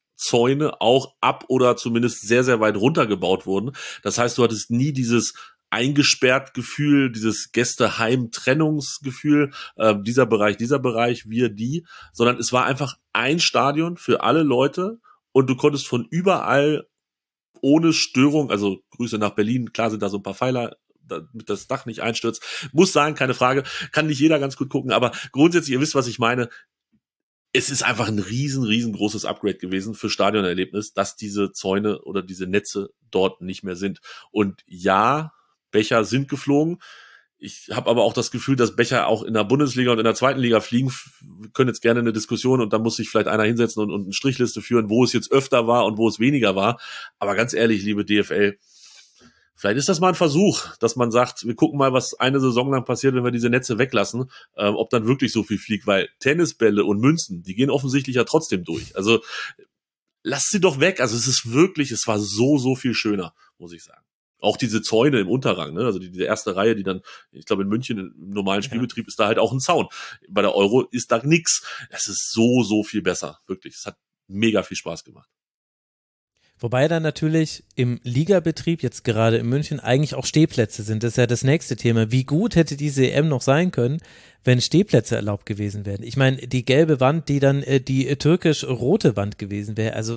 Gästeblock-Zäune auch ab oder zumindest sehr, sehr weit runtergebaut wurden. Das heißt, du hattest nie dieses eingesperrt Gefühl, dieses Gäste-Heim-Trennungsgefühl, dieser Bereich, wir, die, sondern es war einfach ein Stadion für alle Leute und du konntest von überall ohne Störung, also Grüße nach Berlin, klar sind da so ein paar Pfeiler, damit das Dach nicht einstürzt, muss sein, keine Frage, kann nicht jeder ganz gut gucken, aber grundsätzlich, ihr wisst, was ich meine, es ist einfach ein riesengroßes Upgrade gewesen für Stadionerlebnis, dass diese Zäune oder diese Netze dort nicht mehr sind. Und ja, Becher sind geflogen. Ich habe aber auch das Gefühl, dass Becher auch in der Bundesliga und in der zweiten Liga fliegen. Wir können jetzt gerne eine Diskussion und da muss sich vielleicht einer hinsetzen und eine Strichliste führen, wo es jetzt öfter war und wo es weniger war. Aber ganz ehrlich, liebe DFL, vielleicht ist das mal ein Versuch, dass man sagt, wir gucken mal, was eine Saison lang passiert, wenn wir diese Netze weglassen, ob dann wirklich so viel fliegt, weil Tennisbälle und Münzen, die gehen offensichtlich ja trotzdem durch. Also lasst sie doch weg. Also es war so viel schöner, muss ich sagen. Auch diese Zäune im Unterrang, ne? Also diese erste Reihe, die dann, ich glaube in München im normalen Spielbetrieb ist da halt auch ein Zaun. Bei der Euro ist da nix. Es ist so viel besser, wirklich. Es hat mega viel Spaß gemacht. Wobei dann natürlich im Ligabetrieb, jetzt gerade in München, eigentlich auch Stehplätze sind. Das ist ja das nächste Thema. Wie gut hätte diese EM noch sein können, wenn Stehplätze erlaubt gewesen wären? Ich meine, die gelbe Wand, die dann die türkisch-rote Wand gewesen wäre, also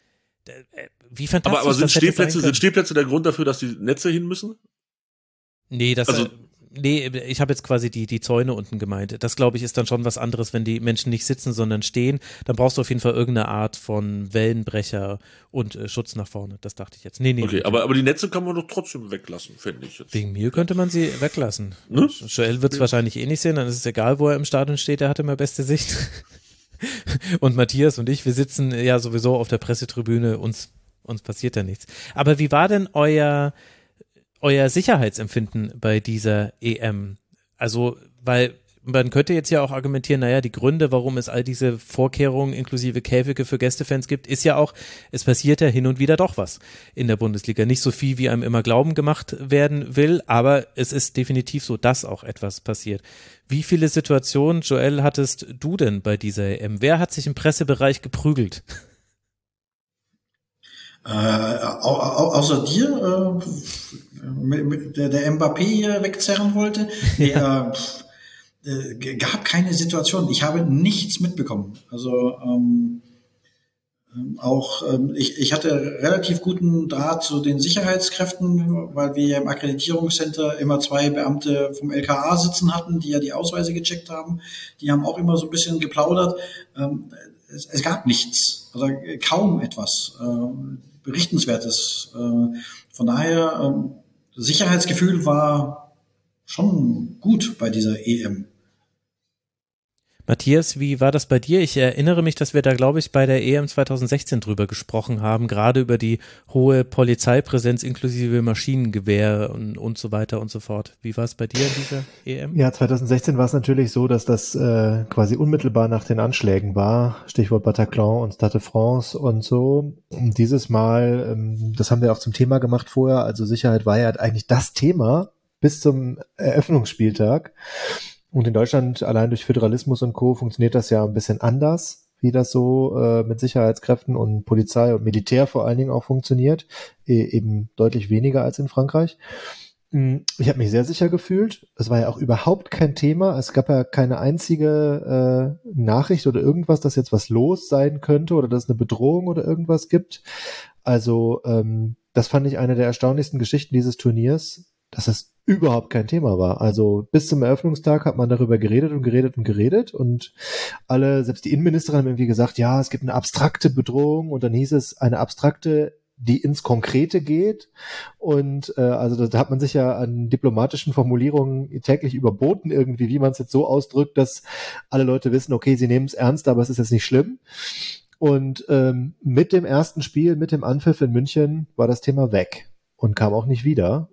wie fantastisch aber sind das hätte sein können. Stehplätze, der Grund dafür, dass die Netze hin müssen? Nee, Also nee, ich habe jetzt quasi die Zäune unten gemeint. Das, glaube ich, ist dann schon was anderes, wenn die Menschen nicht sitzen, sondern stehen. Dann brauchst du auf jeden Fall irgendeine Art von Wellenbrecher und Schutz nach vorne. Das dachte ich jetzt. Nee. Okay, aber die Netze kann man doch trotzdem weglassen, finde ich jetzt. Wegen mir könnte man sie weglassen. Ne? Joel wird es wahrscheinlich eh nicht sehen, dann ist es egal, wo er im Stadion steht, er hat immer beste Sicht. Und Matthias und ich, wir sitzen ja sowieso auf der Pressetribüne, uns passiert da nichts. Aber wie war denn euer Sicherheitsempfinden bei dieser EM? Also, weil man könnte jetzt ja auch argumentieren, naja, die Gründe, warum es all diese Vorkehrungen inklusive Käfige für Gästefans gibt, ist ja auch, es passiert ja hin und wieder doch was in der Bundesliga. Nicht so viel, wie einem immer glauben gemacht werden will, aber es ist definitiv so, dass auch etwas passiert. Wie viele Situationen, Joel, hattest du denn bei dieser EM? Wer hat sich im Pressebereich geprügelt? Außer dir, der Mbappé hier wegzerren wollte, gab keine Situation. Ich habe nichts mitbekommen. Also ich hatte relativ guten Draht zu den Sicherheitskräften, weil wir ja im Akkreditierungscenter immer 2 Beamte vom LKA sitzen hatten, die ja die Ausweise gecheckt haben. Die haben auch immer so ein bisschen geplaudert. Es gab nichts, also kaum etwas Berichtenswertes. Von daher, Sicherheitsgefühl war schon gut bei dieser EM. Matthias, wie war das bei dir? Ich erinnere mich, dass wir da, glaube ich, bei der EM 2016 drüber gesprochen haben, gerade über die hohe Polizeipräsenz inklusive Maschinengewehr und so weiter und so fort. Wie war es bei dir in dieser EM? Ja, 2016 war es natürlich so, dass das quasi unmittelbar nach den Anschlägen war, Stichwort Bataclan und Stade de France und so. Und dieses Mal, das haben wir auch zum Thema gemacht vorher, also Sicherheit war ja eigentlich das Thema bis zum Eröffnungsspieltag. Und in Deutschland, allein durch Föderalismus und Co. funktioniert das ja ein bisschen anders, wie das so mit Sicherheitskräften und Polizei und Militär vor allen Dingen auch funktioniert. Eben deutlich weniger als in Frankreich. Ich habe mich sehr sicher gefühlt. Es war ja auch überhaupt kein Thema. Es gab ja keine einzige Nachricht oder irgendwas, dass jetzt was los sein könnte oder dass es eine Bedrohung oder irgendwas gibt. Also das fand ich eine der erstaunlichsten Geschichten dieses Turniers, dass es überhaupt kein Thema war. Also bis zum Eröffnungstag hat man darüber geredet und alle, selbst die Innenministerin haben irgendwie gesagt, ja, es gibt eine abstrakte Bedrohung und dann hieß es eine abstrakte, die ins Konkrete geht und also da hat man sich ja an diplomatischen Formulierungen täglich überboten irgendwie, wie man es jetzt so ausdrückt, dass alle Leute wissen, okay, sie nehmen es ernst, aber es ist jetzt nicht schlimm. Und mit dem ersten Spiel, mit dem Anpfiff in München war das Thema weg und kam auch nicht wieder.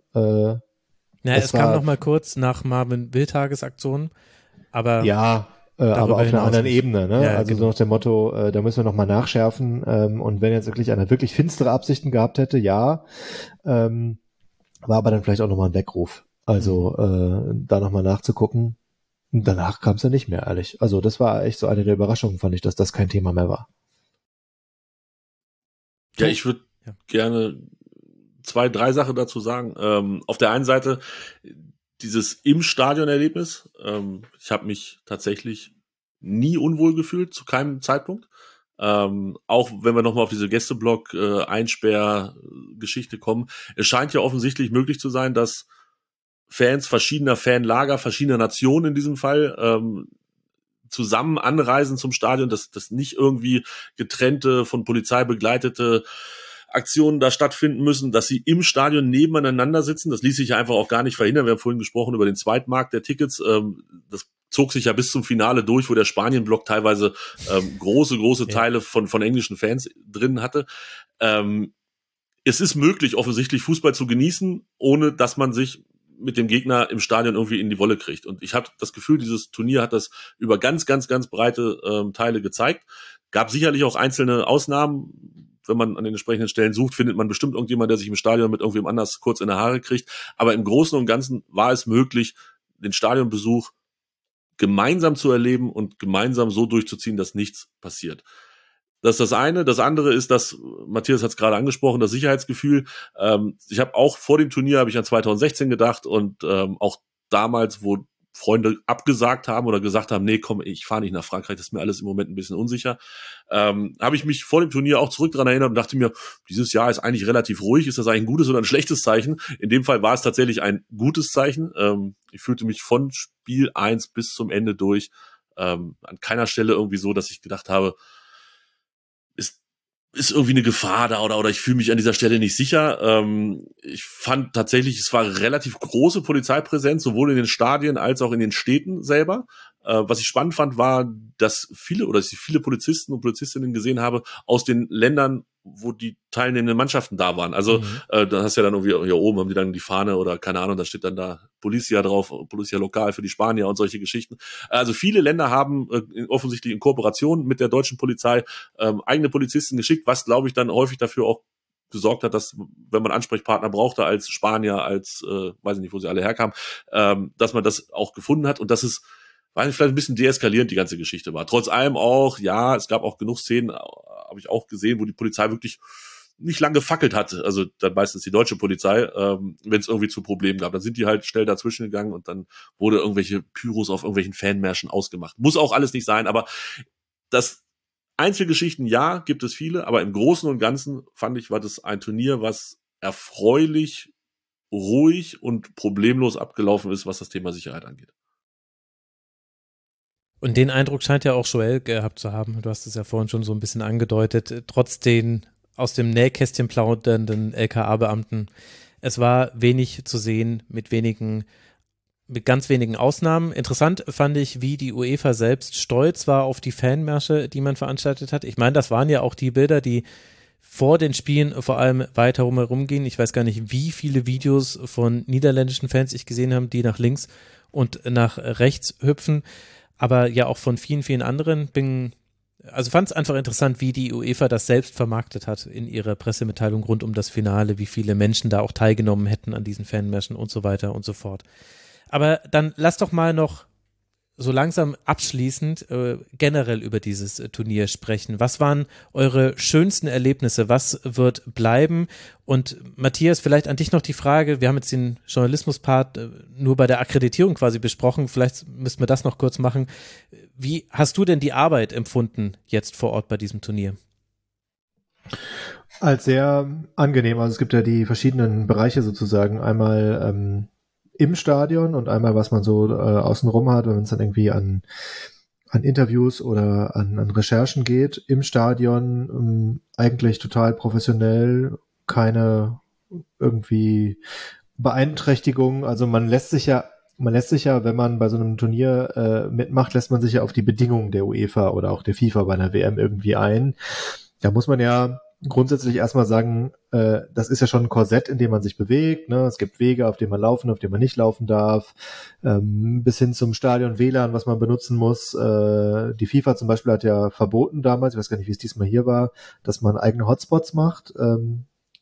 Es kam noch mal kurz nach Marvin Wildhages Aktion, aber ja, aber auf einer anderen Ebene, ne? Ja, also genau. so nach dem Motto, da müssen wir noch mal nachschärfen und wenn jetzt wirklich einer wirklich finstere Absichten gehabt hätte, ja, war aber dann vielleicht auch noch mal ein Weckruf. Also da noch mal nachzugucken. Und danach kam es ja nicht mehr, ehrlich. Also das war echt so eine der Überraschungen, fand ich, dass das kein Thema mehr war. Ja, ich würde gerne 2, 3 Sachen dazu sagen. Auf der einen Seite dieses Im-Stadion-Erlebnis. Ich habe mich tatsächlich nie unwohl gefühlt, zu keinem Zeitpunkt. Auch wenn wir nochmal auf diese Gästeblock-Einsperr-Geschichte kommen. Es scheint ja offensichtlich möglich zu sein, dass Fans verschiedener Fanlager, verschiedener Nationen in diesem Fall, zusammen anreisen zum Stadion, dass nicht irgendwie getrennte, von Polizei begleitete Aktionen da stattfinden müssen, dass sie im Stadion nebeneinander sitzen. Das ließ sich ja einfach auch gar nicht verhindern. Wir haben vorhin gesprochen über den Zweitmarkt der Tickets. Das zog sich ja bis zum Finale durch, wo der Spanien-Block teilweise große Teile von englischen Fans drin hatte. Es ist möglich, offensichtlich Fußball zu genießen, ohne dass man sich mit dem Gegner im Stadion irgendwie in die Wolle kriegt. Und ich habe das Gefühl, dieses Turnier hat das über ganz breite Teile gezeigt. Gab sicherlich auch einzelne Ausnahmen. Wenn man an den entsprechenden Stellen sucht, findet man bestimmt irgendjemand, der sich im Stadion mit irgendwem anders kurz in die Haare kriegt. Aber im Großen und Ganzen war es möglich, den Stadionbesuch gemeinsam zu erleben und gemeinsam so durchzuziehen, dass nichts passiert. Das ist das eine. Das andere ist, dass, Matthias hat es gerade angesprochen, das Sicherheitsgefühl. Ich habe auch vor dem Turnier, habe ich an 2016 gedacht und auch damals, wo Freunde abgesagt haben oder gesagt haben, nee, komm, ich fahre nicht nach Frankreich, das ist mir alles im Moment ein bisschen unsicher, habe ich mich vor dem Turnier auch zurück daran erinnert und dachte mir, dieses Jahr ist eigentlich relativ ruhig, ist das eigentlich ein gutes oder ein schlechtes Zeichen? In dem Fall war es tatsächlich ein gutes Zeichen. Ich fühlte mich von Spiel 1 bis zum Ende durch an keiner Stelle irgendwie so, dass ich gedacht habe, ist irgendwie eine Gefahr da oder ich fühle mich an dieser Stelle nicht sicher. Ich fand tatsächlich, es war relativ große Polizeipräsenz, sowohl in den Stadien als auch in den Städten selber. Was ich spannend fand, war, dass ich viele Polizisten und Polizistinnen gesehen habe aus den Ländern, wo die teilnehmenden Mannschaften da waren. Also da hast du ja dann irgendwie hier oben haben die dann die Fahne oder keine Ahnung, da steht dann da Policia drauf, Policia Lokal für die Spanier und solche Geschichten. Also viele Länder haben offensichtlich in Kooperation mit der deutschen Polizei eigene Polizisten geschickt, was glaube ich dann häufig dafür auch gesorgt hat, dass, wenn man Ansprechpartner brauchte als Spanier, als, weiß ich nicht, wo sie alle herkamen, dass man das auch gefunden hat und dass es vielleicht ein bisschen deeskalierend die ganze Geschichte war. Trotz allem auch, ja, es gab auch genug Szenen, habe ich auch gesehen, wo die Polizei wirklich nicht lange gefackelt hat. Also dann meistens die deutsche Polizei, wenn es irgendwie zu Problemen gab. Dann sind die halt schnell dazwischen gegangen und dann wurde irgendwelche Pyros auf irgendwelchen Fanmärschen ausgemacht. Muss auch alles nicht sein, aber das Einzelgeschichten, ja, gibt es viele, aber im Großen und Ganzen fand ich, war das ein Turnier, was erfreulich, ruhig und problemlos abgelaufen ist, was das Thema Sicherheit angeht. Und den Eindruck scheint ja auch Joel gehabt zu haben. Du hast es ja vorhin schon so ein bisschen angedeutet. Trotz den aus dem Nähkästchen plaudernden LKA-Beamten. Es war wenig zu sehen mit ganz wenigen Ausnahmen. Interessant fand ich, wie die UEFA selbst stolz war auf die Fanmärsche, die man veranstaltet hat. Ich meine, das waren ja auch die Bilder, die vor den Spielen vor allem weiter herumgehen. Ich weiß gar nicht, wie viele Videos von niederländischen Fans ich gesehen habe, die nach links und nach rechts hüpfen. Aber ja auch von vielen anderen. Fand es einfach interessant, wie die UEFA das selbst vermarktet hat in ihrer Pressemitteilung rund um das Finale, wie viele Menschen da auch teilgenommen hätten an diesen Fanmärschen und so weiter und so fort. Aber dann lass doch mal noch so langsam abschließend generell über dieses Turnier sprechen. Was waren eure schönsten Erlebnisse? Was wird bleiben? Und Matthias, vielleicht an dich noch die Frage, wir haben jetzt den Journalismus-Part nur bei der Akkreditierung quasi besprochen, vielleicht müssten wir das noch kurz machen. Wie hast du denn die Arbeit empfunden jetzt vor Ort bei diesem Turnier? Als sehr angenehm, also es gibt ja die verschiedenen Bereiche sozusagen, einmal im Stadion und einmal, was man so außenrum hat, wenn es dann irgendwie an Interviews oder an Recherchen geht. Im Stadion eigentlich total professionell, keine irgendwie Beeinträchtigung. Also man lässt sich ja, wenn man bei so einem Turnier mitmacht, lässt man sich ja auf die Bedingungen der UEFA oder auch der FIFA bei einer WM irgendwie ein. Da muss man ja grundsätzlich erstmal sagen, das ist ja schon ein Korsett, in dem man sich bewegt. Ne? Es gibt Wege, auf denen man laufen, auf denen man nicht laufen darf, bis hin zum Stadion WLAN, was man benutzen muss. Die FIFA zum Beispiel hat ja verboten damals, ich weiß gar nicht, wie es diesmal hier war, dass man eigene Hotspots macht.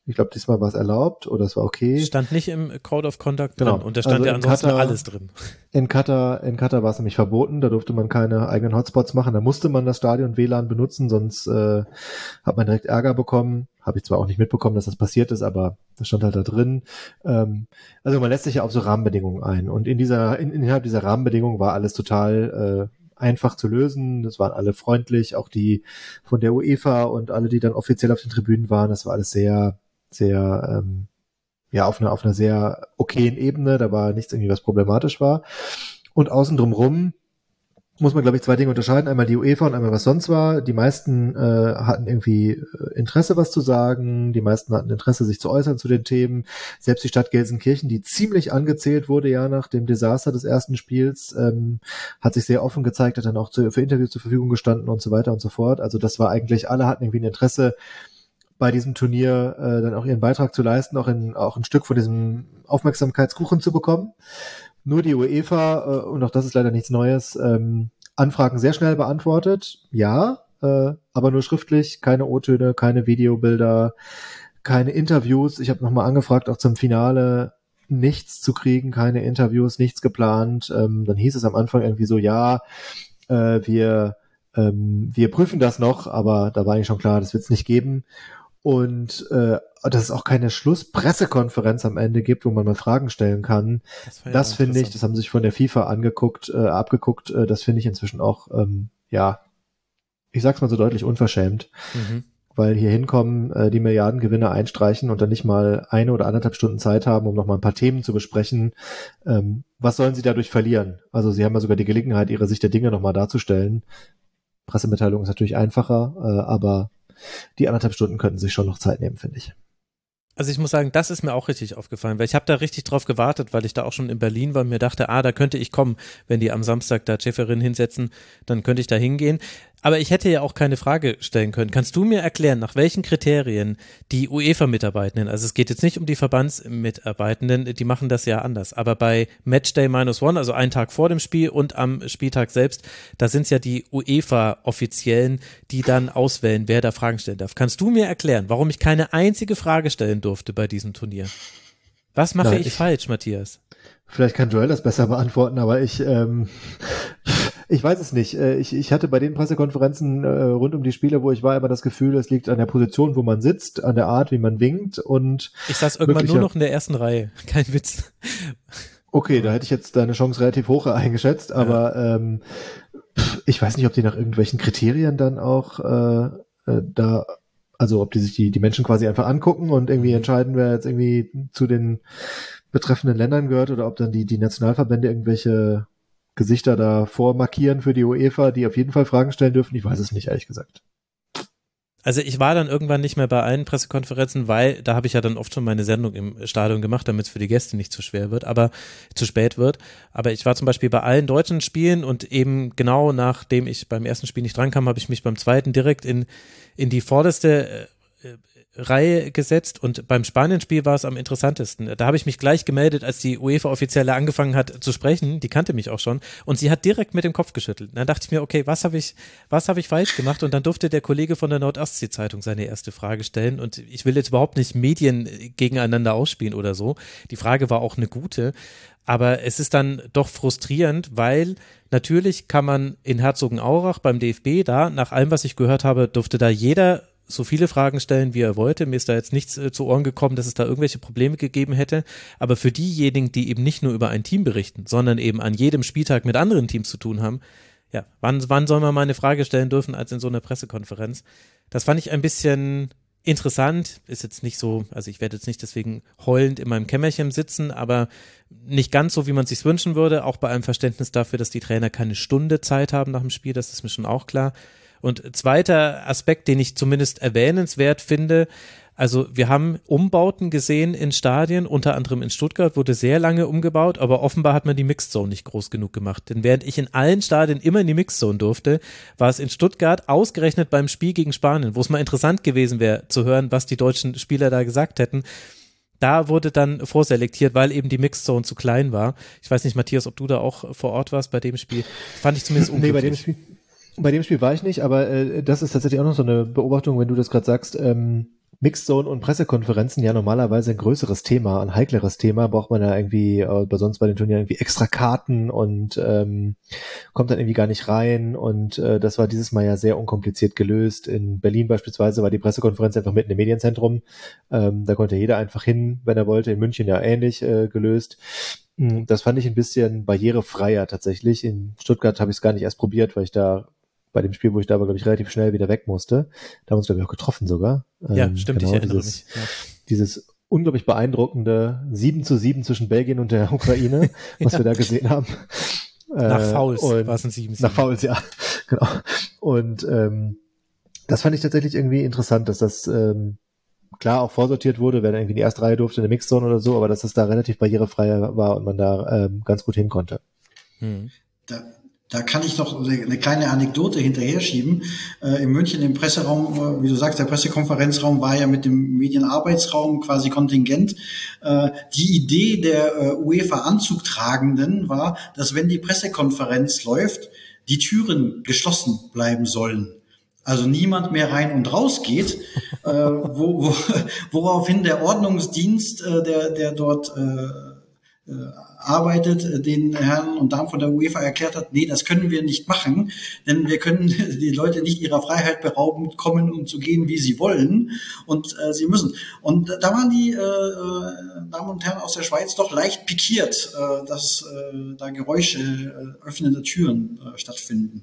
Ich glaube, diesmal war es erlaubt oder es war okay. Stand nicht im Code of Conduct Genau. drin und da stand Also ja in ansonsten Katar- alles drin. In Katar war es nämlich verboten, da durfte man keine eigenen Hotspots machen, da musste man das Stadion WLAN benutzen, sonst hat man direkt Ärger bekommen. Habe ich zwar auch nicht mitbekommen, dass das passiert ist, aber das stand halt da drin. Also man lässt sich ja auf so Rahmenbedingungen ein und innerhalb dieser Rahmenbedingungen war alles total einfach zu lösen. Das waren alle freundlich, auch die von der UEFA und alle, die dann offiziell auf den Tribünen waren. Das war alles sehr, sehr auf einer sehr okayen Ebene, da war nichts irgendwie, was problematisch war. Und außen drumrum muss man, glaube ich, zwei Dinge unterscheiden. Einmal die UEFA und einmal was sonst war. Die meisten hatten irgendwie Interesse, was zu sagen. Die meisten hatten Interesse, sich zu äußern zu den Themen. Selbst die Stadt Gelsenkirchen, die ziemlich angezählt wurde, ja, nach dem Desaster des ersten Spiels, hat sich sehr offen gezeigt, hat dann auch für Interviews zur Verfügung gestanden und so weiter und so fort. Also das war eigentlich, alle hatten irgendwie ein Interesse, bei diesem Turnier dann auch ihren Beitrag zu leisten, auch ein Stück von diesem Aufmerksamkeitskuchen zu bekommen. Nur die UEFA, und auch das ist leider nichts Neues, Anfragen sehr schnell beantwortet, ja, aber nur schriftlich, keine O-Töne, keine Videobilder, keine Interviews. Ich habe nochmal angefragt, auch zum Finale nichts zu kriegen, keine Interviews, nichts geplant. Dann hieß es am Anfang irgendwie so, ja, wir prüfen das noch, aber da war eigentlich schon klar, das wird es nicht geben. Und dass es auch keine Schlusspressekonferenz am Ende gibt, wo man mal Fragen stellen kann, das finde ich, das haben sich von der FIFA abgeguckt, das finde ich inzwischen auch, ich sag's mal so deutlich, unverschämt. Weil hier hinkommen, die Milliardengewinne einstreichen und dann nicht mal 1 oder 1,5 Stunden Zeit haben, um noch mal ein paar Themen zu besprechen. Was sollen sie dadurch verlieren? Also sie haben ja sogar die Gelegenheit, ihre Sicht der Dinge noch mal darzustellen. Pressemitteilung ist natürlich einfacher, aber die 1,5 Stunden könnten sich schon noch Zeit nehmen, finde ich. Also ich muss sagen, das ist mir auch richtig aufgefallen, weil ich habe da richtig drauf gewartet, weil ich da auch schon in Berlin war und mir dachte, da könnte ich kommen, wenn die am Samstag da Schäferin hinsetzen, dann könnte ich da hingehen. Aber ich hätte ja auch keine Frage stellen können. Kannst du mir erklären, nach welchen Kriterien die UEFA-Mitarbeitenden, also es geht jetzt nicht um die Verbandsmitarbeitenden, die machen das ja anders, aber bei Matchday -1, also einen Tag vor dem Spiel und am Spieltag selbst, da sind es ja die UEFA-Offiziellen, die dann auswählen, wer da Fragen stellen darf. Kannst du mir erklären, warum ich keine einzige Frage stellen durfte bei diesem Turnier? Was mache ich falsch, Matthias? Vielleicht kann Joel das besser beantworten, aber ich weiß es nicht. Ich hatte bei den Pressekonferenzen rund um die Spiele, wo ich war, immer das Gefühl, es liegt an der Position, wo man sitzt, an der Art, wie man winkt und ich saß irgendwann nur noch in der ersten Reihe. Kein Witz. Okay, da hätte ich jetzt deine Chance relativ hoch eingeschätzt, aber ich weiß nicht, ob die nach irgendwelchen Kriterien dann auch also ob die sich die Menschen quasi einfach angucken und irgendwie entscheiden, wer jetzt irgendwie zu den betreffenden Ländern gehört oder ob dann die Nationalverbände irgendwelche Gesichter da vormarkieren für die UEFA, die auf jeden Fall Fragen stellen dürfen. Ich weiß es nicht, ehrlich gesagt. Also ich war dann irgendwann nicht mehr bei allen Pressekonferenzen, weil da habe ich ja dann oft schon meine Sendung im Stadion gemacht, damit es für die Gäste nicht zu spät wird. Aber ich war zum Beispiel bei allen deutschen Spielen und eben genau nachdem ich beim ersten Spiel nicht drankam, habe ich mich beim zweiten direkt in die vorderste Reihe gesetzt und beim Spanien-Spiel war es am interessantesten. Da habe ich mich gleich gemeldet, als die UEFA-Offizielle angefangen hat zu sprechen, die kannte mich auch schon und sie hat direkt mit dem Kopf geschüttelt. Dann dachte ich mir, okay, was habe ich falsch gemacht? Und dann durfte der Kollege von der Nordostsee-Zeitung seine erste Frage stellen und ich will jetzt überhaupt nicht Medien gegeneinander ausspielen oder so. Die Frage war auch eine gute, aber es ist dann doch frustrierend, weil natürlich kann man in Herzogenaurach beim DFB da, nach allem, was ich gehört habe, durfte da jeder so viele Fragen stellen, wie er wollte. Mir ist da jetzt nichts zu Ohren gekommen, dass es da irgendwelche Probleme gegeben hätte. Aber für diejenigen, die eben nicht nur über ein Team berichten, sondern eben an jedem Spieltag mit anderen Teams zu tun haben, ja, wann soll man mal eine Frage stellen dürfen als in so einer Pressekonferenz? Das fand ich ein bisschen interessant. Ist jetzt nicht so, also ich werde jetzt nicht deswegen heulend in meinem Kämmerchen sitzen, aber nicht ganz so, wie man es sich wünschen würde. Auch bei einem Verständnis dafür, dass die Trainer keine Stunde Zeit haben nach dem Spiel, das ist mir schon auch klar. Und zweiter Aspekt, den ich zumindest erwähnenswert finde, also wir haben Umbauten gesehen in Stadien, unter anderem in Stuttgart wurde sehr lange umgebaut, aber offenbar hat man die Mixed Zone nicht groß genug gemacht. Denn während ich in allen Stadien immer in die Mixed Zone durfte, war es in Stuttgart ausgerechnet beim Spiel gegen Spanien, wo es mal interessant gewesen wäre zu hören, was die deutschen Spieler da gesagt hätten. Da wurde dann vorselektiert, weil eben die Mixed Zone zu klein war. Ich weiß nicht, Matthias, ob du da auch vor Ort warst bei dem Spiel. Fand ich zumindest unglücklich. Bei dem Spiel war ich nicht, aber das ist tatsächlich auch noch so eine Beobachtung, wenn du das gerade sagst. Mixed Zone und Pressekonferenzen ja normalerweise ein größeres Thema, ein heikleres Thema, braucht man ja irgendwie, sonst bei den Turnieren irgendwie extra Karten und kommt dann irgendwie gar nicht rein und das war dieses Mal ja sehr unkompliziert gelöst. In Berlin beispielsweise war die Pressekonferenz einfach mitten im Medienzentrum, da konnte jeder einfach hin, wenn er wollte, in München ja ähnlich gelöst. Das fand ich ein bisschen barrierefreier tatsächlich. In Stuttgart habe ich es gar nicht erst probiert, weil ich da bei dem Spiel, wo ich da aber, glaube ich, relativ schnell wieder weg musste. Da haben wir uns, glaube ich, auch getroffen sogar. Ja, stimmt, genau, ich erinnere mich. Ja. Dieses unglaublich beeindruckende 7:7 zwischen Belgien und der Ukraine, was wir da gesehen haben. Nach Fouls war es ein 7:7. Nach Fouls, ja, genau. Und das fand ich tatsächlich irgendwie interessant, dass das klar auch vorsortiert wurde, wer dann irgendwie in die erste Reihe durfte, in der Mixzone oder so, aber dass das da relativ barrierefrei war und man da ganz gut hin konnte. Da kann ich noch eine kleine Anekdote hinterher schieben. In München im Presseraum, wie du sagst, der Pressekonferenzraum war ja mit dem Medienarbeitsraum quasi kontingent. Die Idee der UEFA-Anzugtragenden war, dass wenn die Pressekonferenz läuft, die Türen geschlossen bleiben sollen. Also niemand mehr rein und raus geht, woraufhin der Ordnungsdienst, der dort arbeitet, den Herren und Damen von der UEFA erklärt hat, nee, das können wir nicht machen, denn wir können die Leute nicht ihrer Freiheit berauben, kommen und zu gehen, wie sie wollen, und sie müssen. Und da waren die Damen und Herren aus der Schweiz doch leicht pikiert, dass da Geräusche öffnender Türen stattfinden.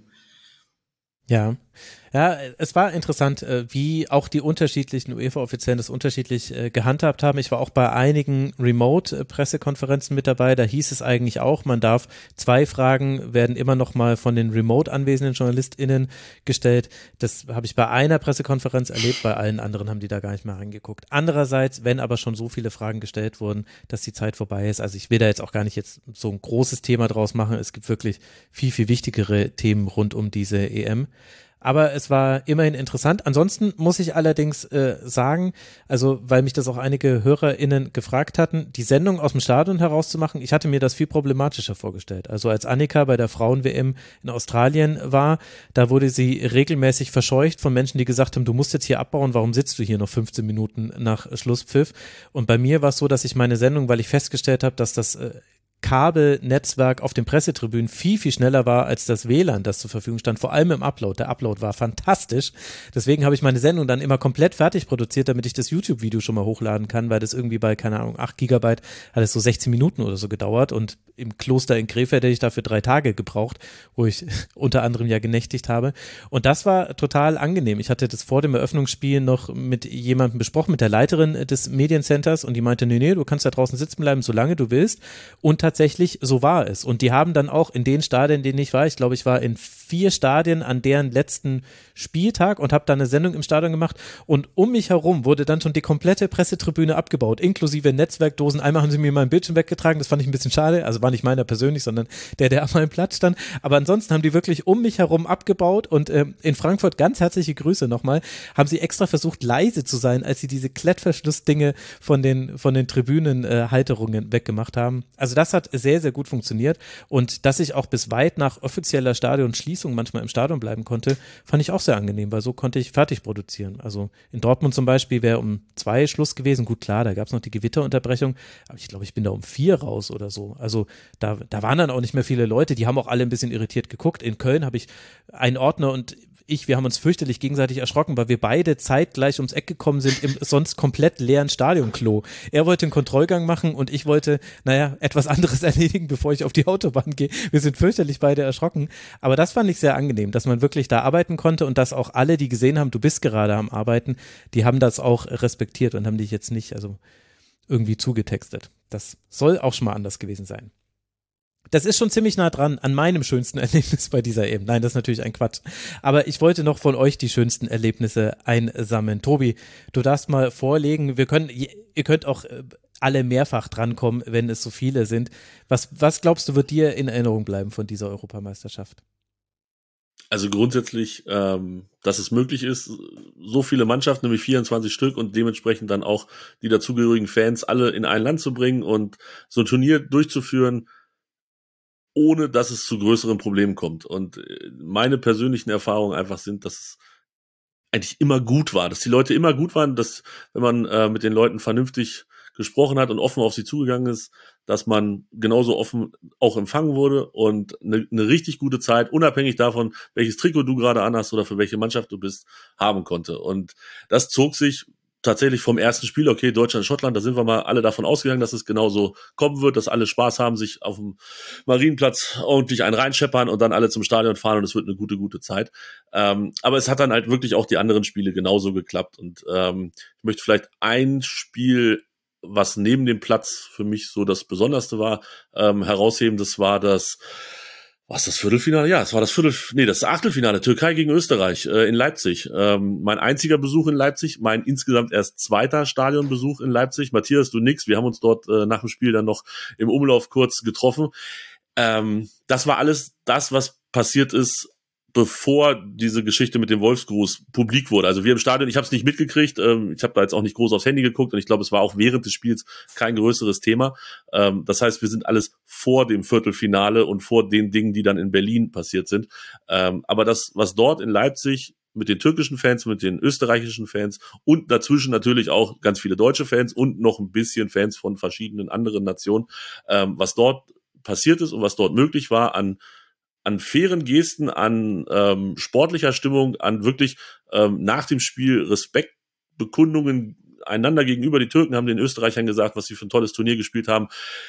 Ja. Ja, es war interessant, wie auch die unterschiedlichen UEFA-Offiziellen das unterschiedlich gehandhabt haben. Ich war auch bei einigen Remote-Pressekonferenzen mit dabei. Da hieß es eigentlich auch, man darf 2 Fragen werden immer noch mal von den remote anwesenden JournalistInnen gestellt. Das habe ich bei einer Pressekonferenz erlebt, bei allen anderen haben die da gar nicht mehr reingeguckt. Andererseits, wenn aber schon so viele Fragen gestellt wurden, dass die Zeit vorbei ist, also ich will da jetzt auch gar nicht jetzt so ein großes Thema draus machen. Es gibt wirklich viel, viel wichtigere Themen rund um diese EM. Aber es war immerhin interessant. Ansonsten muss ich allerdings sagen, also weil mich das auch einige HörerInnen gefragt hatten, die Sendung aus dem Stadion herauszumachen, ich hatte mir das viel problematischer vorgestellt. Also als Annika bei der Frauen-WM in Australien war, da wurde sie regelmäßig verscheucht von Menschen, die gesagt haben, du musst jetzt hier abbauen, warum sitzt du hier noch 15 Minuten nach Schlusspfiff? Und bei mir war es so, dass ich meine Sendung, weil ich festgestellt habe, dass das Kabelnetzwerk auf den Pressetribünen viel, viel schneller war als das WLAN, das zur Verfügung stand, vor allem im Upload. Der Upload war fantastisch. Deswegen habe ich meine Sendung dann immer komplett fertig produziert, damit ich das YouTube-Video schon mal hochladen kann, weil das irgendwie bei, keine Ahnung, 8 Gigabyte hat es so 16 Minuten oder so gedauert und im Kloster in Krefeld hätte ich dafür 3 Tage gebraucht, wo ich unter anderem ja genächtigt habe. Und das war total angenehm. Ich hatte das vor dem Eröffnungsspiel noch mit jemandem besprochen, mit der Leiterin des Mediencenters, und die meinte, nee, du kannst da draußen sitzen bleiben, solange du willst. Und tatsächlich, so war es. Und die haben dann auch in den Stadien, in denen ich war, ich glaube, ich war in 4 Stadien an deren letzten Spieltag und habe da eine Sendung im Stadion gemacht, und um mich herum wurde dann schon die komplette Pressetribüne abgebaut, inklusive Netzwerkdosen. Einmal haben sie mir meinen Bildschirm weggetragen, das fand ich ein bisschen schade, also war nicht meiner persönlich, sondern der an meinem Platz stand, aber ansonsten haben die wirklich um mich herum abgebaut. Und in Frankfurt, ganz herzliche Grüße nochmal, haben sie extra versucht, leise zu sein, als sie diese Klettverschlussdinge von den Tribünenhalterungen weggemacht haben. Also das hat sehr, sehr gut funktioniert, und dass ich auch bis weit nach offizieller Stadionschließung manchmal im Stadion bleiben konnte, fand ich auch sehr angenehm, weil so konnte ich fertig produzieren. Also in Dortmund zum Beispiel wäre um 2 Schluss gewesen. Gut, klar, da gab es noch die Gewitterunterbrechung, aber ich glaube, ich bin da um 4 raus oder so. Also da waren dann auch nicht mehr viele Leute, die haben auch alle ein bisschen irritiert geguckt. In Köln habe ich einen Ordner und wir haben uns fürchterlich gegenseitig erschrocken, weil wir beide zeitgleich ums Eck gekommen sind im sonst komplett leeren Stadionklo. Er wollte einen Kontrollgang machen und ich wollte, etwas anderes erledigen, bevor ich auf die Autobahn gehe. Wir sind fürchterlich beide erschrocken. Aber das fand ich sehr angenehm, dass man wirklich da arbeiten konnte und dass auch alle, die gesehen haben, du bist gerade am Arbeiten, die haben das auch respektiert und haben dich jetzt nicht irgendwie zugetextet. Das soll auch schon mal anders gewesen sein. Das ist schon ziemlich nah dran an meinem schönsten Erlebnis bei dieser EM. Nein, das ist natürlich ein Quatsch. Aber ich wollte noch von euch die schönsten Erlebnisse einsammeln. Tobi, du darfst mal vorlegen. Ihr könnt auch alle mehrfach drankommen, wenn es so viele sind. Was glaubst du, wird dir in Erinnerung bleiben von dieser Europameisterschaft? Also grundsätzlich, dass es möglich ist, so viele Mannschaften, nämlich 24 Stück, und dementsprechend dann auch die dazugehörigen Fans alle in ein Land zu bringen und so ein Turnier durchzuführen, ohne dass es zu größeren Problemen kommt. Und meine persönlichen Erfahrungen einfach sind, dass es eigentlich immer gut war, dass die Leute immer gut waren, dass wenn man mit den Leuten vernünftig gesprochen hat und offen auf sie zugegangen ist, dass man genauso offen auch empfangen wurde und eine richtig gute Zeit, unabhängig davon, welches Trikot du gerade anhast oder für welche Mannschaft du bist, haben konnte. Und das zog sich tatsächlich vom ersten Spiel, okay, Deutschland, Schottland, da sind wir mal alle davon ausgegangen, dass es genauso kommen wird, dass alle Spaß haben, sich auf dem Marienplatz ordentlich einen reinscheppern und dann alle zum Stadion fahren und es wird eine gute Zeit. Aber es hat dann halt wirklich auch die anderen Spiele genauso geklappt und ich möchte vielleicht ein Spiel, was neben dem Platz für mich so das Besonderste war, herausheben. Das war das Viertelfinale? Ja, das Achtelfinale, Türkei gegen Österreich in Leipzig. Mein einziger Besuch in Leipzig, mein insgesamt erst zweiter Stadionbesuch in Leipzig. Matthias, du nix, wir haben uns dort nach dem Spiel dann noch im Umlauf kurz getroffen. Das war alles das, was passiert ist, bevor diese Geschichte mit dem Wolfsgruß publik wurde. Also wir im Stadion, ich habe es nicht mitgekriegt, ich habe da jetzt auch nicht groß aufs Handy geguckt und ich glaube, es war auch während des Spiels kein größeres Thema. Das heißt, wir sind alles vor dem Viertelfinale und vor den Dingen, die dann in Berlin passiert sind. Aber das, was dort in Leipzig mit den türkischen Fans, mit den österreichischen Fans und dazwischen natürlich auch ganz viele deutsche Fans und noch ein bisschen Fans von verschiedenen anderen Nationen, was dort passiert ist und was dort möglich war an fairen Gesten, an sportlicher Stimmung, an wirklich nach dem Spiel Respektbekundungen einander gegenüber. Die Türken haben den Österreichern gesagt, was sie für ein tolles Turnier gespielt haben.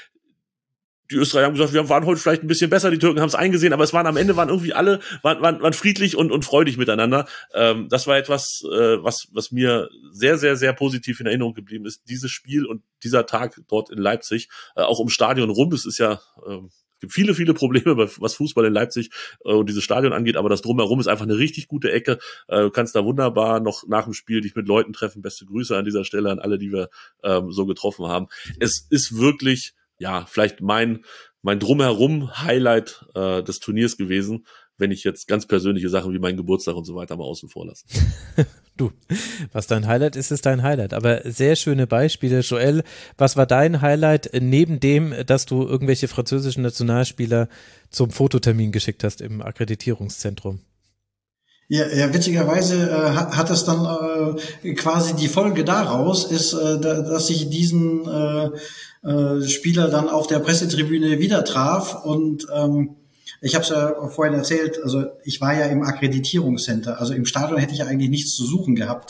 Die Österreicher haben gesagt, wir waren heute vielleicht ein bisschen besser, die Türken haben es eingesehen, aber am Ende waren irgendwie alle waren friedlich und freudig miteinander. Das war etwas, was mir sehr, sehr, sehr positiv in Erinnerung geblieben ist. Dieses Spiel und dieser Tag dort in Leipzig, auch um Stadion rum, es ist ja es gibt viele, viele Probleme, was Fußball in Leipzig und dieses Stadion angeht, aber das Drumherum ist einfach eine richtig gute Ecke. Du kannst da wunderbar noch nach dem Spiel dich mit Leuten treffen. Beste Grüße an dieser Stelle an alle, die wir so getroffen haben. Es ist wirklich, ja, vielleicht mein Drumherum-Highlight des Turniers gewesen, wenn ich jetzt ganz persönliche Sachen wie meinen Geburtstag und so weiter mal außen vor lasse. Du, was dein Highlight ist, ist dein Highlight. Aber sehr schöne Beispiele. Joel, was war dein Highlight neben dem, dass du irgendwelche französischen Nationalspieler zum Fototermin geschickt hast im Akkreditierungszentrum? Ja, witzigerweise hat es dann quasi die Folge daraus ist, dass ich diesen Spieler dann auf der Pressetribüne wieder traf und ich habe es ja vorhin erzählt, also ich war ja im Akkreditierungscenter, also im Stadion hätte ich ja eigentlich nichts zu suchen gehabt.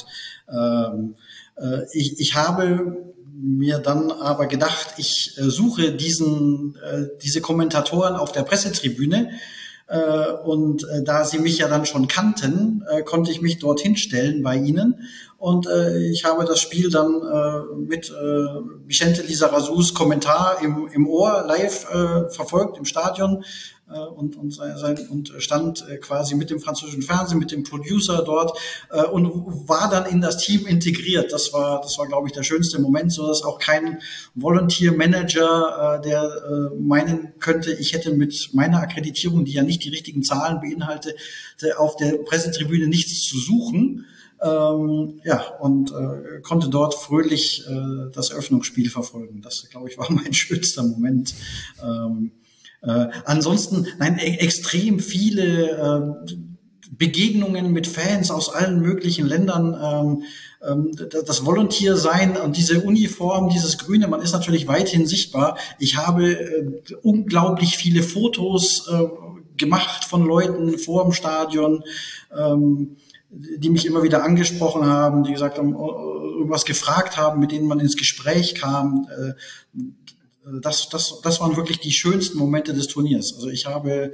Ich habe mir dann aber gedacht, ich suche diese Kommentatoren auf der Pressetribüne und da sie mich ja dann schon kannten, konnte ich mich dorthin stellen bei ihnen und ich habe das Spiel dann mit Vicente Lizarazus Kommentar im Ohr live verfolgt im Stadion und stand quasi mit dem französischen Fernsehen, mit dem Producer dort und war dann in das Team integriert. Das war, glaube ich, der schönste Moment, so dass auch kein Volunteer-Manager, der meinen könnte, ich hätte mit meiner Akkreditierung, die ja nicht die richtigen Zahlen beinhalte, auf der Pressetribüne nichts zu suchen. Und konnte dort fröhlich das Eröffnungsspiel verfolgen. Das, glaube ich, war mein schönster Moment. Ansonsten, extrem viele Begegnungen mit Fans aus allen möglichen Ländern. Das Volunteer-Sein und diese Uniform, dieses Grüne, man ist natürlich weithin sichtbar. Ich habe unglaublich viele Fotos gemacht von Leuten vor dem Stadion, die mich immer wieder angesprochen haben, die gesagt haben, irgendwas gefragt haben, mit denen man ins Gespräch kam. Das waren wirklich die schönsten Momente des Turniers. Also ich habe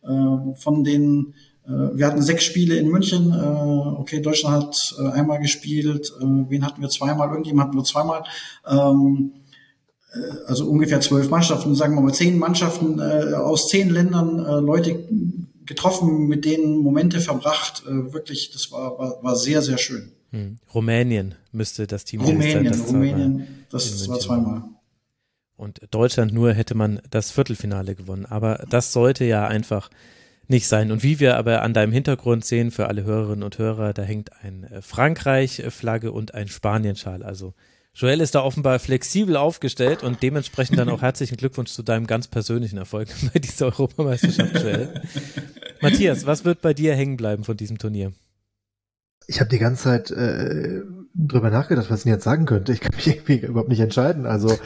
wir hatten 6 Spiele in München. Deutschland hat einmal gespielt. Wen hatten wir zweimal? Irgendjemand hatten wir zweimal. Also ungefähr 12 Mannschaften, sagen wir mal 10 Mannschaften aus 10 Ländern, Leute getroffen, mit denen Momente verbracht. Wirklich, das war sehr, sehr schön. Rumänien müsste das Team sein. Das war zweimal. Und Deutschland nur hätte man das Viertelfinale gewonnen. Aber das sollte ja einfach nicht sein. Und wie wir aber an deinem Hintergrund sehen, für alle Hörerinnen und Hörer, da hängt ein Frankreich-Flagge und ein Spanien-Schal. Also Joel ist da offenbar flexibel aufgestellt und dementsprechend dann auch herzlichen Glückwunsch zu deinem ganz persönlichen Erfolg bei dieser Europameisterschaft, Joel. Matthias, was wird bei dir hängen bleiben von diesem Turnier? Ich habe die ganze Zeit drüber nachgedacht, was ich denn jetzt sagen könnte. Ich kann mich irgendwie überhaupt nicht entscheiden. Also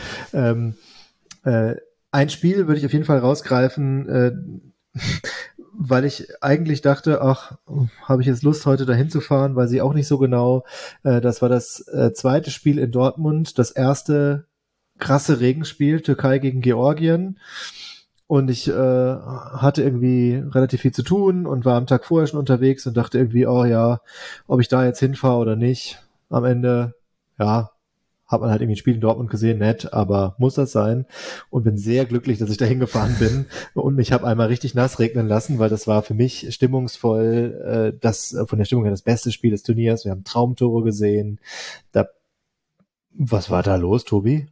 ein Spiel würde ich auf jeden Fall rausgreifen, weil ich eigentlich dachte, ach, habe ich jetzt Lust, heute dahin zu fahren, weil sie auch nicht so genau. Das war das zweite Spiel in Dortmund, das erste krasse Regenspiel, Türkei gegen Georgien. Und ich hatte irgendwie relativ viel zu tun und war am Tag vorher schon unterwegs und dachte irgendwie, oh ja, ob ich da jetzt hinfahre oder nicht. Am Ende, ja, hat man halt irgendwie ein Spiel in Dortmund gesehen, nett, aber muss das sein? Und bin sehr glücklich, dass ich da hingefahren bin und mich habe einmal richtig nass regnen lassen, weil das war für mich stimmungsvoll, das von der Stimmung her das beste Spiel des Turniers. Wir haben Traumtore gesehen. Was war da los, Tobi?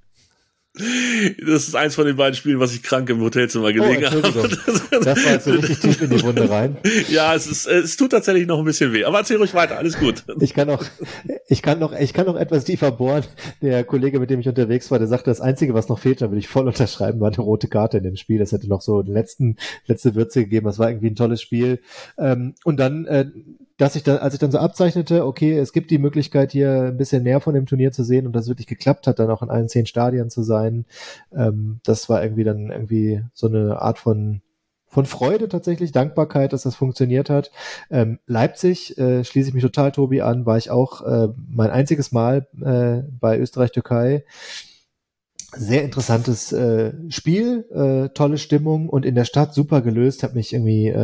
Das ist eins von den beiden Spielen, was ich krank im Hotelzimmer gelegen habe. Das war jetzt so richtig tief in die Wunde rein. Ja, es tut tatsächlich noch ein bisschen weh. Aber erzähl ruhig weiter, alles gut. Ich kann noch etwas tiefer bohren. Der Kollege, mit dem ich unterwegs war, der sagte, das Einzige, was noch fehlt, da will ich voll unterschreiben, war eine rote Karte in dem Spiel. Das hätte noch so letzte Würze gegeben. Das war irgendwie ein tolles Spiel. Und dann, als ich dann so abzeichnete, okay, es gibt die Möglichkeit, hier ein bisschen näher von dem Turnier zu sehen und das wirklich geklappt hat, dann auch in allen 10 Stadien zu sein. Das war irgendwie so eine Art von Freude tatsächlich, Dankbarkeit, dass das funktioniert hat. Leipzig, schließe ich mich total Tobi an, war ich auch mein einziges Mal bei Österreich-Türkei. Sehr interessantes Spiel, tolle Stimmung und in der Stadt super gelöst, hat mich irgendwie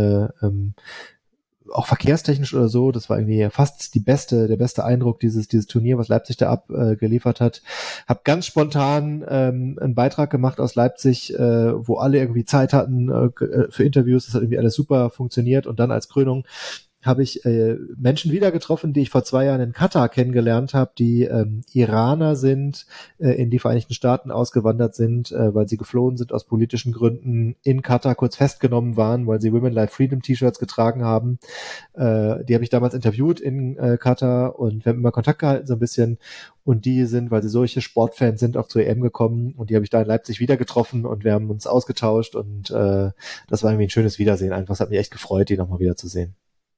auch verkehrstechnisch oder so, das war irgendwie fast der beste Eindruck dieses Turnier, was Leipzig da abgeliefert hat. Hab ganz spontan einen Beitrag gemacht aus Leipzig, wo alle irgendwie Zeit hatten für Interviews, das hat irgendwie alles super funktioniert und dann als Krönung habe ich Menschen wieder getroffen, die ich vor 2 Jahren in Katar kennengelernt habe, die Iraner sind, in die Vereinigten Staaten ausgewandert sind, weil sie geflohen sind aus politischen Gründen, in Katar kurz festgenommen waren, weil sie Women Life Freedom T-Shirts getragen haben. Die habe ich damals interviewt in Katar und wir haben immer Kontakt gehalten so ein bisschen. Und die sind, weil sie solche Sportfans sind, auch zur EM gekommen und die habe ich da in Leipzig wieder getroffen und wir haben uns ausgetauscht und das war irgendwie ein schönes Wiedersehen. Einfach, es hat mich echt gefreut, die nochmal wiederzusehen.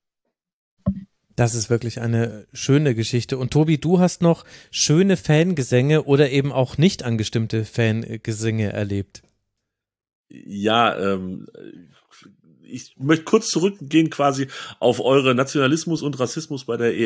Das ist wirklich eine schöne Geschichte. Und Tobi, du hast noch schöne Fangesänge oder eben auch nicht angestimmte Fangesänge erlebt. Ja, ich möchte kurz zurückgehen quasi auf eure Nationalismus und Rassismus bei der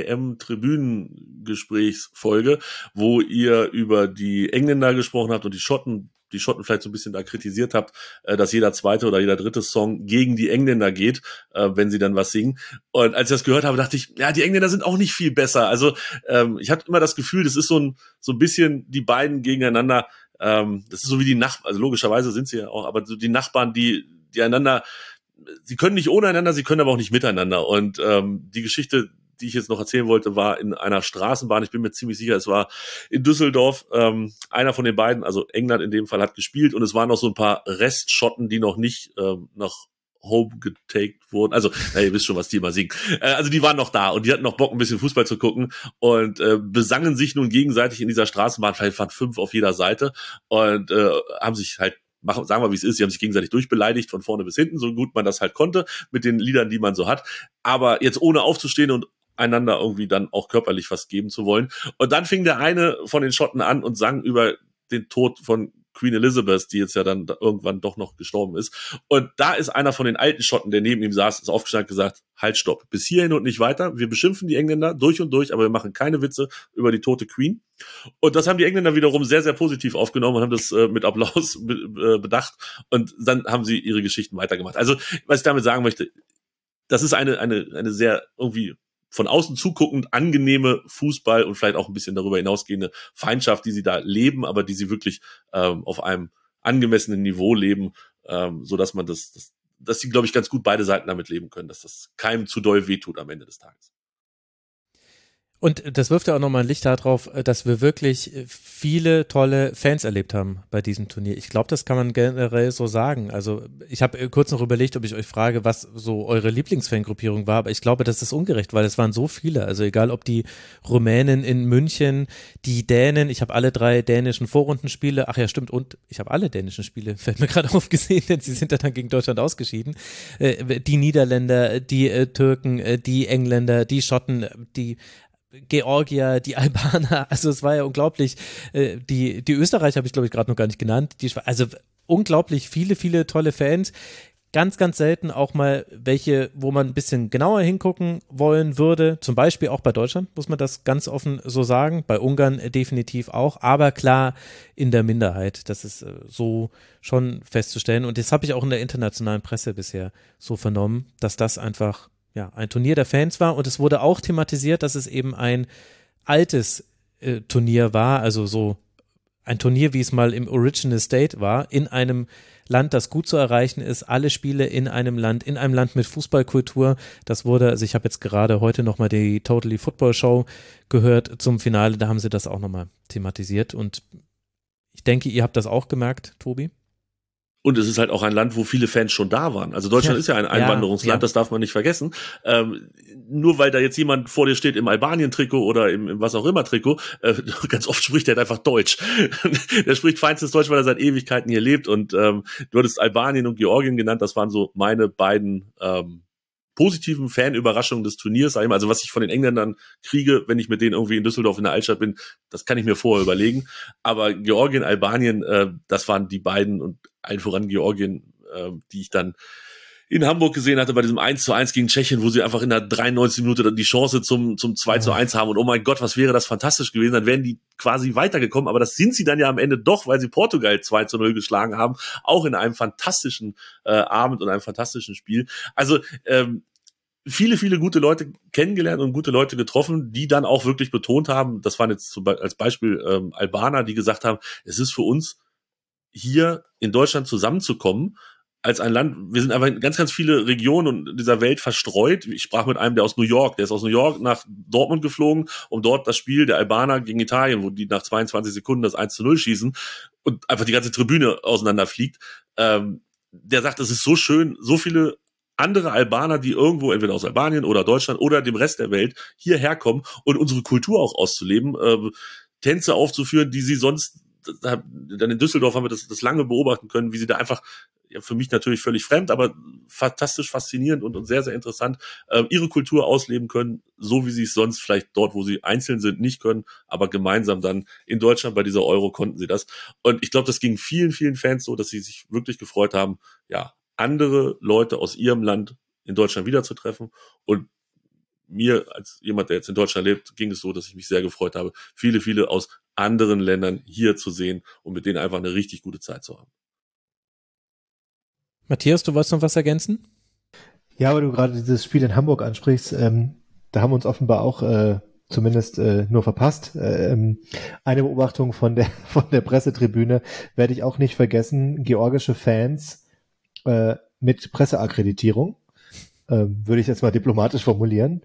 EM-Tribünengesprächsfolge, wo ihr über die Engländer gesprochen habt und die Schotten vielleicht so ein bisschen da kritisiert habt, dass jeder zweite oder jeder dritte Song gegen die Engländer geht, wenn sie dann was singen. Und als ich das gehört habe, dachte ich, ja, die Engländer sind auch nicht viel besser. Also ich hatte immer das Gefühl, das ist so ein bisschen die beiden gegeneinander. Das ist so wie die Nachbarn, also logischerweise sind sie ja auch, aber so die Nachbarn, die einander, sie können nicht ohne einander, sie können aber auch nicht miteinander. Und die Geschichte, die ich jetzt noch erzählen wollte, war in einer Straßenbahn. Ich bin mir ziemlich sicher, es war in Düsseldorf. Einer von den beiden, also England in dem Fall, hat gespielt und es waren noch so ein paar Restschotten, die noch nicht nach Home getaked wurden. Also, ihr wisst schon, was die immer singen. Also die waren noch da und die hatten noch Bock, ein bisschen Fußball zu gucken und besangen sich nun gegenseitig in dieser Straßenbahn. Vielleicht waren 5 auf jeder Seite und haben sich halt, sagen wir, wie es ist, sie haben sich gegenseitig durchbeleidigt von vorne bis hinten, so gut man das halt konnte, mit den Liedern, die man so hat. Aber jetzt ohne aufzustehen und einander irgendwie dann auch körperlich was geben zu wollen. Und dann fing der eine von den Schotten an und sang über den Tod von Queen Elizabeth, die jetzt ja dann irgendwann doch noch gestorben ist. Und da ist einer von den alten Schotten, der neben ihm saß, ist aufgestanden und gesagt, halt, stopp, bis hierhin und nicht weiter. Wir beschimpfen die Engländer durch und durch, aber wir machen keine Witze über die tote Queen. Und das haben die Engländer wiederum sehr, sehr positiv aufgenommen und haben das mit Applaus bedacht. Und dann haben sie ihre Geschichten weitergemacht. Also, was ich damit sagen möchte, das ist eine sehr irgendwie von außen zuguckend angenehme Fußball und vielleicht auch ein bisschen darüber hinausgehende Feindschaft, die sie da leben, aber die sie wirklich auf einem angemessenen Niveau leben, so dass man dass sie, glaube ich, ganz gut beide Seiten damit leben können, dass das keinem zu doll wehtut am Ende des Tages. Und das wirft ja auch nochmal ein Licht darauf, dass wir wirklich viele tolle Fans erlebt haben bei diesem Turnier. Ich glaube, das kann man generell so sagen. Also ich habe kurz noch überlegt, ob ich euch frage, was so eure Lieblingsfangruppierung war, aber ich glaube, das ist ungerecht, weil es waren so viele. Also egal, ob die Rumänen in München, die Dänen, ich habe alle 3 dänischen Vorrundenspiele, ach ja, stimmt, und ich habe alle dänischen Spiele, fällt mir gerade aufgesehen, denn sie sind ja dann gegen Deutschland ausgeschieden. Die Niederländer, die Türken, die Engländer, die Schotten, die Georgier, die Albaner, also es war ja unglaublich, die Österreicher habe ich glaube ich gerade noch gar nicht genannt, also unglaublich viele tolle Fans, ganz, ganz selten auch mal welche, wo man ein bisschen genauer hingucken wollen würde, zum Beispiel auch bei Deutschland, muss man das ganz offen so sagen, bei Ungarn definitiv auch, aber klar in der Minderheit, das ist so schon festzustellen und das habe ich auch in der internationalen Presse bisher so vernommen, dass das einfach ein Turnier der Fans war und es wurde auch thematisiert, dass es eben ein altes Turnier war, also so ein Turnier, wie es mal im Original State war, in einem Land, das gut zu erreichen ist, alle Spiele in einem Land mit Fußballkultur, das wurde, also ich habe jetzt gerade heute nochmal die Totally Football Show gehört zum Finale, da haben sie das auch nochmal thematisiert und ich denke, ihr habt das auch gemerkt, Tobi? Und es ist halt auch ein Land, wo viele Fans schon da waren. Also Deutschland ist ja ein Einwanderungsland, das darf man nicht vergessen. Nur weil da jetzt jemand vor dir steht im Albanien-Trikot oder im was auch immer Trikot, ganz oft spricht er halt einfach Deutsch. Der spricht feinstes Deutsch, weil er seit Ewigkeiten hier lebt. Und du hattest Albanien und Georgien genannt, das waren so meine beiden positiven Fanüberraschungen des Turniers, sag ich mal. Also was ich von den Engländern kriege, wenn ich mit denen irgendwie in Düsseldorf in der Altstadt bin, das kann ich mir vorher überlegen. Aber Georgien, Albanien, das waren die beiden und allen voran Georgien, die ich dann in Hamburg gesehen hatte bei diesem 1:1 gegen Tschechien, wo sie einfach in der 93. Minute dann die Chance zum 2:1 haben und oh mein Gott, was wäre das fantastisch gewesen, dann wären die quasi weitergekommen, aber das sind sie dann ja am Ende doch, weil sie Portugal 2:0 geschlagen haben, auch in einem fantastischen Abend und einem fantastischen Spiel. Also viele gute Leute kennengelernt und gute Leute getroffen, die dann auch wirklich betont haben, das waren jetzt als Beispiel Albaner, die gesagt haben, es ist für uns hier in Deutschland zusammenzukommen, als ein Land, wir sind einfach in ganz, ganz viele Regionen dieser Welt verstreut. Ich sprach mit einem, der ist aus New York nach Dortmund geflogen, um dort das Spiel der Albaner gegen Italien, wo die nach 22 Sekunden das 1:0 schießen und einfach die ganze Tribüne auseinanderfliegt. Der sagt, es ist so schön, so viele andere Albaner, die irgendwo entweder aus Albanien oder Deutschland oder dem Rest der Welt hierher kommen und unsere Kultur auch auszuleben, Tänze aufzuführen, die sie sonst dann in Düsseldorf haben wir das lange beobachten können, wie sie da einfach, ja, für mich natürlich völlig fremd, aber fantastisch faszinierend und sehr, sehr interessant, ihre Kultur ausleben können, so wie sie es sonst vielleicht dort, wo sie einzeln sind, nicht können, aber gemeinsam dann in Deutschland bei dieser Euro konnten sie das. Und ich glaube, das ging vielen Fans so, dass sie sich wirklich gefreut haben, ja, andere Leute aus ihrem Land in Deutschland wiederzutreffen. Und mir als jemand, der jetzt in Deutschland lebt, ging es so, dass ich mich sehr gefreut habe, viele aus anderen Ländern hier zu sehen und mit denen einfach eine richtig gute Zeit zu haben. Matthias, du wolltest noch was ergänzen? Ja, aber du gerade dieses Spiel in Hamburg ansprichst, da haben wir uns offenbar auch zumindest nur verpasst. Eine Beobachtung von der Pressetribüne werde ich auch nicht vergessen. Georgische Fans mit Presseakkreditierung, würde ich jetzt mal diplomatisch formulieren.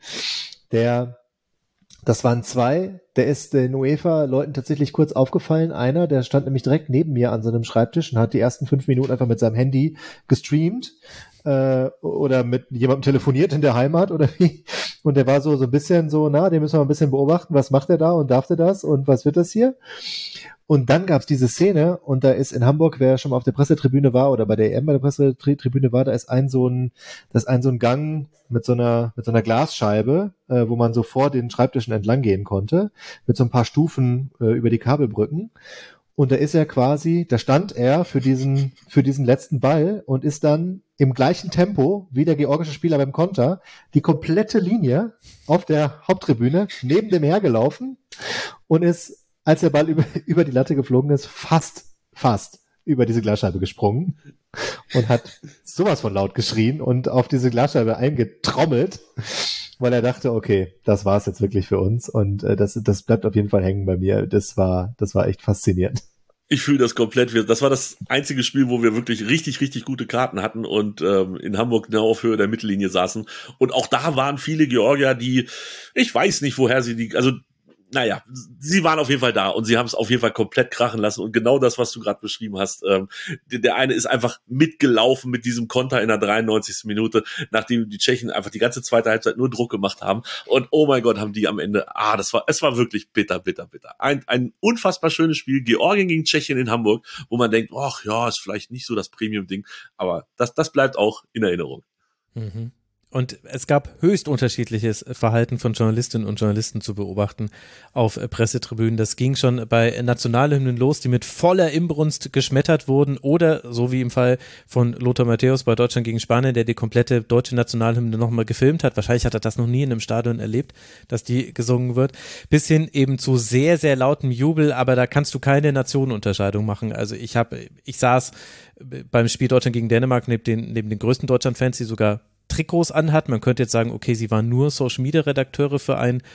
Das waren 2, der ist den UEFA-Leuten tatsächlich kurz aufgefallen. Einer, der stand nämlich direkt neben mir an seinem Schreibtisch und hat die ersten 5 Minuten einfach mit seinem Handy gestreamt oder mit jemandem telefoniert in der Heimat oder wie. Und der war so ein bisschen so, den müssen wir ein bisschen beobachten, was macht er da und darf der das und was wird das hier? Und dann gab's diese Szene und da ist in Hamburg, wer schon mal auf der Pressetribüne war oder bei der EM bei der Pressetribüne war, da ist ein so ein Gang mit so einer Glasscheibe, wo man so vor den Schreibtischen entlang gehen konnte, mit so ein paar Stufen über die Kabelbrücken. Und da stand er für diesen letzten Ball und ist dann im gleichen Tempo wie der georgische Spieler beim Konter die komplette Linie auf der Haupttribüne neben dem hergelaufen und ist, als der Ball über die Latte geflogen ist, fast über diese Glasscheibe gesprungen und hat sowas von laut geschrien und auf diese Glasscheibe eingetrommelt, weil er dachte, okay, das war's jetzt wirklich für uns und das bleibt auf jeden Fall hängen bei mir. Das war echt faszinierend. Ich fühle das komplett. Das war das einzige Spiel, wo wir wirklich richtig, richtig gute Karten hatten und in Hamburg genau auf Höhe der Mittellinie saßen. Und auch da waren viele Georgier, die, ich weiß nicht, woher naja, sie waren auf jeden Fall da und sie haben es auf jeden Fall komplett krachen lassen und genau das, was du gerade beschrieben hast. Der eine ist einfach mitgelaufen mit diesem Konter in der 93. Minute, nachdem die Tschechen einfach die ganze zweite Halbzeit nur Druck gemacht haben und oh mein Gott, haben die am Ende, es war wirklich bitter. Ein unfassbar schönes Spiel, Georgien gegen Tschechien in Hamburg, wo man denkt, ach ja, ist vielleicht nicht so das Premium-Ding, aber das bleibt auch in Erinnerung. Mhm. Und es gab höchst unterschiedliches Verhalten von Journalistinnen und Journalisten zu beobachten auf Pressetribünen. Das ging schon bei Nationalhymnen los, die mit voller Inbrunst geschmettert wurden oder, so wie im Fall von Lothar Matthäus bei Deutschland gegen Spanien, der die komplette deutsche Nationalhymne nochmal gefilmt hat. Wahrscheinlich hat er das noch nie in einem Stadion erlebt, dass die gesungen wird. Bis hin eben zu sehr, sehr lautem Jubel, aber da kannst du keine Nationenunterscheidung machen. Also ich saß beim Spiel Deutschland gegen Dänemark neben den größten Deutschland-Fans, die sogar Trikots anhat. Man könnte jetzt sagen, okay, sie waren nur Social-Media-Redakteure für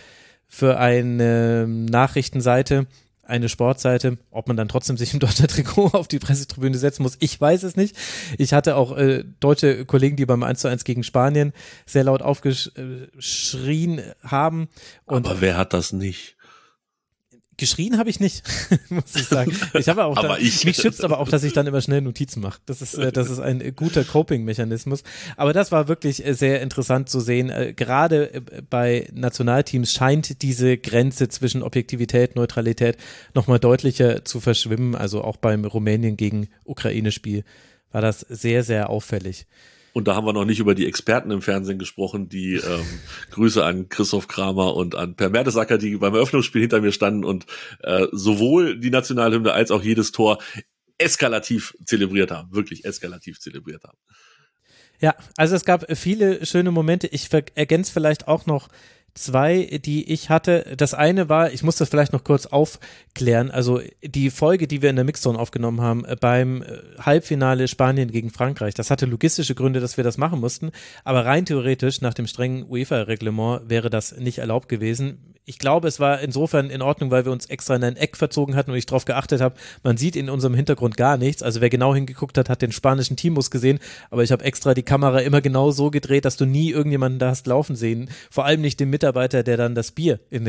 eine Nachrichtenseite, eine Sportseite. Ob man dann trotzdem sich im deutschen Trikot auf die Pressetribüne setzen muss, ich weiß es nicht. Ich hatte auch deutsche Kollegen, die beim 1:1 gegen Spanien sehr laut aufgeschrien haben. Und aber wer hat das nicht? Geschrien habe ich nicht, muss ich sagen. Mich schützt aber auch, dass ich dann immer schnell Notizen mache. Das ist ein guter Coping-Mechanismus. Aber das war wirklich sehr interessant zu sehen. Gerade bei Nationalteams scheint diese Grenze zwischen Objektivität, Neutralität nochmal deutlicher zu verschwimmen. Also auch beim Rumänien gegen Ukraine-Spiel war das sehr, sehr auffällig. Und da haben wir noch nicht über die Experten im Fernsehen gesprochen, die Grüße an Christoph Kramer und an Per Mertesacker, die beim Eröffnungsspiel hinter mir standen und sowohl die Nationalhymne als auch jedes Tor eskalativ zelebriert haben, wirklich eskalativ zelebriert haben. Ja, also es gab viele schöne Momente. Ich ergänze vielleicht auch noch zwei, die ich hatte. Das eine war, ich muss das vielleicht noch kurz aufklären, also die Folge, die wir in der Mixzone aufgenommen haben, beim Halbfinale Spanien gegen Frankreich, das hatte logistische Gründe, dass wir das machen mussten, aber rein theoretisch nach dem strengen UEFA-Reglement wäre das nicht erlaubt gewesen. Ich glaube, es war insofern in Ordnung, weil wir uns extra in ein Eck verzogen hatten und ich darauf geachtet habe, man sieht in unserem Hintergrund gar nichts. Also wer genau hingeguckt hat, hat den spanischen Timus gesehen, aber ich habe extra die Kamera immer genau so gedreht, dass du nie irgendjemanden da hast laufen sehen. Vor allem nicht den Mitarbeiter, der dann das Bier in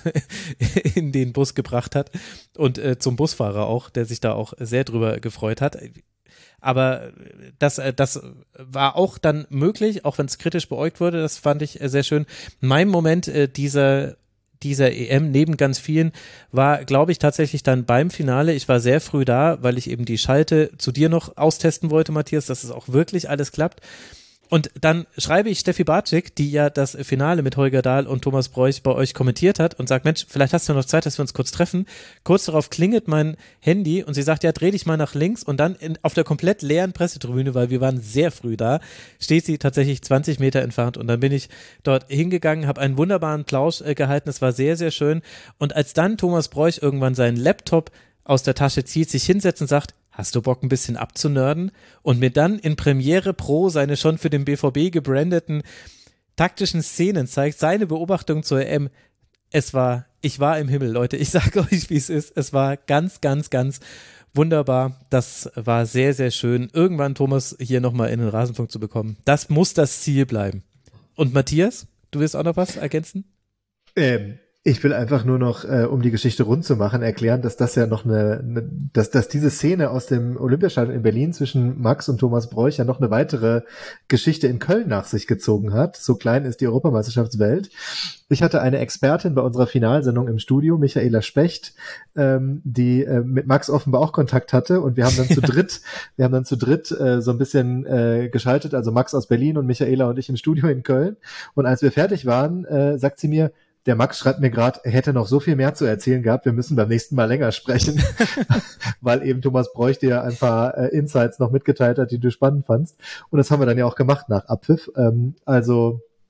den Bus gebracht hat und zum Busfahrer auch, der sich da auch sehr drüber gefreut hat. Aber das war auch dann möglich, auch wenn es kritisch beäugt wurde, das fand ich sehr schön. Mein Moment dieser EM neben ganz vielen war, glaube ich, tatsächlich dann beim Finale. Ich war sehr früh da, weil ich eben die Schalte zu dir noch austesten wollte, Matthias, dass es auch wirklich alles klappt. Und dann schreibe ich Steffi Bartschik, die ja das Finale mit Holger Dahl und Thomas Bräuch bei euch kommentiert hat und sagt, Mensch, vielleicht hast du noch Zeit, dass wir uns kurz treffen. Kurz darauf klingelt mein Handy und sie sagt, ja, dreh dich mal nach links und dann auf der komplett leeren Pressetribüne, weil wir waren sehr früh da, steht sie tatsächlich 20 Meter entfernt und dann bin ich dort hingegangen, habe einen wunderbaren Plausch gehalten, es war sehr, sehr schön und als dann Thomas Bräuch irgendwann seinen Laptop aus der Tasche zieht, sich hinsetzt und sagt, hast du Bock, ein bisschen abzunörden? Und mir dann in Premiere Pro seine schon für den BVB gebrandeten taktischen Szenen zeigt, seine Beobachtung zur EM. Ich war im Himmel, Leute. Ich sage euch, wie es ist. Es war ganz, ganz, ganz wunderbar. Das war sehr, sehr schön. Irgendwann Thomas hier nochmal in den Rasenfunk zu bekommen. Das muss das Ziel bleiben. Und Matthias, du willst auch noch was ergänzen? Ich will einfach nur noch, um die Geschichte rund zu machen, erklären, dass das ja noch dass diese Szene aus dem Olympiastadion in Berlin zwischen Max und Thomas Bräuch ja noch eine weitere Geschichte in Köln nach sich gezogen hat. So klein ist die Europameisterschaftswelt. Ich hatte eine Expertin bei unserer Finalsendung im Studio, Michaela Specht, die mit Max offenbar auch Kontakt hatte und wir haben dann zu dritt so ein bisschen geschaltet, also Max aus Berlin und Michaela und ich im Studio in Köln. Und als wir fertig waren, sagt sie mir, der Max schreibt mir gerade, er hätte noch so viel mehr zu erzählen gehabt, wir müssen beim nächsten Mal länger sprechen, weil eben Thomas Bräuch dir ein paar Insights noch mitgeteilt hat, die du spannend fandst. Und das haben wir dann ja auch gemacht nach Abpfiff. Also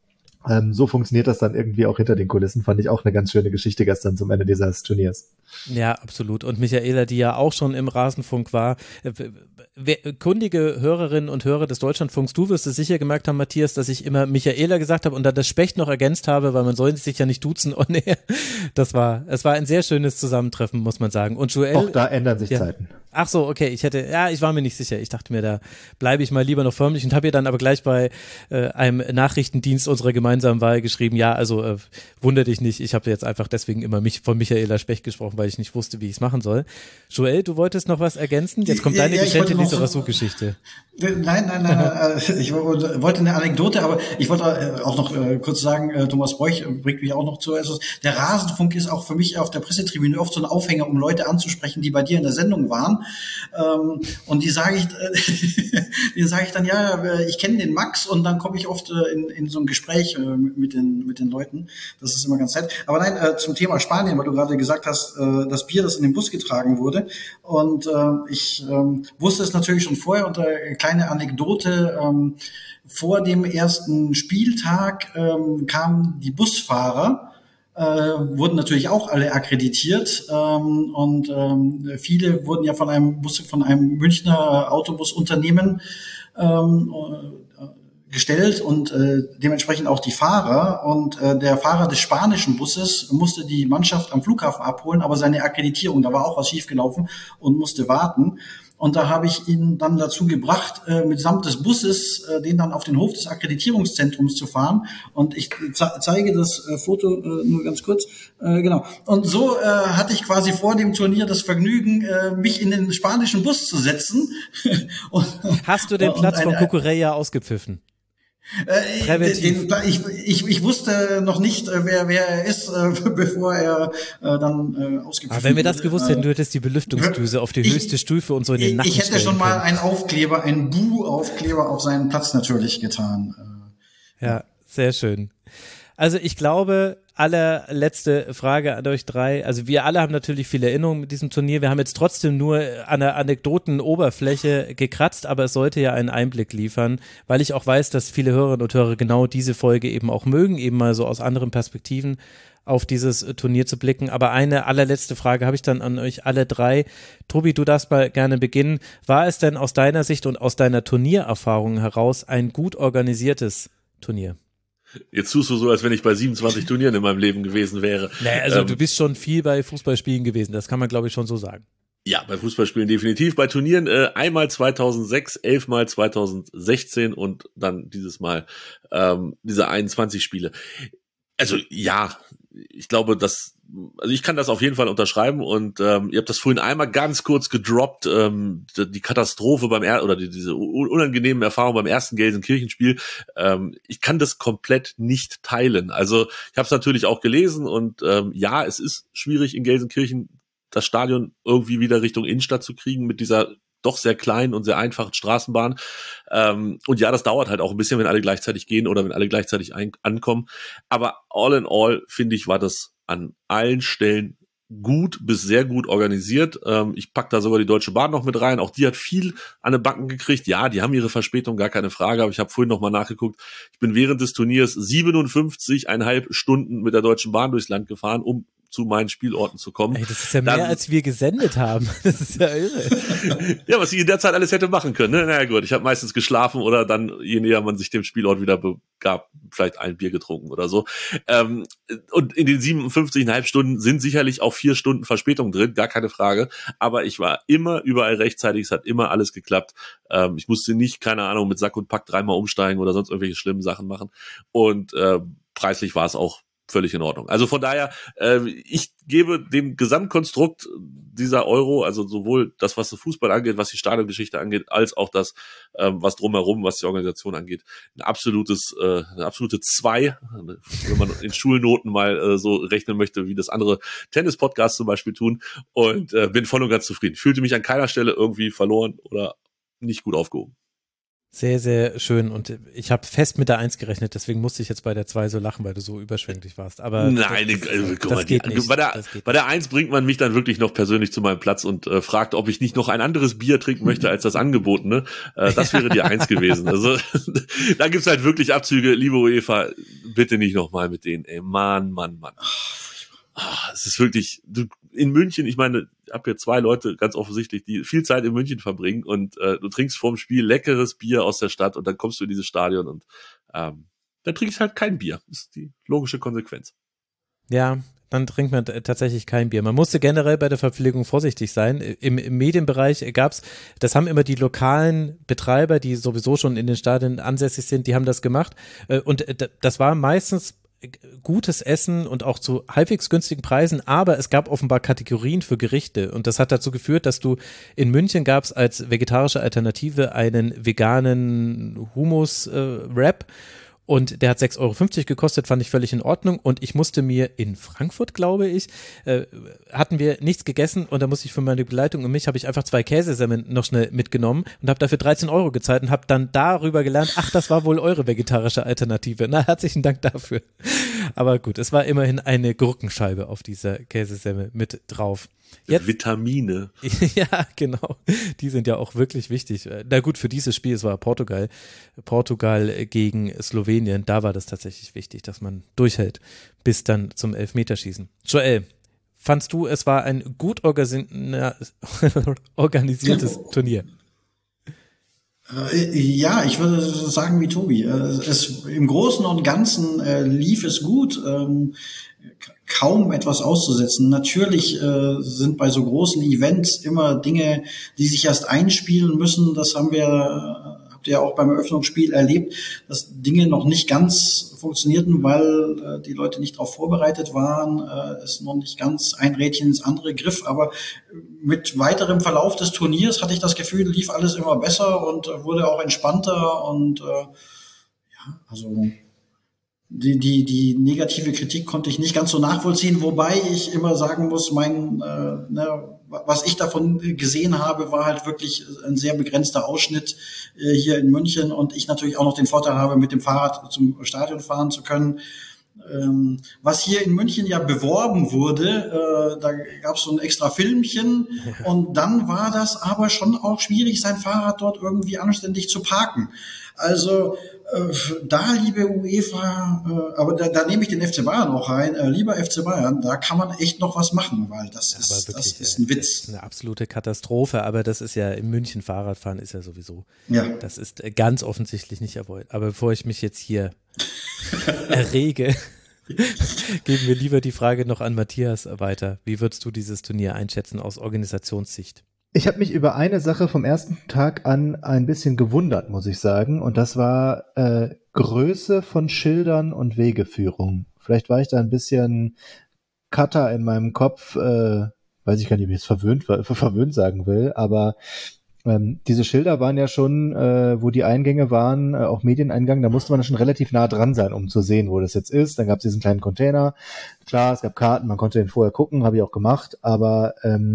So funktioniert das dann irgendwie auch hinter den Kulissen. Fand ich auch eine ganz schöne Geschichte gestern zum Ende dieses Turniers. Ja, absolut. Und Michaela, die ja auch schon im Rasenfunk war, kundige Hörerinnen und Hörer des Deutschlandfunks, du wirst es sicher gemerkt haben, Matthias, dass ich immer Michaela gesagt habe und dann das Specht noch ergänzt habe, weil man soll sich ja nicht duzen. Und es war ein sehr schönes Zusammentreffen, muss man sagen. Und Joel, auch da ändern sich Zeiten. Ach so, okay, ich war mir nicht sicher. Ich dachte mir, da bleibe ich mal lieber noch förmlich und habe ihr dann aber gleich bei einem Nachrichtendienst unserer gemeinsamen Wahl geschrieben, ja, also wundere dich nicht, ich habe jetzt einfach deswegen immer von Michaela Specht gesprochen, weil ich nicht wusste, wie ich es machen soll. Joel, du wolltest noch was ergänzen? Jetzt kommt deine Geschenke Lisa-Rassou-Geschichte. Nein, ich wollte eine Anekdote, aber ich wollte auch noch kurz sagen, Thomas Bräuch bringt mich auch noch zu. Also der Rasenfunk ist auch für mich auf der Pressetribüne oft so ein Aufhänger, um Leute anzusprechen, die bei dir in der Sendung waren. Und die sage ich dann, ja, ich kenne den Max, und dann komme ich oft in so ein Gespräch mit den Leuten. Das ist immer ganz nett. Aber nein, zum Thema Spanien, weil du gerade gesagt hast, das Bier, das in den Bus getragen wurde. Und ich wusste es natürlich schon vorher, und kleine Anekdote, vor dem ersten Spieltag kamen die Busfahrer, wurden natürlich auch alle akkreditiert, und viele wurden ja von einem Münchner Autobusunternehmen gestellt, und dementsprechend auch die Fahrer, und der Fahrer des spanischen Busses musste die Mannschaft am Flughafen abholen, aber seine Akkreditierung, da war auch was schiefgelaufen und musste warten. Und da habe ich ihn dann dazu gebracht, mitsamt des Busses den dann auf den Hof des Akkreditierungszentrums zu fahren. Und ich zeige das Foto nur ganz kurz. Genau. Und so hatte ich quasi vor dem Turnier das Vergnügen, mich in den spanischen Bus zu setzen. Hast du den Platz von Cucurella ausgepfiffen? Ich wusste noch nicht, wer er ist, bevor er dann ausgepfiffen wurde. Aber wenn wir das gewusst hätten, du hättest die Belüftungsdüse auf die höchste Stufe und so in den Nacken Ich hätte schon mal können. einen Bu-Aufkleber auf seinen Platz natürlich getan. Ja, sehr schön. Also ich glaube, allerletzte Frage an euch drei. Also wir alle haben natürlich viele Erinnerungen mit diesem Turnier. Wir haben jetzt trotzdem nur an der Anekdotenoberfläche gekratzt, aber es sollte ja einen Einblick liefern, weil ich auch weiß, dass viele Hörerinnen und Hörer genau diese Folge eben auch mögen, eben mal so aus anderen Perspektiven auf dieses Turnier zu blicken. Aber eine allerletzte Frage habe ich dann an euch alle drei. Tobi, du darfst mal gerne beginnen. War es denn aus deiner Sicht und aus deiner Turniererfahrung heraus ein gut organisiertes Turnier? Jetzt tust du so, als wenn ich bei 27 Turnieren in meinem Leben gewesen wäre. Naja, also du bist schon viel bei Fußballspielen gewesen, das kann man glaube ich schon so sagen. Ja, bei Fußballspielen definitiv. Bei Turnieren einmal 2006, 11-mal 2016 und dann dieses Mal diese 21 Spiele. Also ja, ich glaube, ich kann das auf jeden Fall unterschreiben, und ihr habt das vorhin einmal ganz kurz gedroppt, die Katastrophe diese unangenehmen Erfahrungen beim ersten Gelsenkirchen-Spiel. Ich kann das komplett nicht teilen. Also ich habe es natürlich auch gelesen, und ja, es ist schwierig in Gelsenkirchen das Stadion irgendwie wieder Richtung Innenstadt zu kriegen mit dieser doch sehr kleinen und sehr einfachen Straßenbahn. Und ja, das dauert halt auch ein bisschen, wenn alle gleichzeitig gehen oder wenn alle gleichzeitig ankommen. Aber all in all, finde ich, war das an allen Stellen gut bis sehr gut organisiert. Ich pack da sogar die Deutsche Bahn noch mit rein. Auch die hat viel an den Backen gekriegt. Ja, die haben ihre Verspätung, gar keine Frage. Aber ich habe vorhin noch mal nachgeguckt. Ich bin während des Turniers 57,5 Stunden mit der Deutschen Bahn durchs Land gefahren, um zu meinen Spielorten zu kommen. Ey, das ist ja mehr, als wir gesendet haben. Das ist ja irre. Ja, was ich in der Zeit alles hätte machen können. Ne? Naja gut, ich habe meistens geschlafen oder dann, je näher man sich dem Spielort wieder begab, vielleicht ein Bier getrunken oder so. Und in den 57,5 Stunden sind sicherlich auch 4 Stunden Verspätung drin, gar keine Frage. Aber ich war immer überall rechtzeitig, es hat immer alles geklappt. Ich musste nicht, keine Ahnung, mit Sack und Pack 3-mal umsteigen oder sonst irgendwelche schlimmen Sachen machen. Und preislich war es auch völlig in Ordnung. Also von daher, ich gebe dem Gesamtkonstrukt dieser Euro, also sowohl das, was den Fußball angeht, was die Stadiongeschichte angeht, als auch das, was drumherum, was die Organisation angeht, eine absolute 2, wenn man in Schulnoten mal so rechnen möchte, wie das andere Tennis-Podcasts zum Beispiel tun, und bin voll und ganz zufrieden. Fühlte mich an keiner Stelle irgendwie verloren oder nicht gut aufgehoben. Sehr, sehr schön und ich habe fest mit der 1 gerechnet, deswegen musste ich jetzt bei der 2 so lachen, weil du so überschwänglich warst. Aber nein, guck mal, geht nicht. Bei der 1 bringt man mich dann wirklich noch persönlich zu meinem Platz und fragt, ob ich nicht noch ein anderes Bier trinken möchte als das angebotene. Das wäre die 1 gewesen. Also da gibt's halt wirklich Abzüge. Liebe UEFA, bitte nicht nochmal mit denen. Ey, Mann. Es ist wirklich, in München, ich meine, ich habe hier 2 Leute ganz offensichtlich, die viel Zeit in München verbringen und du trinkst vorm Spiel leckeres Bier aus der Stadt und dann kommst du in dieses Stadion und dann trinkst du halt kein Bier. Das ist die logische Konsequenz. Ja, dann trinkt man tatsächlich kein Bier. Man musste generell bei der Verpflegung vorsichtig sein. Im Medienbereich gab's, das haben immer die lokalen Betreiber, die sowieso schon in den Stadien ansässig sind, die haben das gemacht und das war meistens gutes Essen und auch zu halbwegs günstigen Preisen, aber es gab offenbar Kategorien für Gerichte und das hat dazu geführt, dass du in München gab es als vegetarische Alternative einen veganen Hummus-Wrap und der hat 6,50 Euro gekostet, fand ich völlig in Ordnung und ich musste mir in Frankfurt, glaube ich, hatten wir nichts gegessen und da musste ich für meine Begleitung und mich habe ich einfach 2 Käsesemmeln noch schnell mitgenommen und habe dafür 13 Euro gezahlt und habe dann darüber gelernt, ach, das war wohl eure vegetarische Alternative. Na, herzlichen Dank dafür. Aber gut, es war immerhin eine Gurkenscheibe auf dieser Käsesemmel mit drauf. Jetzt, Vitamine. Ja, genau. Die sind ja auch wirklich wichtig. Na gut, für dieses Spiel, es war Portugal gegen Slowenien, da war das tatsächlich wichtig, dass man durchhält bis dann zum Elfmeterschießen. Joel, fandst du, es war ein gut organisiertes Turnier? Ja, ich würde sagen wie Tobi. Im Großen und Ganzen lief es gut. Kaum etwas auszusetzen. Natürlich sind bei so großen Events immer Dinge, die sich erst einspielen müssen. Das habt ihr auch beim Eröffnungsspiel erlebt, dass Dinge noch nicht ganz funktionierten, weil die Leute nicht darauf vorbereitet waren, es noch nicht ganz ein Rädchen ins andere griff. Aber mit weiterem Verlauf des Turniers hatte ich das Gefühl, lief alles immer besser und wurde auch entspannter und also die negative Kritik konnte ich nicht ganz so nachvollziehen, wobei ich immer sagen muss, was ich davon gesehen habe, war halt wirklich ein sehr begrenzter Ausschnitt hier in München und ich natürlich auch noch den Vorteil habe, mit dem Fahrrad zum Stadion fahren zu können. Was hier in München ja beworben wurde, da gab es so ein extra Filmchen und dann war das aber schon auch schwierig, sein Fahrrad dort irgendwie anständig zu parken. Also da, liebe UEFA, aber da nehme ich den FC Bayern auch rein, lieber FC Bayern, da kann man echt noch was machen, weil das ist ein Witz. Das ist eine absolute Katastrophe, aber das ist ja in München Fahrradfahren ist ja sowieso, das ist ganz offensichtlich nicht erfolgt. Aber bevor ich mich jetzt hier errege, geben wir lieber die Frage noch an Matthias weiter. Wie würdest du dieses Turnier einschätzen aus Organisationssicht? Ich habe mich über eine Sache vom ersten Tag an ein bisschen gewundert, muss ich sagen. Und das war Größe von Schildern und Wegeführung. Vielleicht war ich da ein bisschen Cutter in meinem Kopf, weiß ich gar nicht, wie ich es verwöhnt sagen will, aber diese Schilder waren ja schon, wo die Eingänge waren, auch Medieneingang, da musste man schon relativ nah dran sein, um zu sehen, wo das jetzt ist. Dann gab es diesen kleinen Container. Klar, es gab Karten, man konnte den vorher gucken, habe ich auch gemacht, aber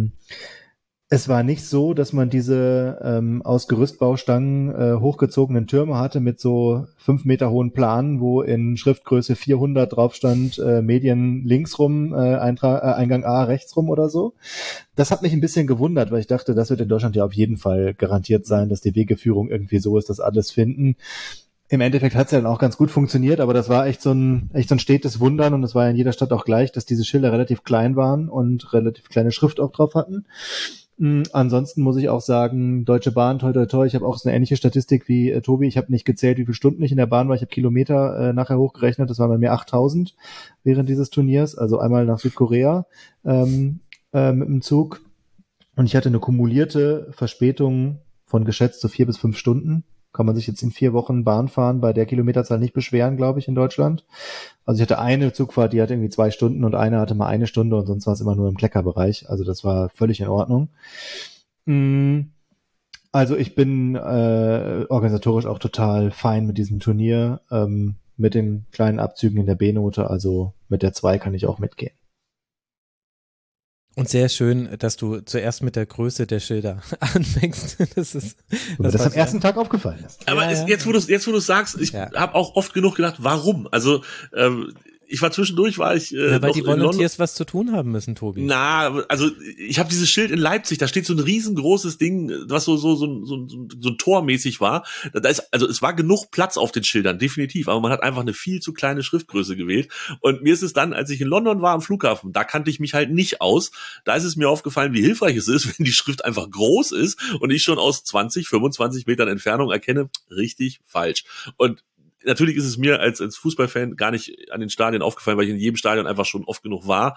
es war nicht so, dass man diese aus Gerüstbaustangen hochgezogenen Türme hatte mit so 5 Meter hohen Planen, wo in Schriftgröße 400 drauf stand, Medien links rum, Eingang A rechts rum oder so. Das hat mich ein bisschen gewundert, weil ich dachte, das wird in Deutschland ja auf jeden Fall garantiert sein, dass die Wegeführung irgendwie so ist, dass alles finden. Im Endeffekt hat es ja dann auch ganz gut funktioniert, aber das war echt so ein stetes Wundern und es war in jeder Stadt auch gleich, dass diese Schilder relativ klein waren und relativ kleine Schrift auch drauf hatten. Ansonsten muss ich auch sagen, Deutsche Bahn, toi toi toi, ich habe auch so eine ähnliche Statistik wie Tobi. Ich habe nicht gezählt, wie viele Stunden ich in der Bahn war. Ich habe Kilometer nachher hochgerechnet. Das waren bei mir 8.000 während dieses Turniers. Also einmal nach Südkorea mit dem Zug. Und ich hatte eine kumulierte Verspätung von geschätzt so 4 bis 5 Stunden. Kann man sich jetzt in 4 Wochen Bahn fahren bei der Kilometerzahl nicht beschweren, glaube ich, in Deutschland. Also ich hatte eine Zugfahrt, die hatte irgendwie 2 Stunden und eine hatte mal 1 Stunde und sonst war es immer nur im Kleckerbereich. Also das war völlig in Ordnung. Also ich bin organisatorisch auch total fein mit diesem Turnier, mit den kleinen Abzügen in der B-Note. Also mit der 2 kann ich auch mitgehen. Und sehr schön, dass du zuerst mit der Größe der Schilder anfängst. Das ist, das am ersten Tag aufgefallen ist. Aber jetzt, wo du sagst, ich habe auch oft genug gedacht, warum? Also ich war zwischendurch, weil die Volunteers was zu tun haben müssen, Tobi. Also ich habe dieses Schild in Leipzig, da steht so ein riesengroßes Ding, was so tormäßig war. Also es war genug Platz auf den Schildern, definitiv, aber man hat einfach eine viel zu kleine Schriftgröße gewählt. Und mir ist es dann, als ich in London war am Flughafen, da kannte ich mich halt nicht aus. Da ist es mir aufgefallen, wie hilfreich es ist, wenn die Schrift einfach groß ist und ich schon aus 20, 25 Metern Entfernung erkenne, richtig falsch. Und natürlich ist es mir als Fußballfan gar nicht an den Stadien aufgefallen, weil ich in jedem Stadion einfach schon oft genug war,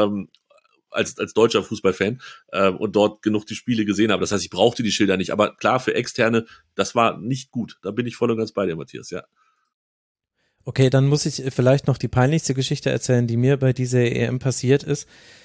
als deutscher Fußballfan und dort genug die Spiele gesehen habe. Das heißt, ich brauchte die Schilder nicht. Aber klar, für Externe, das war nicht gut. Da bin ich voll und ganz bei dir, Matthias, ja. Okay, dann muss ich vielleicht noch die peinlichste Geschichte erzählen, die mir bei dieser EM passiert ist.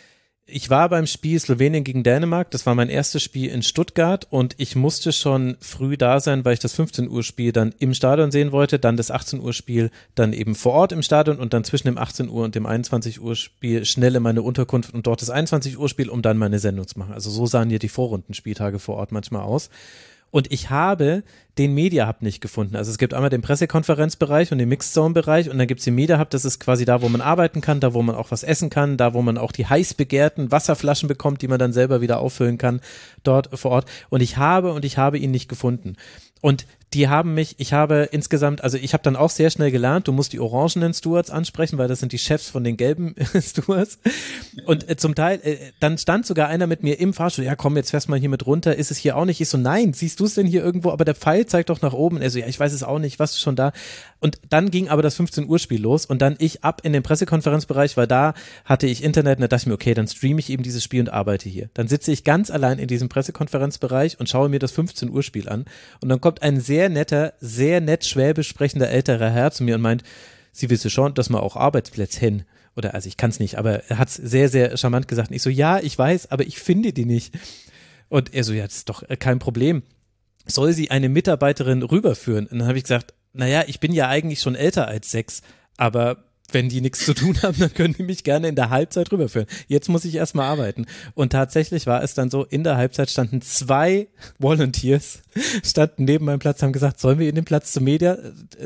Ich war beim Spiel Slowenien gegen Dänemark, das war mein erstes Spiel in Stuttgart und ich musste schon früh da sein, weil ich das 15 Uhr Spiel dann im Stadion sehen wollte, dann das 18 Uhr Spiel dann eben vor Ort im Stadion und dann zwischen dem 18 Uhr und dem 21 Uhr Spiel schnell in meine Unterkunft und dort das 21 Uhr Spiel, um dann meine Sendung zu machen. Also so sahen ja die Vorrundenspieltage vor Ort manchmal aus. Und ich habe den Media Hub nicht gefunden. Also es gibt einmal den Pressekonferenzbereich und den Mixed Zone Bereich und dann gibt es den Media Hub, das ist quasi da, wo man arbeiten kann, da, wo man auch was essen kann, da, wo man auch die heiß begehrten Wasserflaschen bekommt, die man dann selber wieder auffüllen kann, dort vor Ort. Und ich habe ihn nicht gefunden. Und die haben mich, ich habe dann auch sehr schnell gelernt, du musst die orangenen Stewards ansprechen, weil das sind die Chefs von den gelben Stewards. Und zum Teil, dann stand sogar einer mit mir im Fahrstuhl, ja komm, jetzt fährst mal hier mit runter, ist es hier auch nicht? Ich so, nein, siehst du es denn hier irgendwo? Aber der Pfeil zeigt doch nach oben. Er so, ja, ich weiß es auch nicht, warst du schon da? Und dann ging aber das 15 Uhr Spiel los und dann ich ab in den Pressekonferenzbereich, weil da hatte ich Internet und da dachte ich mir, okay, dann streame ich eben dieses Spiel und arbeite hier. Dann sitze ich ganz allein in diesem Pressekonferenzbereich und schaue mir das 15 Uhr Spiel an und dann kommt ein sehr netter, sehr nett schwäbisch sprechender älterer Herr zu mir und meint, Sie wissen schon, dass man auch Arbeitsplätze hin. Oder, also ich kann es nicht, aber er hat es sehr, sehr charmant gesagt. Und ich so, ja, ich weiß, aber ich finde die nicht. Und er so, ja, das ist doch kein Problem. Soll sie eine Mitarbeiterin rüberführen? Und dann habe ich gesagt, naja, ich bin ja eigentlich schon älter als 6, aber wenn die nichts zu tun haben, dann können die mich gerne in der Halbzeit rüberführen. Jetzt muss ich erstmal arbeiten. Und tatsächlich war es dann so, in der Halbzeit standen 2 Volunteers, standen neben meinem Platz, haben gesagt, sollen wir ihnen den Platz zum Media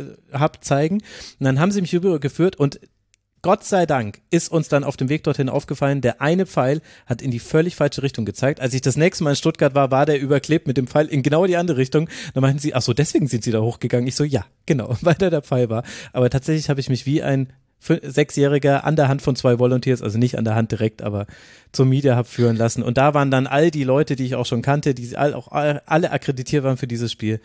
Hub zeigen? Und dann haben sie mich rübergeführt und Gott sei Dank ist uns dann auf dem Weg dorthin aufgefallen, der eine Pfeil hat in die völlig falsche Richtung gezeigt. Als ich das nächste Mal in Stuttgart war der überklebt mit dem Pfeil in genau die andere Richtung. Dann meinten sie, ach so, deswegen sind sie da hochgegangen. Ich so, ja, genau, weil da der Pfeil war. Aber tatsächlich habe ich mich wie ein 6-Jähriger an der Hand von 2 Volunteers, also nicht an der Hand direkt, aber zum Media Hub führen lassen. Und da waren dann all die Leute, die ich auch schon kannte, die auch alle akkreditiert waren für dieses Spiel.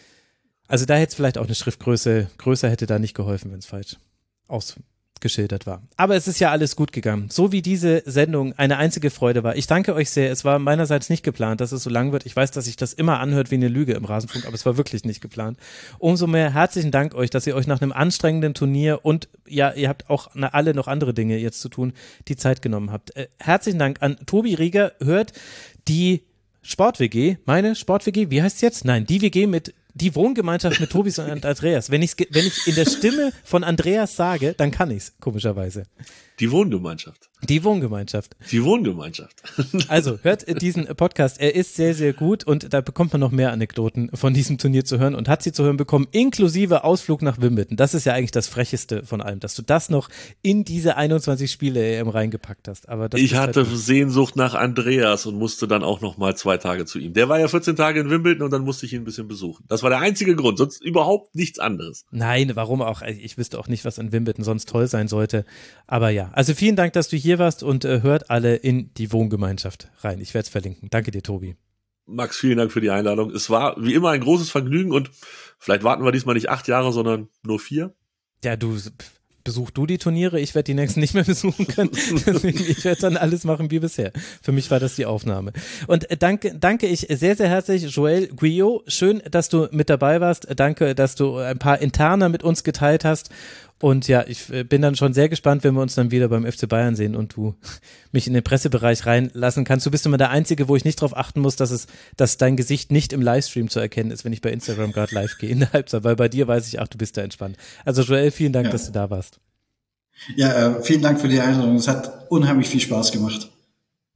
Also da hätte es vielleicht auch eine Schriftgröße größer hätte da nicht geholfen, wenn es falsch ausgeschildert war. Aber es ist ja alles gut gegangen. So wie diese Sendung eine einzige Freude war. Ich danke euch sehr. Es war meinerseits nicht geplant, dass es so lang wird. Ich weiß, dass sich das immer anhört wie eine Lüge im Rasenfunk, aber es war wirklich nicht geplant. Umso mehr herzlichen Dank euch, dass ihr euch nach einem anstrengenden Turnier und ja, ihr habt auch alle noch andere Dinge jetzt zu tun, die Zeit genommen habt. Herzlichen Dank an Tobi Rieger. Hört die Sport-WG, meine Sport-WG, wie heißt es jetzt? Nein, die WG mit die Wohngemeinschaft mit Tobis und Andreas. Wenn ich in der Stimme von Andreas sage, dann kann ich's, komischerweise. Die Wohngemeinschaft. Die Wohngemeinschaft. Die Wohngemeinschaft. Also, hört diesen Podcast. Er ist sehr, sehr gut und da bekommt man noch mehr Anekdoten von diesem Turnier zu hören und hat sie zu hören bekommen, inklusive Ausflug nach Wimbledon. Das ist ja eigentlich das Frecheste von allem, dass du das noch in diese 21 Spiele EM reingepackt hast. Aber das ich hatte halt Sehnsucht nach Andreas und musste dann auch noch mal 2 Tage zu ihm. Der war ja 14 Tage in Wimbledon und dann musste ich ihn ein bisschen besuchen. Das war der einzige Grund, sonst überhaupt nichts anderes. Nein, warum auch? Ich wüsste auch nicht, was an Wimbledon sonst toll sein sollte. Aber ja, also vielen Dank, dass du hier warst und hört alle in die Wohngemeinschaft rein. Ich werde es verlinken. Danke dir, Tobi. Max, vielen Dank für die Einladung. Es war wie immer ein großes Vergnügen und vielleicht warten wir diesmal nicht 8 Jahre, sondern nur 4. Ja, besuch du die Turniere, ich werde die nächsten nicht mehr besuchen können. Deswegen, ich werde dann alles machen wie bisher. Für mich war das die Aufnahme. Und danke ich sehr, sehr herzlich, Joel Guyot. Schön, dass du mit dabei warst. Danke, dass du ein paar Interna mit uns geteilt hast. Und ja, ich bin dann schon sehr gespannt, wenn wir uns dann wieder beim FC Bayern sehen und du mich in den Pressebereich reinlassen kannst. Du bist immer der Einzige, wo ich nicht darauf achten muss, dass dein Gesicht nicht im Livestream zu erkennen ist, wenn ich bei Instagram gerade live gehe in der Halbzeit, weil bei dir weiß ich, ach, du bist da entspannt. Also Joel, vielen Dank, dass du da warst. Ja, vielen Dank für die Einladung. Es hat unheimlich viel Spaß gemacht.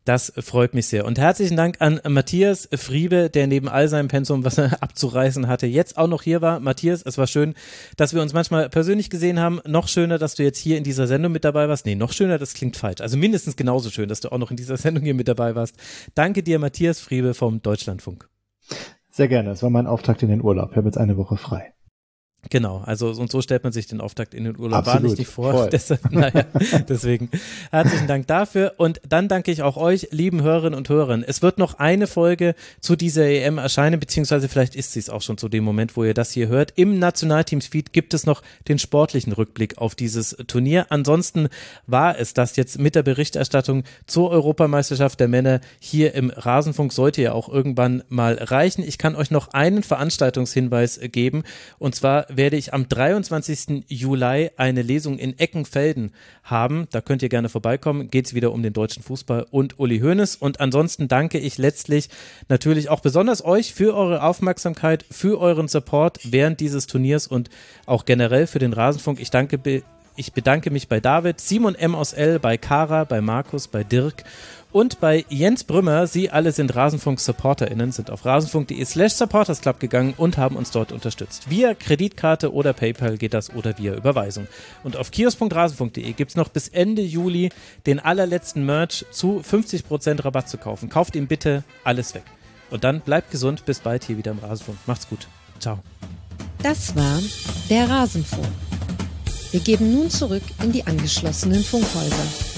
Das freut mich sehr. Und herzlichen Dank an Matthias Friebe, der neben all seinem Pensum, was er abzureißen hatte, jetzt auch noch hier war. Matthias, es war schön, dass wir uns manchmal persönlich gesehen haben. Noch schöner, dass du jetzt hier in dieser Sendung mit dabei warst. Nee, noch schöner, das klingt falsch. Also mindestens genauso schön, dass du auch noch in dieser Sendung hier mit dabei warst. Danke dir, Matthias Friebe vom Deutschlandfunk. Sehr gerne. Es war mein Auftakt in den Urlaub. Ich habe jetzt eine Woche frei. Genau, also und so stellt man sich den Auftakt in den Urlaub Absolut, wahrlich nicht vor. Deshalb, deswegen herzlichen Dank dafür und dann danke ich auch euch, lieben Hörerinnen und Hörern. Es wird noch eine Folge zu dieser EM erscheinen, beziehungsweise vielleicht ist sie es auch schon zu dem Moment, wo ihr das hier hört. Im Nationalteams-Feed gibt es noch den sportlichen Rückblick auf dieses Turnier. Ansonsten war es das jetzt mit der Berichterstattung zur Europameisterschaft der Männer hier im Rasenfunk. Sollte ja auch irgendwann mal reichen. Ich kann euch noch einen Veranstaltungshinweis geben und zwar werde ich am 23. Juli eine Lesung in Eckenfelden haben. Da könnt ihr gerne vorbeikommen. Geht es wieder um den deutschen Fußball und Uli Hoeneß. Und ansonsten danke ich letztlich natürlich auch besonders euch für eure Aufmerksamkeit, für euren Support während dieses Turniers und auch generell für den Rasenfunk. Ich bedanke mich bei David, Simon M. aus L., bei Kara, bei Markus, bei Dirk und bei Jens Brümmer. Sie alle sind Rasenfunk-SupporterInnen, sind auf rasenfunk.de/supportersclub gegangen und haben uns dort unterstützt. Via Kreditkarte oder PayPal geht das oder via Überweisung. Und auf kiosk.rasenfunk.de gibt es noch bis Ende Juli den allerletzten Merch zu 50% Rabatt zu kaufen. Kauft ihn bitte alles weg. Und dann bleibt gesund, bis bald hier wieder im Rasenfunk. Macht's gut. Ciao. Das war der Rasenfunk. Wir geben nun zurück in die angeschlossenen Funkhäuser.